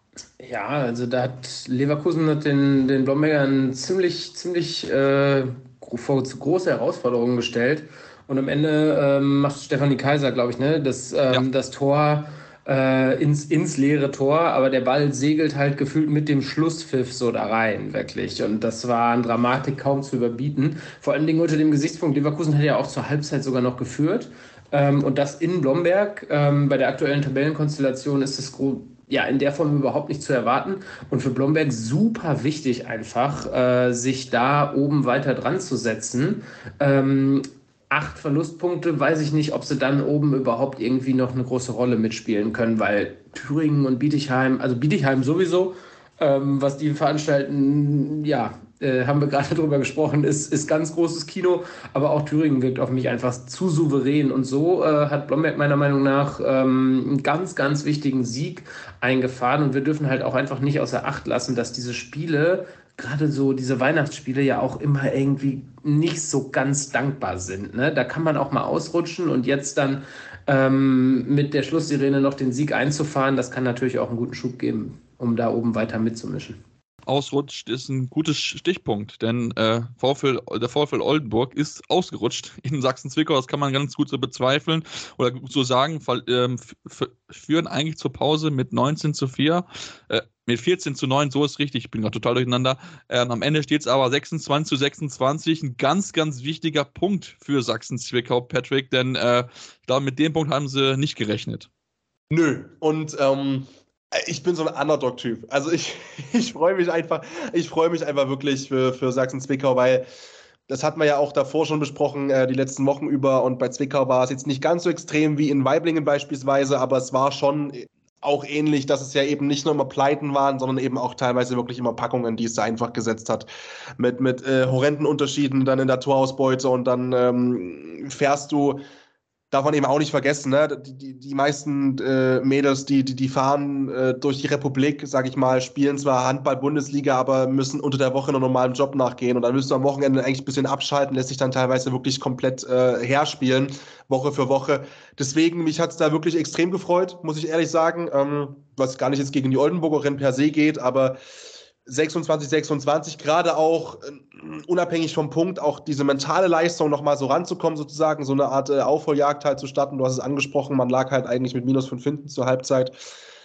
Ja, also da hat Leverkusen hat den, den Blombergern ziemlich, ziemlich äh, vor zu große Herausforderungen gestellt. Und am Ende ähm, macht Stefanie Kaiser, glaube ich, ne, das, ähm, ja. das Tor Äh, ins, ins leere Tor, aber der Ball segelt halt gefühlt mit dem Schlusspfiff so da rein, wirklich. Und das war an Dramatik kaum zu überbieten. Vor allen Dingen unter dem Gesichtspunkt, Leverkusen hat ja auch zur Halbzeit sogar noch geführt. Ähm, und das in Blomberg. Ähm, bei der aktuellen Tabellenkonstellation ist das gro- ja in der Form überhaupt nicht zu erwarten. Und für Blomberg super wichtig einfach, äh, sich da oben weiter dran zu setzen. Ähm, Acht Verlustpunkte, weiß ich nicht, ob sie dann oben überhaupt irgendwie noch eine große Rolle mitspielen können, weil Thüringen und Bietigheim, also Bietigheim sowieso, ähm, was die veranstalten, ja, äh, haben wir gerade drüber gesprochen, ist, ist ganz großes Kino, aber auch Thüringen wirkt auf mich einfach zu souverän, und so äh, hat Blomberg meiner Meinung nach ähm, einen ganz, ganz wichtigen Sieg eingefahren, und wir dürfen halt auch einfach nicht außer Acht lassen, dass diese Spiele, gerade so diese Weihnachtsspiele, ja auch immer irgendwie nicht so ganz dankbar sind. Ne? Da kann man auch mal ausrutschen, und jetzt dann ähm, mit der Schlusssirene noch den Sieg einzufahren, das kann natürlich auch einen guten Schub geben, um da oben weiter mitzumischen. Ausrutscht ist ein gutes Stichpunkt, denn äh, VfL, der VfL Oldenburg ist ausgerutscht in Sachsen-Zwickau. Das kann man ganz gut so bezweifeln oder so sagen. Ähm, f- führen eigentlich zur Pause mit neunzehn zu vier, äh, mit vierzehn zu neun, so ist richtig. Ich bin gerade total durcheinander. Ähm, am Ende steht es aber sechsundzwanzig zu sechsundzwanzig. Ein ganz, ganz wichtiger Punkt für Sachsen-Zwickau, Patrick, denn äh, ich glaube, mit dem Punkt haben sie nicht gerechnet. Nö, und ähm ich bin so ein Underdog-Typ. Also ich, ich freue mich einfach, ich freue mich einfach wirklich für, für Sachsen-Zwickau, weil das hatten wir ja auch davor schon besprochen, äh, die letzten Wochen über, und bei Zwickau war es jetzt nicht ganz so extrem wie in Waiblingen beispielsweise, aber es war schon auch ähnlich, dass es ja eben nicht nur immer Pleiten waren, sondern eben auch teilweise wirklich immer Packungen, die es da einfach gesetzt hat, mit, mit äh, horrenden Unterschieden dann in der Torausbeute, und dann ähm, fährst du, darf man eben auch nicht vergessen, ne? Die, die, die meisten äh, Mädels, die, die, die fahren äh, durch die Republik, sag ich mal, spielen zwar Handball-Bundesliga, aber müssen unter der Woche noch normalen Job nachgehen, und dann willst du am Wochenende eigentlich ein bisschen abschalten, lässt sich dann teilweise wirklich komplett äh, herspielen, Woche für Woche. Deswegen, mich hat es da wirklich extrem gefreut, muss ich ehrlich sagen, ähm, was gar nicht jetzt gegen die Oldenburgerin per se geht, aber sechsundzwanzig sechsundzwanzig, gerade auch äh, unabhängig vom Punkt, auch diese mentale Leistung nochmal so ranzukommen sozusagen, so eine Art äh, Aufholjagd halt zu starten. Du hast es angesprochen, man lag halt eigentlich mit minus fünf hinten zur Halbzeit.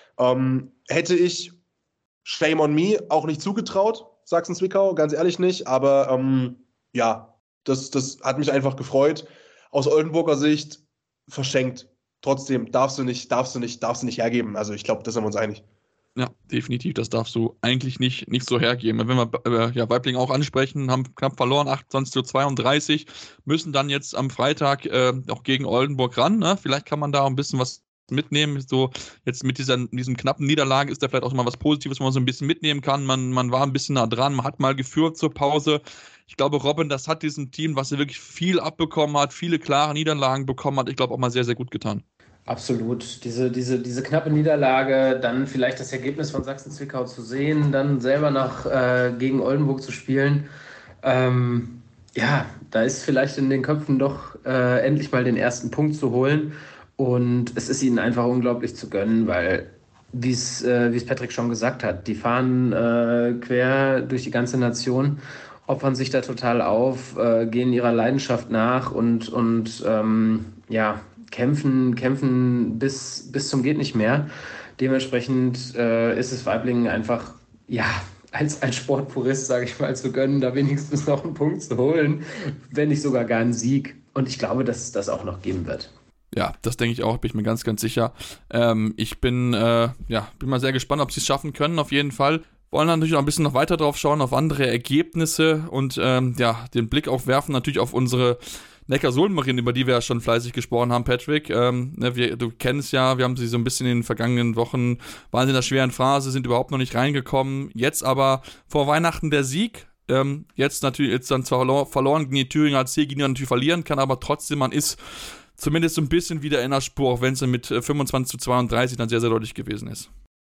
Ähm, hätte ich, shame on me, auch nicht zugetraut, Sachsen-Zwickau, ganz ehrlich nicht, aber ähm, ja, das, das hat mich einfach gefreut. Aus Oldenburger Sicht verschenkt. Trotzdem darfst du nicht, darfst du nicht, darfst du nicht hergeben. Also ich glaube, da sind wir uns einig. Ja, definitiv, das darfst du eigentlich nicht, nicht so hergeben. Wenn wir äh, ja, Waiblingen auch ansprechen, haben knapp verloren, achtundzwanzig zu zweiunddreißig, müssen dann jetzt am Freitag äh, auch gegen Oldenburg ran. Ne? Vielleicht kann man da auch ein bisschen was mitnehmen. So jetzt mit dieser, diesem knappen Niederlage ist da vielleicht auch mal was Positives, was man so ein bisschen mitnehmen kann. Man, man war ein bisschen nah dran, man hat mal geführt zur Pause. Ich glaube, Robin, das hat diesem Team, was er wirklich viel abbekommen hat, viele klare Niederlagen bekommen hat, ich glaube auch mal sehr, sehr gut getan. Absolut. Diese, diese, diese knappe Niederlage, dann vielleicht das Ergebnis von Sachsen-Zwickau zu sehen, dann selber nach, äh, gegen Oldenburg zu spielen. Ähm, ja, da ist vielleicht in den Köpfen doch äh, endlich mal den ersten Punkt zu holen. Und es ist ihnen einfach unglaublich zu gönnen, weil, wie es äh, wie es Patrick schon gesagt hat, die fahren äh, quer durch die ganze Nation, opfern sich da total auf, äh, gehen ihrer Leidenschaft nach und, und ähm, ja, kämpfen, kämpfen bis, bis zum geht nicht mehr. Dementsprechend äh, ist es Waiblingen einfach, ja, als ein Sportpurist, sage ich mal, zu gönnen, da wenigstens noch einen Punkt zu holen, wenn nicht sogar gar einen Sieg. Und ich glaube, dass es das auch noch geben wird. Ja, das denke ich auch, bin ich mir ganz, ganz sicher. Ähm, ich bin, äh, ja, bin mal sehr gespannt, ob sie es schaffen können, auf jeden Fall. Wollen natürlich noch ein bisschen noch weiter drauf schauen, auf andere Ergebnisse und ähm, ja, den Blick auch werfen natürlich auf unsere Neckarsulm-Marine, über die wir ja schon fleißig gesprochen haben, Patrick. Ähm, ne, wir, du kennst ja, wir haben sie so ein bisschen in den vergangenen Wochen, waren sie in der schweren Phase, sind überhaupt noch nicht reingekommen. Jetzt aber vor Weihnachten der Sieg. Ähm, jetzt natürlich, jetzt dann zwar verloren gegen die Thüringer A C, gegen die natürlich verlieren kann, aber trotzdem, man ist zumindest so ein bisschen wieder in der Spur, auch wenn es mit fünfundzwanzig zu zweiunddreißig dann sehr, sehr deutlich gewesen ist.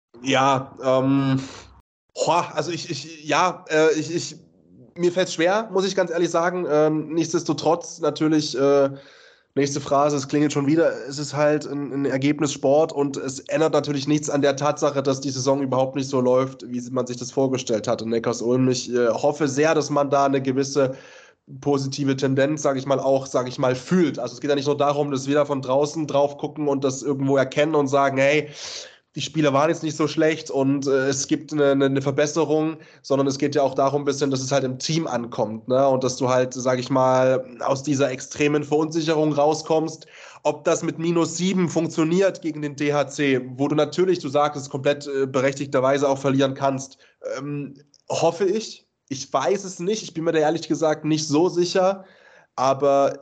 Ja, ähm, boah, also ich, ich ja, äh, ich, ich mir fällt es schwer, muss ich ganz ehrlich sagen. Ähm, nichtsdestotrotz natürlich, äh, nächste Phrase, es klingelt schon wieder, es ist halt ein, ein Ergebnissport und es ändert natürlich nichts an der Tatsache, dass die Saison überhaupt nicht so läuft, wie man sich das vorgestellt hat in Neckarsulm. Ich äh, hoffe sehr, dass man da eine gewisse positive Tendenz, sage ich mal, auch, sage ich mal, fühlt. Also es geht ja nicht nur darum, dass wir da von draußen drauf gucken und das irgendwo erkennen und sagen, hey, die Spiele waren jetzt nicht so schlecht und äh, es gibt eine, eine Verbesserung, sondern es geht ja auch darum ein bisschen, dass es halt im Team ankommt, ne? Und dass du halt, sag ich mal, aus dieser extremen Verunsicherung rauskommst. Ob das mit minus sieben funktioniert gegen den D H C, wo du natürlich, du sagst es, komplett äh, berechtigterweise auch verlieren kannst, ähm, hoffe ich. Ich weiß es nicht, ich bin mir da ehrlich gesagt nicht so sicher, aber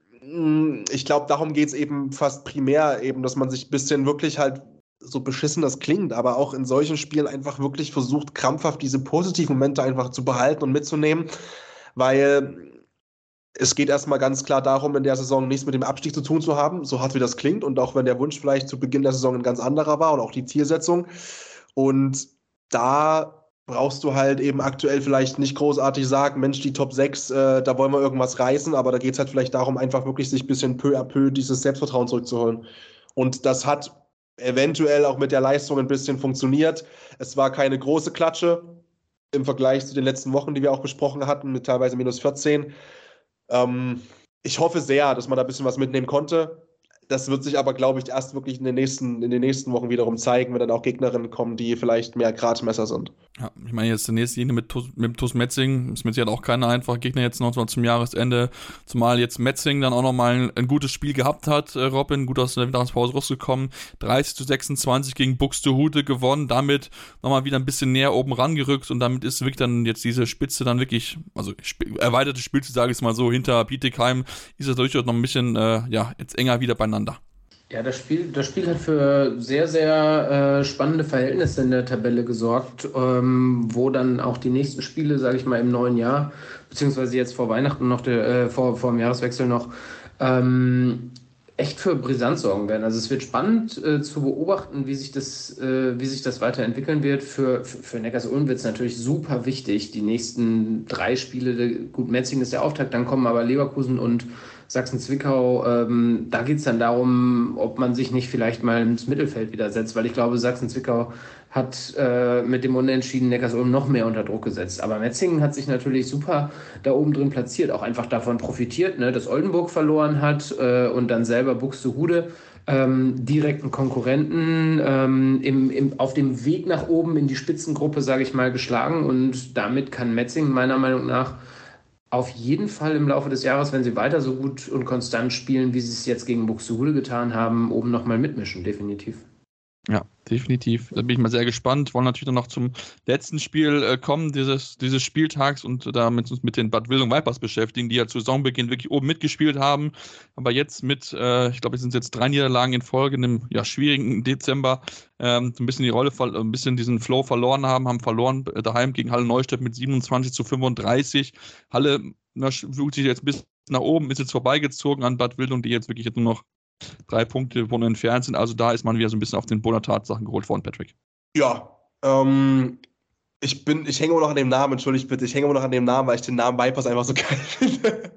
mh, ich glaube, darum geht es eben fast primär, eben, dass man sich ein bisschen wirklich halt, so beschissen das klingt, aber auch in solchen Spielen einfach wirklich versucht, krampfhaft diese positiven Momente einfach zu behalten und mitzunehmen, weil es geht erstmal ganz klar darum, in der Saison nichts mit dem Abstieg zu tun zu haben, so hart wie das klingt und auch wenn der Wunsch vielleicht zu Beginn der Saison ein ganz anderer war und auch die Zielsetzung, und da brauchst du halt eben aktuell vielleicht nicht großartig sagen, Mensch, die Top sechs, äh, da wollen wir irgendwas reißen, aber da geht es halt vielleicht darum, einfach wirklich sich ein bisschen peu à peu dieses Selbstvertrauen zurückzuholen. Und das hat eventuell auch mit der Leistung ein bisschen funktioniert. Es war keine große Klatsche im Vergleich zu den letzten Wochen, die wir auch besprochen hatten, mit teilweise minus vierzehn. Ähm, ich hoffe sehr, dass man da ein bisschen was mitnehmen konnte. Das wird sich aber, glaube ich, erst wirklich in den nächsten, in den nächsten Wochen wiederum zeigen, wenn dann auch Gegnerinnen kommen, die vielleicht mehr Gradmesser sind. Ja, ich meine, jetzt der nächste Gegner mit, mit dem T U S Metzingen ist mit Sicherheit auch keine einfache Gegner jetzt noch zum Jahresende, zumal jetzt Metzingen dann auch nochmal ein, ein gutes Spiel gehabt hat, äh, Robin, gut aus der Winterpause rausgekommen, dreißig zu sechsundzwanzig gegen Buxtehude gewonnen, damit nochmal wieder ein bisschen näher oben rangerückt und damit ist wirklich dann jetzt diese Spitze dann wirklich, also sp- erweiterte Spitze, sage ich es mal so, hinter Bietigheim ist es durchaus noch ein bisschen, äh, ja, jetzt enger wieder beieinander. Ja, das Spiel, das Spiel hat für sehr, sehr äh, spannende Verhältnisse in der Tabelle gesorgt, ähm, wo dann auch die nächsten Spiele, sage ich mal, im neuen Jahr, beziehungsweise jetzt vor Weihnachten noch, der, äh, vor, vor dem Jahreswechsel noch, ähm, echt für Brisanz sorgen werden. Also es wird spannend äh, zu beobachten, wie sich das, äh, wie sich das weiterentwickeln wird. Für, für, für Neckarsulm wird es natürlich super wichtig, die nächsten drei Spiele, gut, Metzingen ist der Auftakt, dann kommen aber Leverkusen und Sachsen-Zwickau, ähm, da geht es dann darum, ob man sich nicht vielleicht mal ins Mittelfeld wieder setzt, weil ich glaube, Sachsen-Zwickau hat äh, mit dem Unentschieden Neckarsulm noch mehr unter Druck gesetzt. Aber Metzingen hat sich natürlich super da oben drin platziert, auch einfach davon profitiert, ne, dass Oldenburg verloren hat äh, und dann selber Buxtehude ähm, direkten Konkurrenten ähm, im, im, auf dem Weg nach oben in die Spitzengruppe, sage ich mal, geschlagen und damit kann Metzingen meiner Meinung nach auf jeden Fall im Laufe des Jahres, wenn sie weiter so gut und konstant spielen, wie sie es jetzt gegen Buxtehude getan haben, oben nochmal mitmischen, definitiv. Ja, definitiv. Da bin ich mal sehr gespannt. Wollen natürlich dann noch zum letzten Spiel äh, kommen, dieses, dieses Spieltags und damit uns mit den Bad Wildung Vipers beschäftigen, die ja zu Saisonbeginn wirklich oben mitgespielt haben. Aber jetzt mit, äh, ich glaube, es sind jetzt drei Niederlagen in Folge in einem ja, schwierigen Dezember, ähm, so ein bisschen die Rolle, ein bisschen diesen Flow verloren haben, haben verloren äh, daheim gegen Halle Neustadt mit siebenundzwanzig zu fünfunddreißig. Halle na, flugt sich jetzt bis nach oben, ist jetzt vorbeigezogen an Bad Wildung, die jetzt wirklich jetzt nur noch drei Punkte von entfernt sind. Also da ist man wieder so ein bisschen auf den Boden der Tatsachen geholt worden, Patrick. Ja, ähm, ich bin, ich hänge immer noch an dem Namen, entschuldigt bitte, ich hänge immer noch an dem Namen, weil ich den Namen Vipers einfach so geil finde.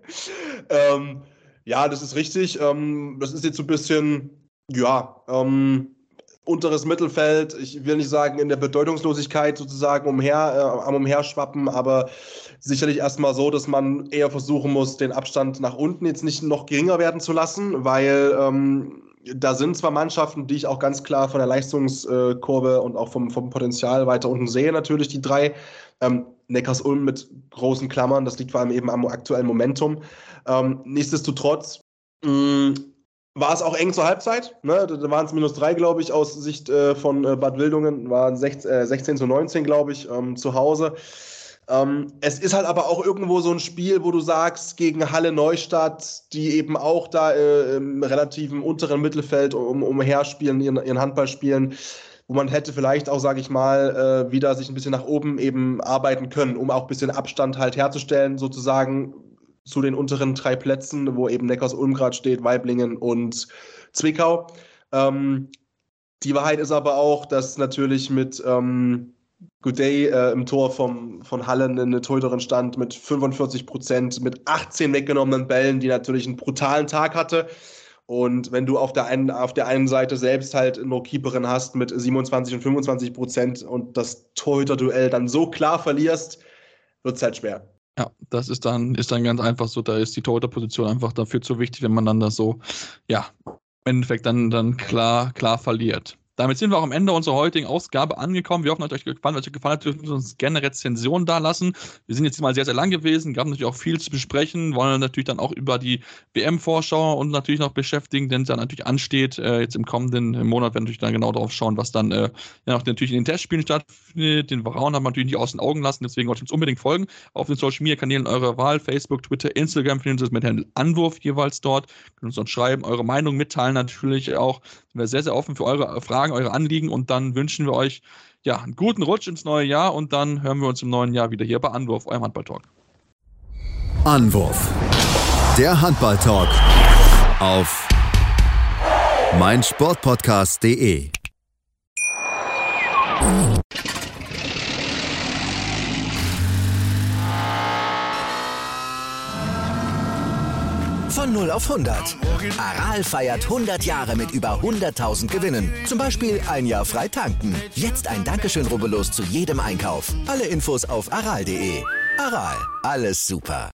ähm, ja, das ist richtig. Ähm, das ist jetzt so ein bisschen, ja, ähm, unteres Mittelfeld. Ich will nicht sagen in der Bedeutungslosigkeit sozusagen umher, äh, am Umherschwappen, aber sicherlich erstmal so, dass man eher versuchen muss, den Abstand nach unten jetzt nicht noch geringer werden zu lassen, weil ähm, da sind zwar Mannschaften, die ich auch ganz klar von der Leistungskurve und auch vom, vom Potenzial weiter unten sehe, natürlich die drei. Ähm, Neckarsulm mit großen Klammern, das liegt vor allem eben am aktuellen Momentum. Ähm, nichtsdestotrotz mh, war es auch eng zur Halbzeit. Ne? Da waren es minus drei, glaube ich, aus Sicht äh, von äh, Bad Wildungen, waren sechzehn zu neunzehn, glaube ich, ähm, zu Hause. Ähm, es ist halt aber auch irgendwo so ein Spiel, wo du sagst, gegen Halle Neustadt, die eben auch da äh, im relativen unteren Mittelfeld um, umher spielen, ihren, ihren Handball spielen, wo man hätte vielleicht auch, sage ich mal, äh, wieder sich ein bisschen nach oben eben arbeiten können, um auch ein bisschen Abstand halt herzustellen, sozusagen zu den unteren drei Plätzen, wo eben Neckarsulm gerade steht, Waiblingen und Zwickau. Ähm, die Wahrheit ist aber auch, dass natürlich mit ähm, Goudet äh, im Tor vom, von Halle eine Torhüterin stand mit fünfundvierzig Prozent, mit achtzehn weggenommenen Bällen, die natürlich einen brutalen Tag hatte. Und wenn du auf der einen, auf der einen Seite selbst halt nur Keeperin hast mit siebenundzwanzig und fünfundzwanzig Prozent und das Torhüterduell dann so klar verlierst, wird es halt schwer. Ja, das ist dann, ist dann ganz einfach so, da ist die Torhüterposition einfach dafür zu wichtig, wenn man dann das so, ja, im Endeffekt dann, dann klar, klar verliert. Damit sind wir auch am Ende unserer heutigen Ausgabe angekommen. Wir hoffen, es hat euch gefallen. Wenn es euch gefallen hat, dürft ihr uns gerne Rezensionen da lassen. Wir sind jetzt mal sehr, sehr lang gewesen, gab natürlich auch viel zu besprechen, wollen natürlich dann auch über die W M-Vorschau und natürlich noch beschäftigen, denn es dann natürlich ansteht. Äh, jetzt im kommenden Monat werden wir natürlich dann genau darauf schauen, was dann äh, ja, noch natürlich in den Testspielen stattfindet. Den Raum haben wir natürlich nicht aus den Augen lassen, deswegen wollt ihr uns unbedingt folgen. Auf den Social-Media-Kanälen eurer Wahl, Facebook, Twitter, Instagram, findet ihr uns mit Handle Anwurf jeweils dort. Könnt uns dort schreiben, eure Meinung mitteilen natürlich auch. Sind wir sehr, sehr offen für eure Fragen, eure Anliegen und dann wünschen wir euch ja, einen guten Rutsch ins neue Jahr und dann hören wir uns im neuen Jahr wieder hier bei Anwurf, eurem Handball-Talk. Anwurf, der Handball-Talk auf meinsportpodcast punkt de. Von null auf hundert. Aral feiert hundert Jahre mit über hunderttausend Gewinnen. Zum Beispiel ein Jahr frei tanken. Jetzt ein Dankeschön, rubbellos zu jedem Einkauf. Alle Infos auf aral punkt de. Aral, alles super.